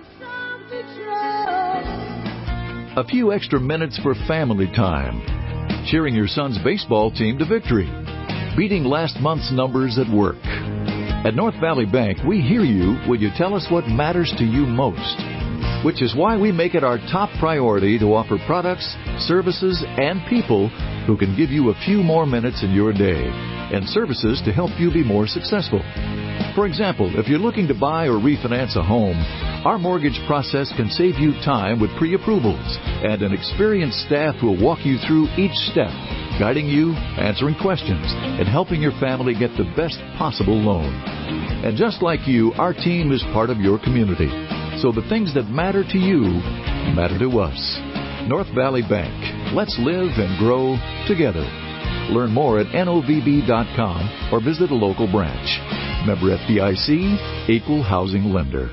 A few extra minutes for family time. Cheering your son's baseball team to victory. Beating last month's numbers at work. At North Valley Bank, we hear you when you tell us what matters to you most, which is why we make it our top priority to offer products, services, and people who can give you a few more minutes in your day, and services to help you be more successful. For example, if you're looking to buy or refinance a home, our mortgage process can save you time with pre-approvals and an experienced staff who will walk you through each step, guiding you, answering questions, and helping your family get the best possible loan. And just like you, our team is part of your community. So the things that matter to you matter to us. North Valley Bank. Let's live and grow together. Learn more at N O V B dot com or visit a local branch. Member F D I C, Equal Housing Lender.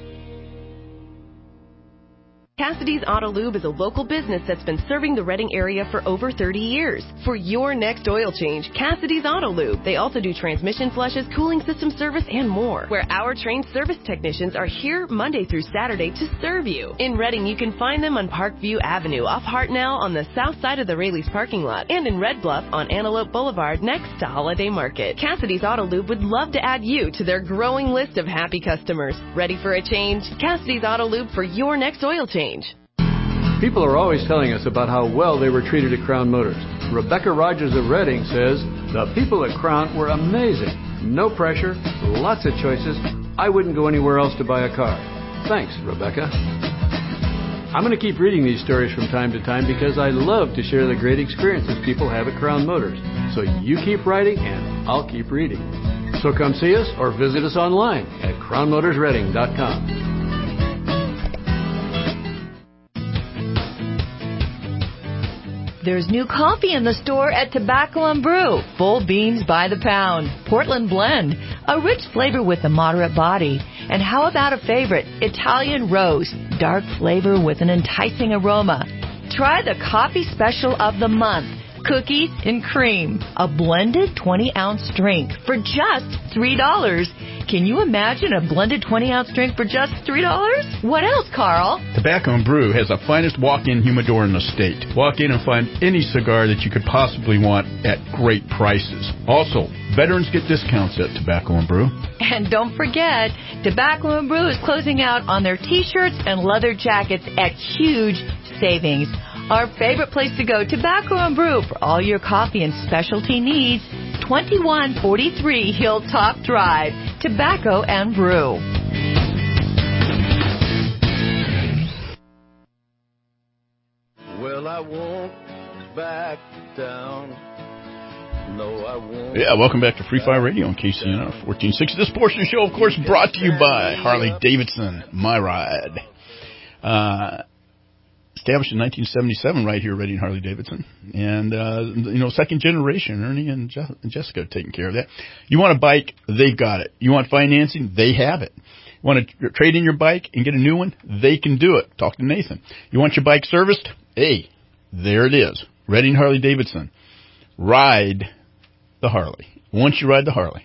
Cassidy's Auto Lube is a local business that's been serving the Reading area for over thirty years. For your next oil change, Cassidy's Auto Lube. They also do transmission flushes, cooling system service, and more. Where our trained service technicians are here Monday through Saturday to serve you. In Reading, you can find them on Parkview Avenue off Hartnell on the south side of the Rayleigh's parking lot, and in Red Bluff on Antelope Boulevard next to Holiday Market. Cassidy's Auto Lube would love to add you to their growing list of happy customers. Ready for a change? Cassidy's Auto Lube for your next oil change. People are always telling us about how well they were treated at Crown Motors. Rebecca Rogers of Reading says, the people at Crown were amazing. No pressure, lots of choices. I wouldn't go anywhere else to buy a car. Thanks, Rebecca. I'm going to keep reading these stories from time to time because I love to share the great experiences people have at Crown Motors. So you keep writing and I'll keep reading. So come see us or visit us online at crown motors reading dot com. There's new coffee in the store at Tobacco and Brew. Full beans by the pound. Portland Blend, a rich flavor with a moderate body. And how about a favorite, Italian Rose, dark flavor with an enticing aroma. Try the coffee special of the month. Cookies and cream, a blended twenty-ounce drink for just three dollars. Can you imagine a blended twenty-ounce drink for just three dollars? What else, Carl? Tobacco and Brew has the finest walk-in humidor in the state. Walk in and find any cigar that you could possibly want at great prices. Also, veterans get discounts at Tobacco and Brew. And don't forget, Tobacco and Brew is closing out on their T-shirts and leather jackets at huge savings. Our favorite place to go, Tobacco and Brew, for all your coffee and specialty needs. twenty-one forty-three Hilltop Drive, Tobacco and Brew. Well, I won't back down. No, I won't. Yeah, welcome back to Free Fire Radio on K C N R fourteen sixty. This portion of the show, of course, brought to you by Harley Davidson, My Ride. Uh... Established in nineteen seventy-seven right here at Reading Harley Davidson. And, uh, you know, second generation, Ernie and, Je- and Jessica are taking care of that. You want a bike, they've got it. You want financing, they have it. You want to trade in your bike and get a new one, they can do it. Talk to Nathan. You want your bike serviced? Hey, there it is. Reading Harley Davidson. Ride the Harley. Once you ride the Harley,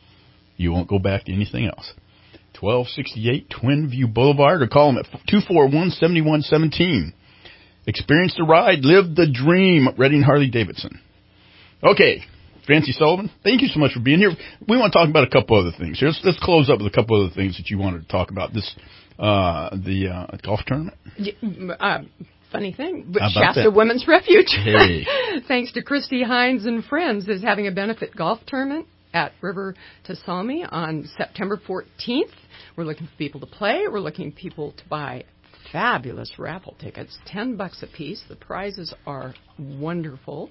you won't go back to anything else. twelve sixty-eight Twin View Boulevard, or call them at two four one, seven one one seven. Experience the ride, live the dream, Reading Harley Davidson. Okay, Francie Sullivan, thank you so much for being here. We want to talk about a couple other things here. Let's, let's close up with a couple other things that you wanted to talk about. This, uh, the uh, golf tournament. Uh, funny thing, How about Shasta that? Women's Refuge, Hey. thanks to Christy Hines and Friends, is having a benefit golf tournament at River Tuolumne on September fourteenth. We're looking for people to play. We're looking for people to buy fabulous raffle tickets, ten bucks a piece. The prizes are wonderful,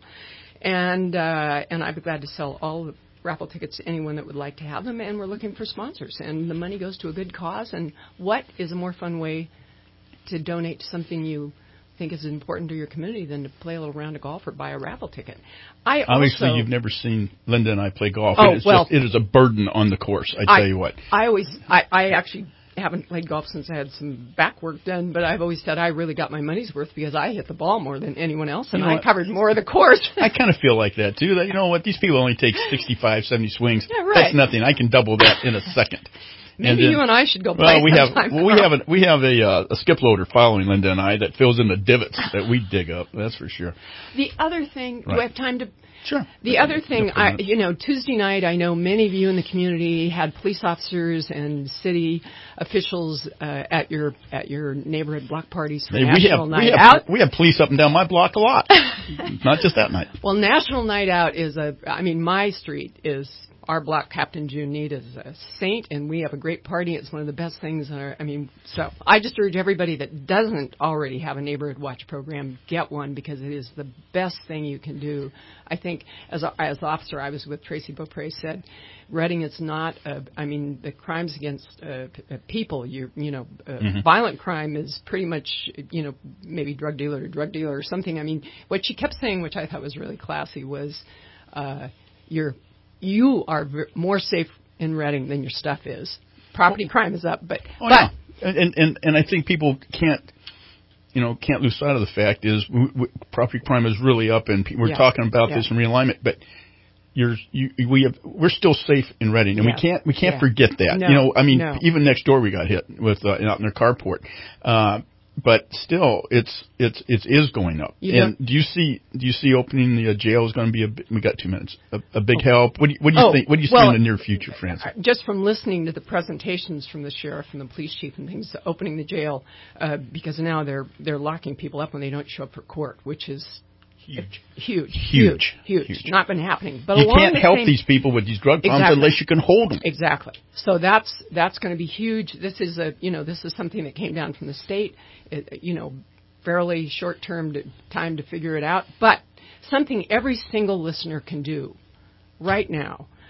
and uh, and I'd be glad to sell all the raffle tickets to anyone that would like to have them. And we're looking for sponsors, and the money goes to a good cause. And what is a more fun way to donate to something you think is important to your community than to play a little round of golf or buy a raffle ticket? I Obviously, also, you've never seen Linda and I play golf. Oh, it, is well, just, it is a burden on the course, I tell I, you what. I always, I, I actually haven't played golf since I had some back work done, but I've always said I really got my money's worth because I hit the ball more than anyone else, and You know I what? covered more of the course. I kind of feel like that, too. That, you know what? These people only take sixty-five, seventy swings. Yeah, right. That's nothing. I can double that in a second. Maybe And then- you and I should go play Well, we have sometime. well, we have a we have a, uh, a skip loader following Linda and I that fills in the divots that we dig up. That's for sure. The other thing, do Right. I have time to? Sure. The other thing, I, you know, Tuesday night, I know many of you in the community had police officers and city officials uh, at your at your neighborhood block parties for Hey, we National have Night we have Out. we have police up and down my block a lot. Not just that night. Well, National Night Out is a, I mean, my street is, our block, Captain June Need is a saint, and we have a great party. It's one of the best things in our, I mean, so I just urge everybody that doesn't already have a neighborhood watch program, get one, because it is the best thing you can do. I think, as a, as officer, I was with Tracy Beaupre, said, Reading, it's not, a, I mean, the crimes against uh, p- people, you you know, uh, Mhm. violent crime is pretty much, you know, maybe drug dealer to drug dealer or something. I mean, what she kept saying, which I thought was really classy, was uh, you're, you are v- more safe in Reading than your stuff is. Property crime is up, but, Oh, but yeah. and and and I think people can't, you know, can't lose sight of the fact is w- w- property crime is really up, and pe- we're Yeah. talking about Yeah. this in realignment, but. You're, you, we have, we're still safe in Reading, and Yeah. we can't, we can't Yeah. forget that. No. You know, I mean, No. even next door we got hit with uh, out in their carport, uh, but still, it's, it's, it is going up. You and do you see, do you see opening the uh, jail is going to be a? bi- We got two minutes. A, a big help. What do you, what do you Oh, think? What do you well, see in the near future, Francis? just from listening to the presentations from the sheriff and the police chief and things, opening the jail, uh, because now they're they're locking people up when they don't show up for court, which is huge, huge, Huge. huge, huge. Not been happening. But You along can't the help same- these people with these drug problems Exactly. unless you can hold them. Exactly. So that's that's going to be huge. This is a you know this is something that came down from the state. It, you know, fairly short term to, time to figure it out, but something every single listener can do right now.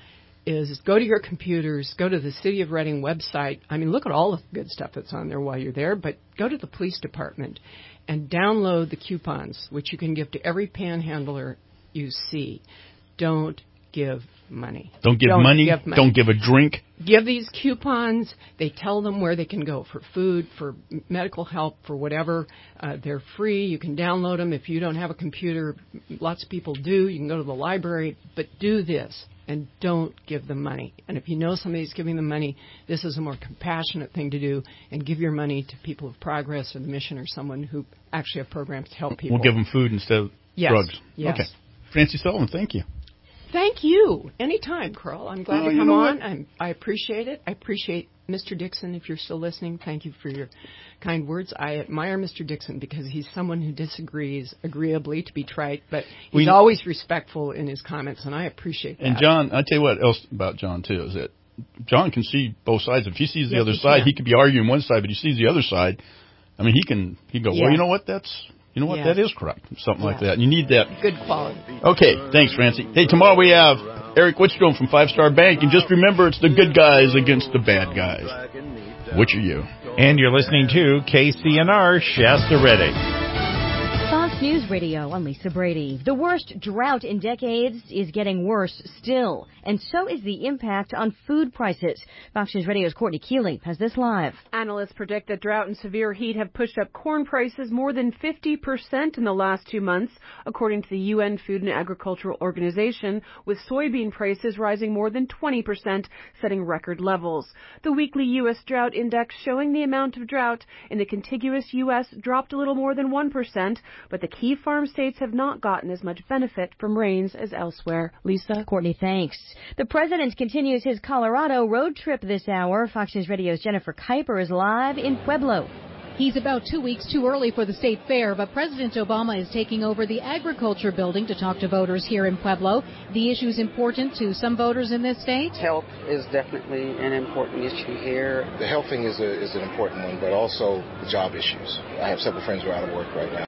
is go to your computers, go to the City of Reading website. I mean, look at all the good stuff that's on there while you're there, but go to the police department and download the coupons, which you can give to every panhandler you see. Don't give money. Don't give, don't money, give money. Don't give a drink. Give these coupons. They tell them where they can go for food, for medical help, for whatever. Uh, they're free. You can download them. If you don't have a computer, lots of people do. You can go to the library. But do this, and don't give them money. And if you know somebody's giving them money, this is a more compassionate thing to do, and give your money to People of Progress or the Mission or someone who actually have programs to help people. We'll give them food instead of yes. drugs. Yes. Okay. Francie Sullivan, thank you. Thank you. Anytime, Carl. I'm glad oh, to come you know on. I'm, I appreciate it. I appreciate Mister Dixon, if you're still listening. Thank you for your kind words. I admire Mister Dixon because he's someone who disagrees agreeably, to be trite, but he's we, always respectful in his comments, and I appreciate that. And John, I tell you what else about John, too, is that John can see both sides. If he sees the yes, other he side, can. he could be arguing one side, but he sees the other side. I mean, he can he go, yeah. well, you know what, that's... You know what? Yeah. That is correct. Something yeah. like that. And you need that. Good quality. Okay. Thanks, Francie. Hey, tomorrow we have Eric Whitstone from Five Star Bank. And just remember, it's the good guys against the bad guys. Which are you? And you're listening to K C N R Shasta Redding. Fox News Radio, I'm Lisa Brady. The worst drought in decades is getting worse still, and so is the impact on food prices. Fox News Radio's Courtney Keeley has this live. Analysts predict that drought and severe heat have pushed up corn prices more than fifty percent in the last two months, according to the U N Food and Agricultural Organization, with soybean prices rising more than twenty percent, setting record levels. The weekly U S Drought Index showing the amount of drought in the contiguous U S dropped a little more than one percent, but the key farm states have not gotten as much benefit from rains as elsewhere. Lisa? Courtney, thanks. The president continues his Colorado road trip this hour. Fox News Radio's Jennifer Kuiper is live in Pueblo. He's about two weeks too early for the state fair, but President Obama is taking over the agriculture building to talk to voters here in Pueblo. The issue is important to some voters in this state. Health is definitely an important issue here. The health thing is, a, is an important one, but also the job issues. I have several friends who are out of work right now.